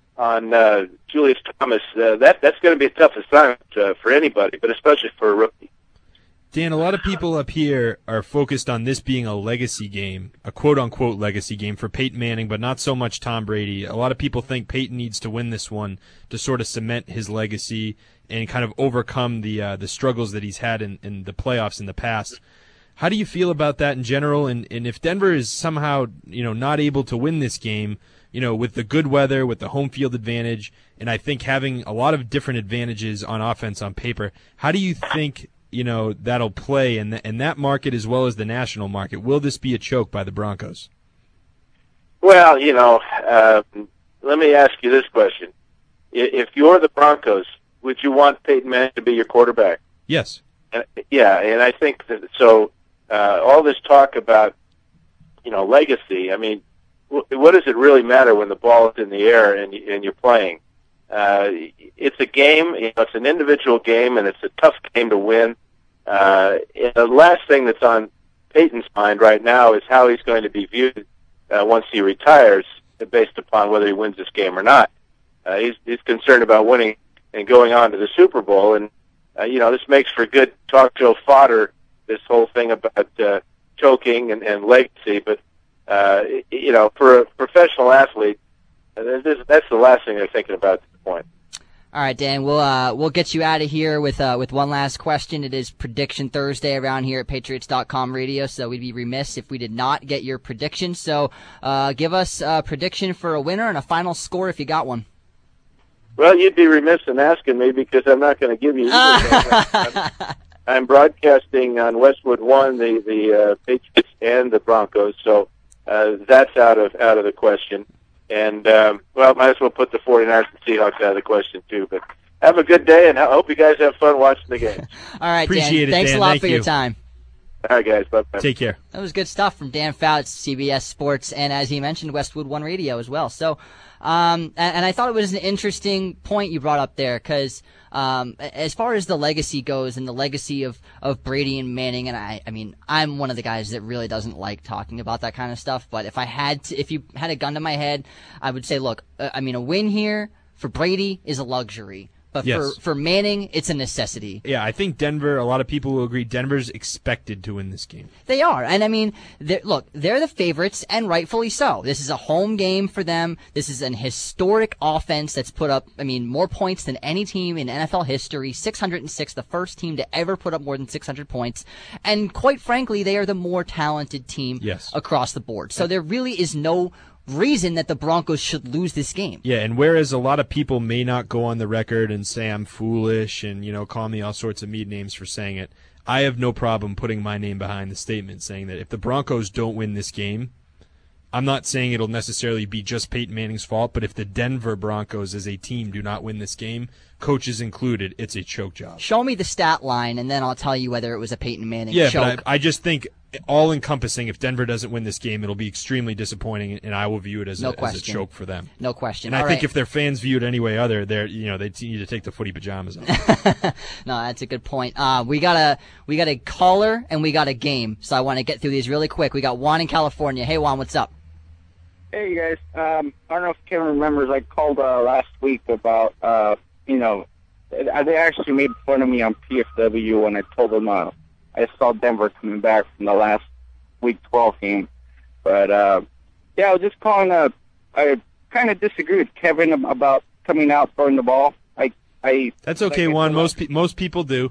on uh, Julius Thomas, uh, that that's going to be a tough assignment uh, for anybody, but especially for a rookie. Dan, a lot of people up here are focused on this being a legacy game, a quote-unquote legacy game for Peyton Manning, but not so much Tom Brady. A lot of people think Peyton needs to win this one to sort of cement his legacy and kind of overcome the uh, the struggles that he's had in, in the playoffs in the past. How do you feel about that in general? And, and if Denver is somehow, you know, not able to win this game, you know, with the good weather, with the home field advantage, and I think having a lot of different advantages on offense on paper, how do you think, you know, that'll play in, the, in that market as well as the national market? Will this be a choke by the Broncos? Well, you know, uh, let me ask you this question. If you're the Broncos, would you want Peyton Manning to be your quarterback? Yes. Uh, yeah, and I think that, so uh, all this talk about, you know, legacy, I mean, w- what does it really matter when the ball is in the air and, and you're playing? Uh, it's a game, you know, it's an individual game, and it's a tough game to win. Uh, and the last thing that's on Peyton's mind right now is how he's going to be viewed uh, once he retires, based upon whether he wins this game or not. Uh, he's, he's concerned about winning and going on to the Super Bowl, and uh, you know, this makes for good talk show fodder. This whole thing about uh, choking and, and legacy, but uh, you know, for a professional athlete, uh, this, that's the last thing they're thinking about at this point. All right, Dan, we'll uh, we'll get you out of here with uh, with one last question. It is Prediction Thursday around here at Patriots dot com radio, so we'd be remiss if we did not get your prediction. So uh, give us a prediction for a winner and a final score if you got one. Well, you'd be remiss in asking me because I'm not going to give you either. I'm, I'm broadcasting on Westwood One, the the uh, Patriots and the Broncos, so uh, that's out of out of the question. And, um, well, might as well put the 49ers and Seahawks out of the question, too. But have a good day, and I hope you guys have fun watching the game. All right, Appreciate Dan. it, Thanks Dan. a lot Thank for you. your time. All right, guys. Bye-bye. Take care. That was good stuff from Dan Fouts, C B S Sports, and as he mentioned, Westwood One Radio as well. So, um, and, and I thought it was an interesting point you brought up there because um, as far as the legacy goes and the legacy of, of Brady and Manning, and I, I mean, I'm one of the guys that really doesn't like talking about that kind of stuff. But if I had to, if you had a gun to my head, I would say, look, uh, I mean, a win here for Brady is a luxury. But Yes. for, for Manning, it's a necessity. Yeah, I think Denver, a lot of people will agree, Denver's expected to win this game. They are. And I mean, they're, look, they're the favorites, and rightfully so. This is a home game for them. This is an historic offense that's put up, I mean, more points than any team in N F L history. six hundred six, the first team to ever put up more than six hundred points. And quite frankly, they are the more talented team Yes. across the board. So there really is no reason that the Broncos should lose this game. Yeah, and whereas a lot of people may not go on the record and say I'm foolish and, you know, call me all sorts of mean names for saying it, I have no problem putting my name behind the statement saying that if the Broncos don't win this game, I'm not saying it'll necessarily be just Peyton Manning's fault, but if the Denver Broncos as a team do not win this game, coaches included, it's a choke job. Show me the stat line, and then I'll tell you whether it was a Peyton Manning yeah, choke. Yeah, but I, I just think all-encompassing, if Denver doesn't win this game, it'll be extrely disappointing, and I will view it as, no a, as a choke for them. No question. And All I think right. if their fans view it any way other, they're you know they need to take the footy pajamas off. No, that's a good point. Uh, we got a we got a caller and we got a game, so I want to get through these really quick. We got Juan in California. Hey, Juan, what's up? Hey, guys. Um, I don't know if Kevin remembers, I called uh, last week about, uh, you know, they actually made fun of me on P F W when I told them uh, I saw Denver coming back from the last Week twelve game. But, uh, yeah, I was just calling, uh, I kind of disagree with Kevin about coming out throwing the ball. I, I That's okay, like Juan. Most, pe- most people do.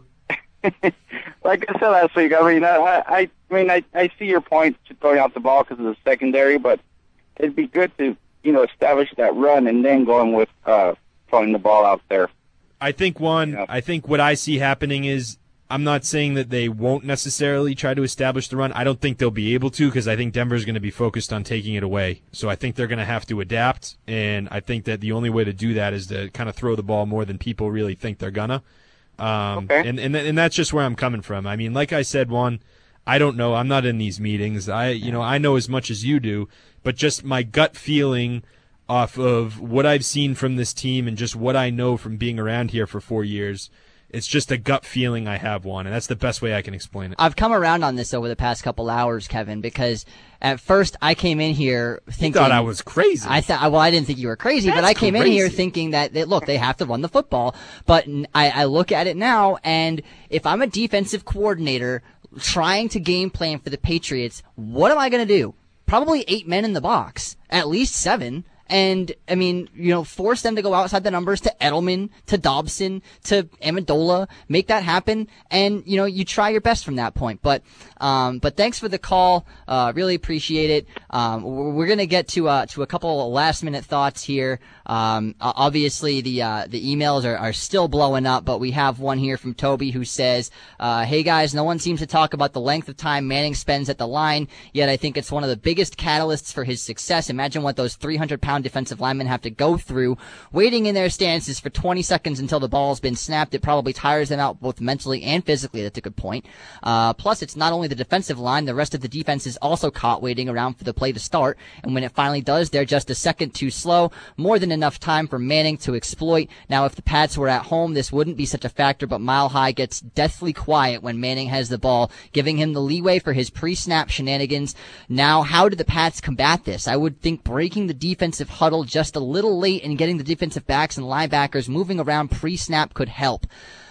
Like I said last week, I mean, I, I, I mean, I, I see your point to throwing out the ball because of the secondary, but it'd be good to, you know, establish that run and then going with uh, throwing the ball out there. I think, one, yeah. I think what I see happening is I'm not saying that they won't necessarily try to establish the run. I don't think they'll be able to because I think Denver's going to be focused on taking it away. So I think they're going to have to adapt, and I think that the only way to do that is to kind of throw the ball more than people really think they're going to. Um, okay. and, and and that's just where I'm coming from. I mean, like I said, Juan, I don't know. I'm not in these meetings. I, you know, I know as much as you do, but just my gut feeling off of what I've seen from this team and just what I know from being around here for four years, it's just a gut feeling I have, Juan, and that's the best way I can explain it. I've come around on this over the past couple hours, Kevin, because at first I came in here thinking... You thought I was crazy. I thought, well, I didn't think you were crazy, that's but I came crazy. in here thinking that, they, look, they have to run the football. But I, I look at it now, and if I'm a defensive coordinator trying to game plan for the Patriots, what am I going to do? Probably eight men in the box, at least seven. And, I mean, you know, force them to go outside the numbers to Edelman, to Dobson, to Amendola, make that happen. And, you know, you try your best from that point. But, um, but thanks for the call. Uh, really appreciate it. Um, we're going to get to, uh, to a couple last minute thoughts here. Um, obviously the, uh, the emails are, are still blowing up, but we have one here from Toby who says, uh, hey guys, no one seems to talk about the length of time Manning spends at the line, yet I think it's one of the biggest catalysts for his success. Imagine what those three hundred pound defensive linemen have to go through waiting in their stances for twenty seconds until the ball's been snapped. It probably tires them out both mentally and physically. That's a good point. Uh, plus it's not only the defensive line, the rest of the defense is also caught waiting around for the play to start, and when it finally does, they're just a second too slow. More than enough time for Manning to exploit. Now if the Pats were at home, this wouldn't be such a factor, but Mile High gets deathly quiet when Manning has the ball, giving him the leeway for his pre-snap shenanigans. Now how do the Pats combat this? I would think breaking the defensive huddle just a little late and getting the defensive backs and linebackers moving around pre-snap could help.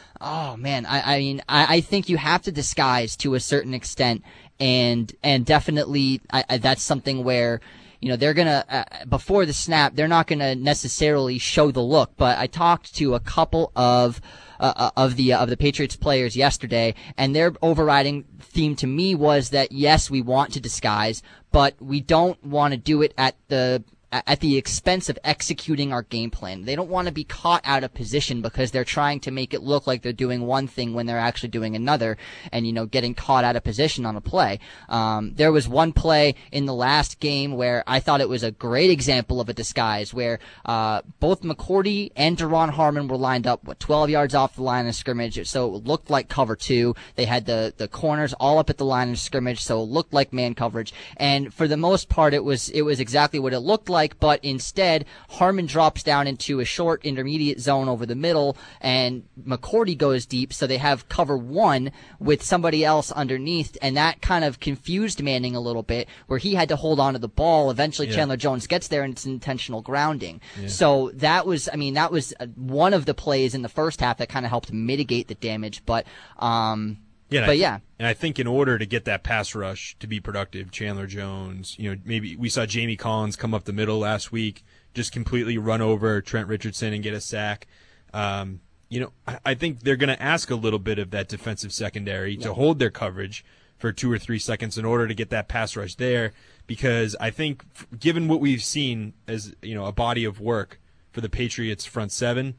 Oh man, I, I mean, I, I think you have to disguise to a certain extent, and and definitely I, I, that's something where, you know, they're gonna uh, before the snap, they're not gonna necessarily show the look. But I talked to a couple of uh, of the uh, of the Patriots players yesterday, and their overriding theme to me was that yes, we want to disguise, but we don't want to do it at the at the expense of executing our game plan. They don't want to be caught out of position because they're trying to make it look like they're doing one thing when they're actually doing another, and, you know, getting caught out of position on a play. Um, there was one play in the last game where I thought it was a great example of a disguise where uh, both McCourty and Deron Harmon were lined up, what, twelve yards off the line of scrimmage, so it looked like cover two. They had the, the corners all up at the line of scrimmage, so it looked like man coverage. And for the most part, it was it was exactly what it looked like. But instead, Harmon drops down into a short intermediate zone over the middle, and McCourty goes deep, so they have cover one with somebody else underneath, and that kind of confused Manning a little bit, where he had to hold on to the ball. Eventually, yeah. Chandler Jones gets there, and it's intentional grounding. Yeah. So that was, I mean, that was one of the plays in the first half that kind of helped mitigate the damage, but, um... Yeah, but I th- yeah. And I think in order to get that pass rush to be productive, Chandler Jones, you know, maybe we saw Jamie Collins come up the middle last week, just completely run over Trent Richardson and get a sack. Um, you know, I, I think they're going to ask a little bit of that defensive secondary yeah. to hold their coverage for two or three seconds in order to get that pass rush there, because I think given what we've seen as, you know, a body of work for the Patriots front seven,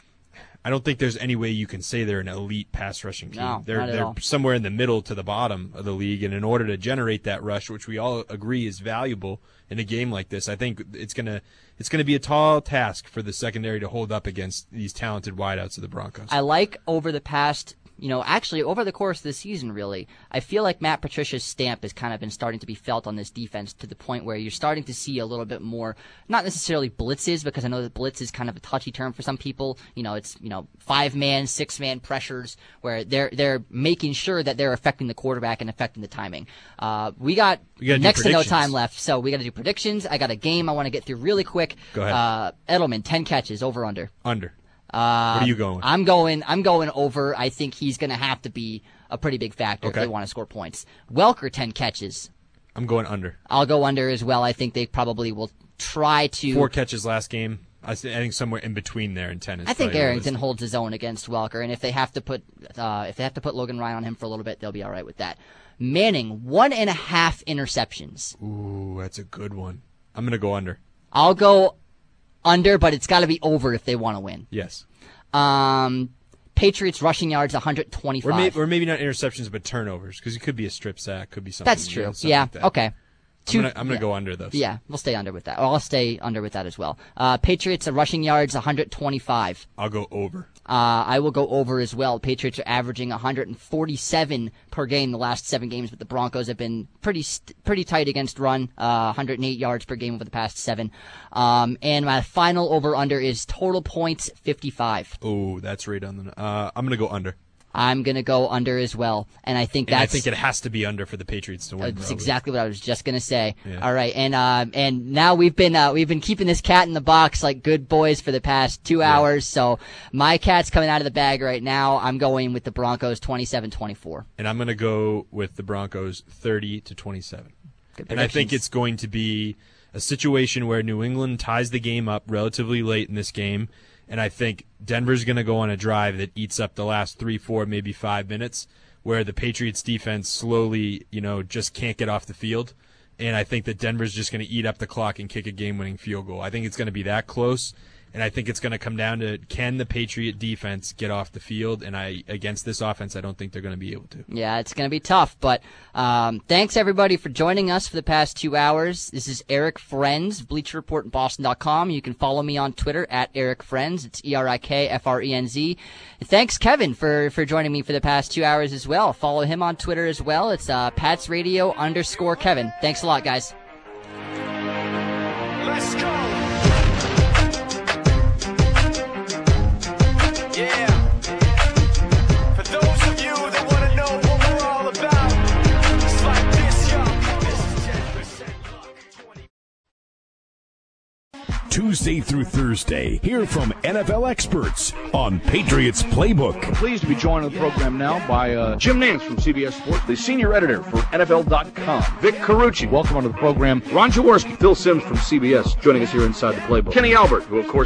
I don't think there's any way you can say they're an elite pass rushing team. No, they're not at they're all. somewhere in the middle to the bottom of the league, and in order to generate that rush, which we all agree is valuable in a game like this, I think it's gonna it's gonna be a tall task for the secondary to hold up against these talented wideouts of the Broncos. I like over the past, you know, actually over the course of the season, really, I feel like Matt Patricia's stamp has kind of been starting to be felt on this defense to the point where you're starting to see a little bit more, not necessarily blitzes, because I know that blitz is kind of a touchy term for some people. You know, it's, you know, five-man, six-man pressures where they're they're making sure that they're affecting the quarterback and affecting the timing. Uh, we got We gotta do next to no predictions. time left, so we got to do predictions. I got a game I want to get through really quick. Go ahead. Uh, Edelman, ten catches, over under. Under. Uh, What are you going with? I'm going. I'm going over. I think he's going to have to be a pretty big factor Okay. if they want to score points. Welker, ten catches. I'm going under. I'll go under as well. I think they probably will try to. Four catches last game. I th- I think somewhere in between there and ten is I think probably Arrington realistic. holds his own against Welker, and if they have to put uh, if they have to put Logan Ryan on him for a little bit, they'll be all right with that. Manning, one and a half interceptions. Ooh, that's a good one. I'm going to go under. I'll go under, but it's got to be over if they want to win. Yes. Um, Patriots rushing yards, one hundred twenty-five. Or, may- or maybe not interceptions, but turnovers, because it could be a strip sack, could be something. That's true. you know, something Yeah. like that. Okay. I'm gonna, I'm gonna yeah. go under those. Yeah, we'll stay under with that. Or I'll stay under with that as well. Uh, Patriots uh, rushing yards, one hundred twenty-five. I'll go over. Uh, I will go over as well. Patriots are averaging one hundred forty-seven per game the last seven games, but the Broncos have been pretty st- pretty tight against run, uh, one hundred eight yards per game over the past seven. Um, and my final over-under is total points, fifty-five. Oh, that's right on the. Uh, I'm gonna go under. I'm going to go under as well, and I think And I that's... think it has to be under for the Patriots to win. That's probably. exactly what I was just gonna say. Yeah. All right, and uh, and now we've been uh, we've been keeping this cat in the box like good boys for the past two hours. So my cat's coming out of the bag right now. I'm going with the Broncos, twenty-seven twenty-four. And I'm gonna go with the Broncos, thirty to twenty-seven. Good And I think predictions. it's going to be a situation where New England ties the game up relatively late in this game. And I think Denver's going to go on a drive that eats up the last three, four, maybe five minutes, where the Patriots defense slowly, you know, just can't get off the field. And I think that Denver's just going to eat up the clock and kick a game-winning field goal. I think it's going to be that close. And I think it's going to come down to, can the Patriot defense get off the field? And I, against this offense, I don't think they're going to be able to. Yeah, it's going to be tough, but um, thanks everybody for joining us for the past two hours. This is Eric Friends, Bleacher Report in Boston dot com. You can follow me on Twitter at Eric Friends. It's E R I K F R E N Z. And thanks, Kevin, for, for joining me for the past two hours as well. Follow him on Twitter as well. It's uh, Pats Radio underscore Kevin. Thanks a lot, guys. Let's go. Yeah. For those of you that want to know what we're all about, it's like this, y'all. This is ten percent luck. Tuesday through Thursday, hear from N F L experts on Patriots Playbook. I'm pleased to be joined on the program now by uh, Jim Nance from C B S Sports, the senior editor for N F L dot com. Vic Carucci, welcome onto the program. Ron Jaworski, Phil Simms from C B S, joining us here inside the Playbook. Kenny Albert, who of course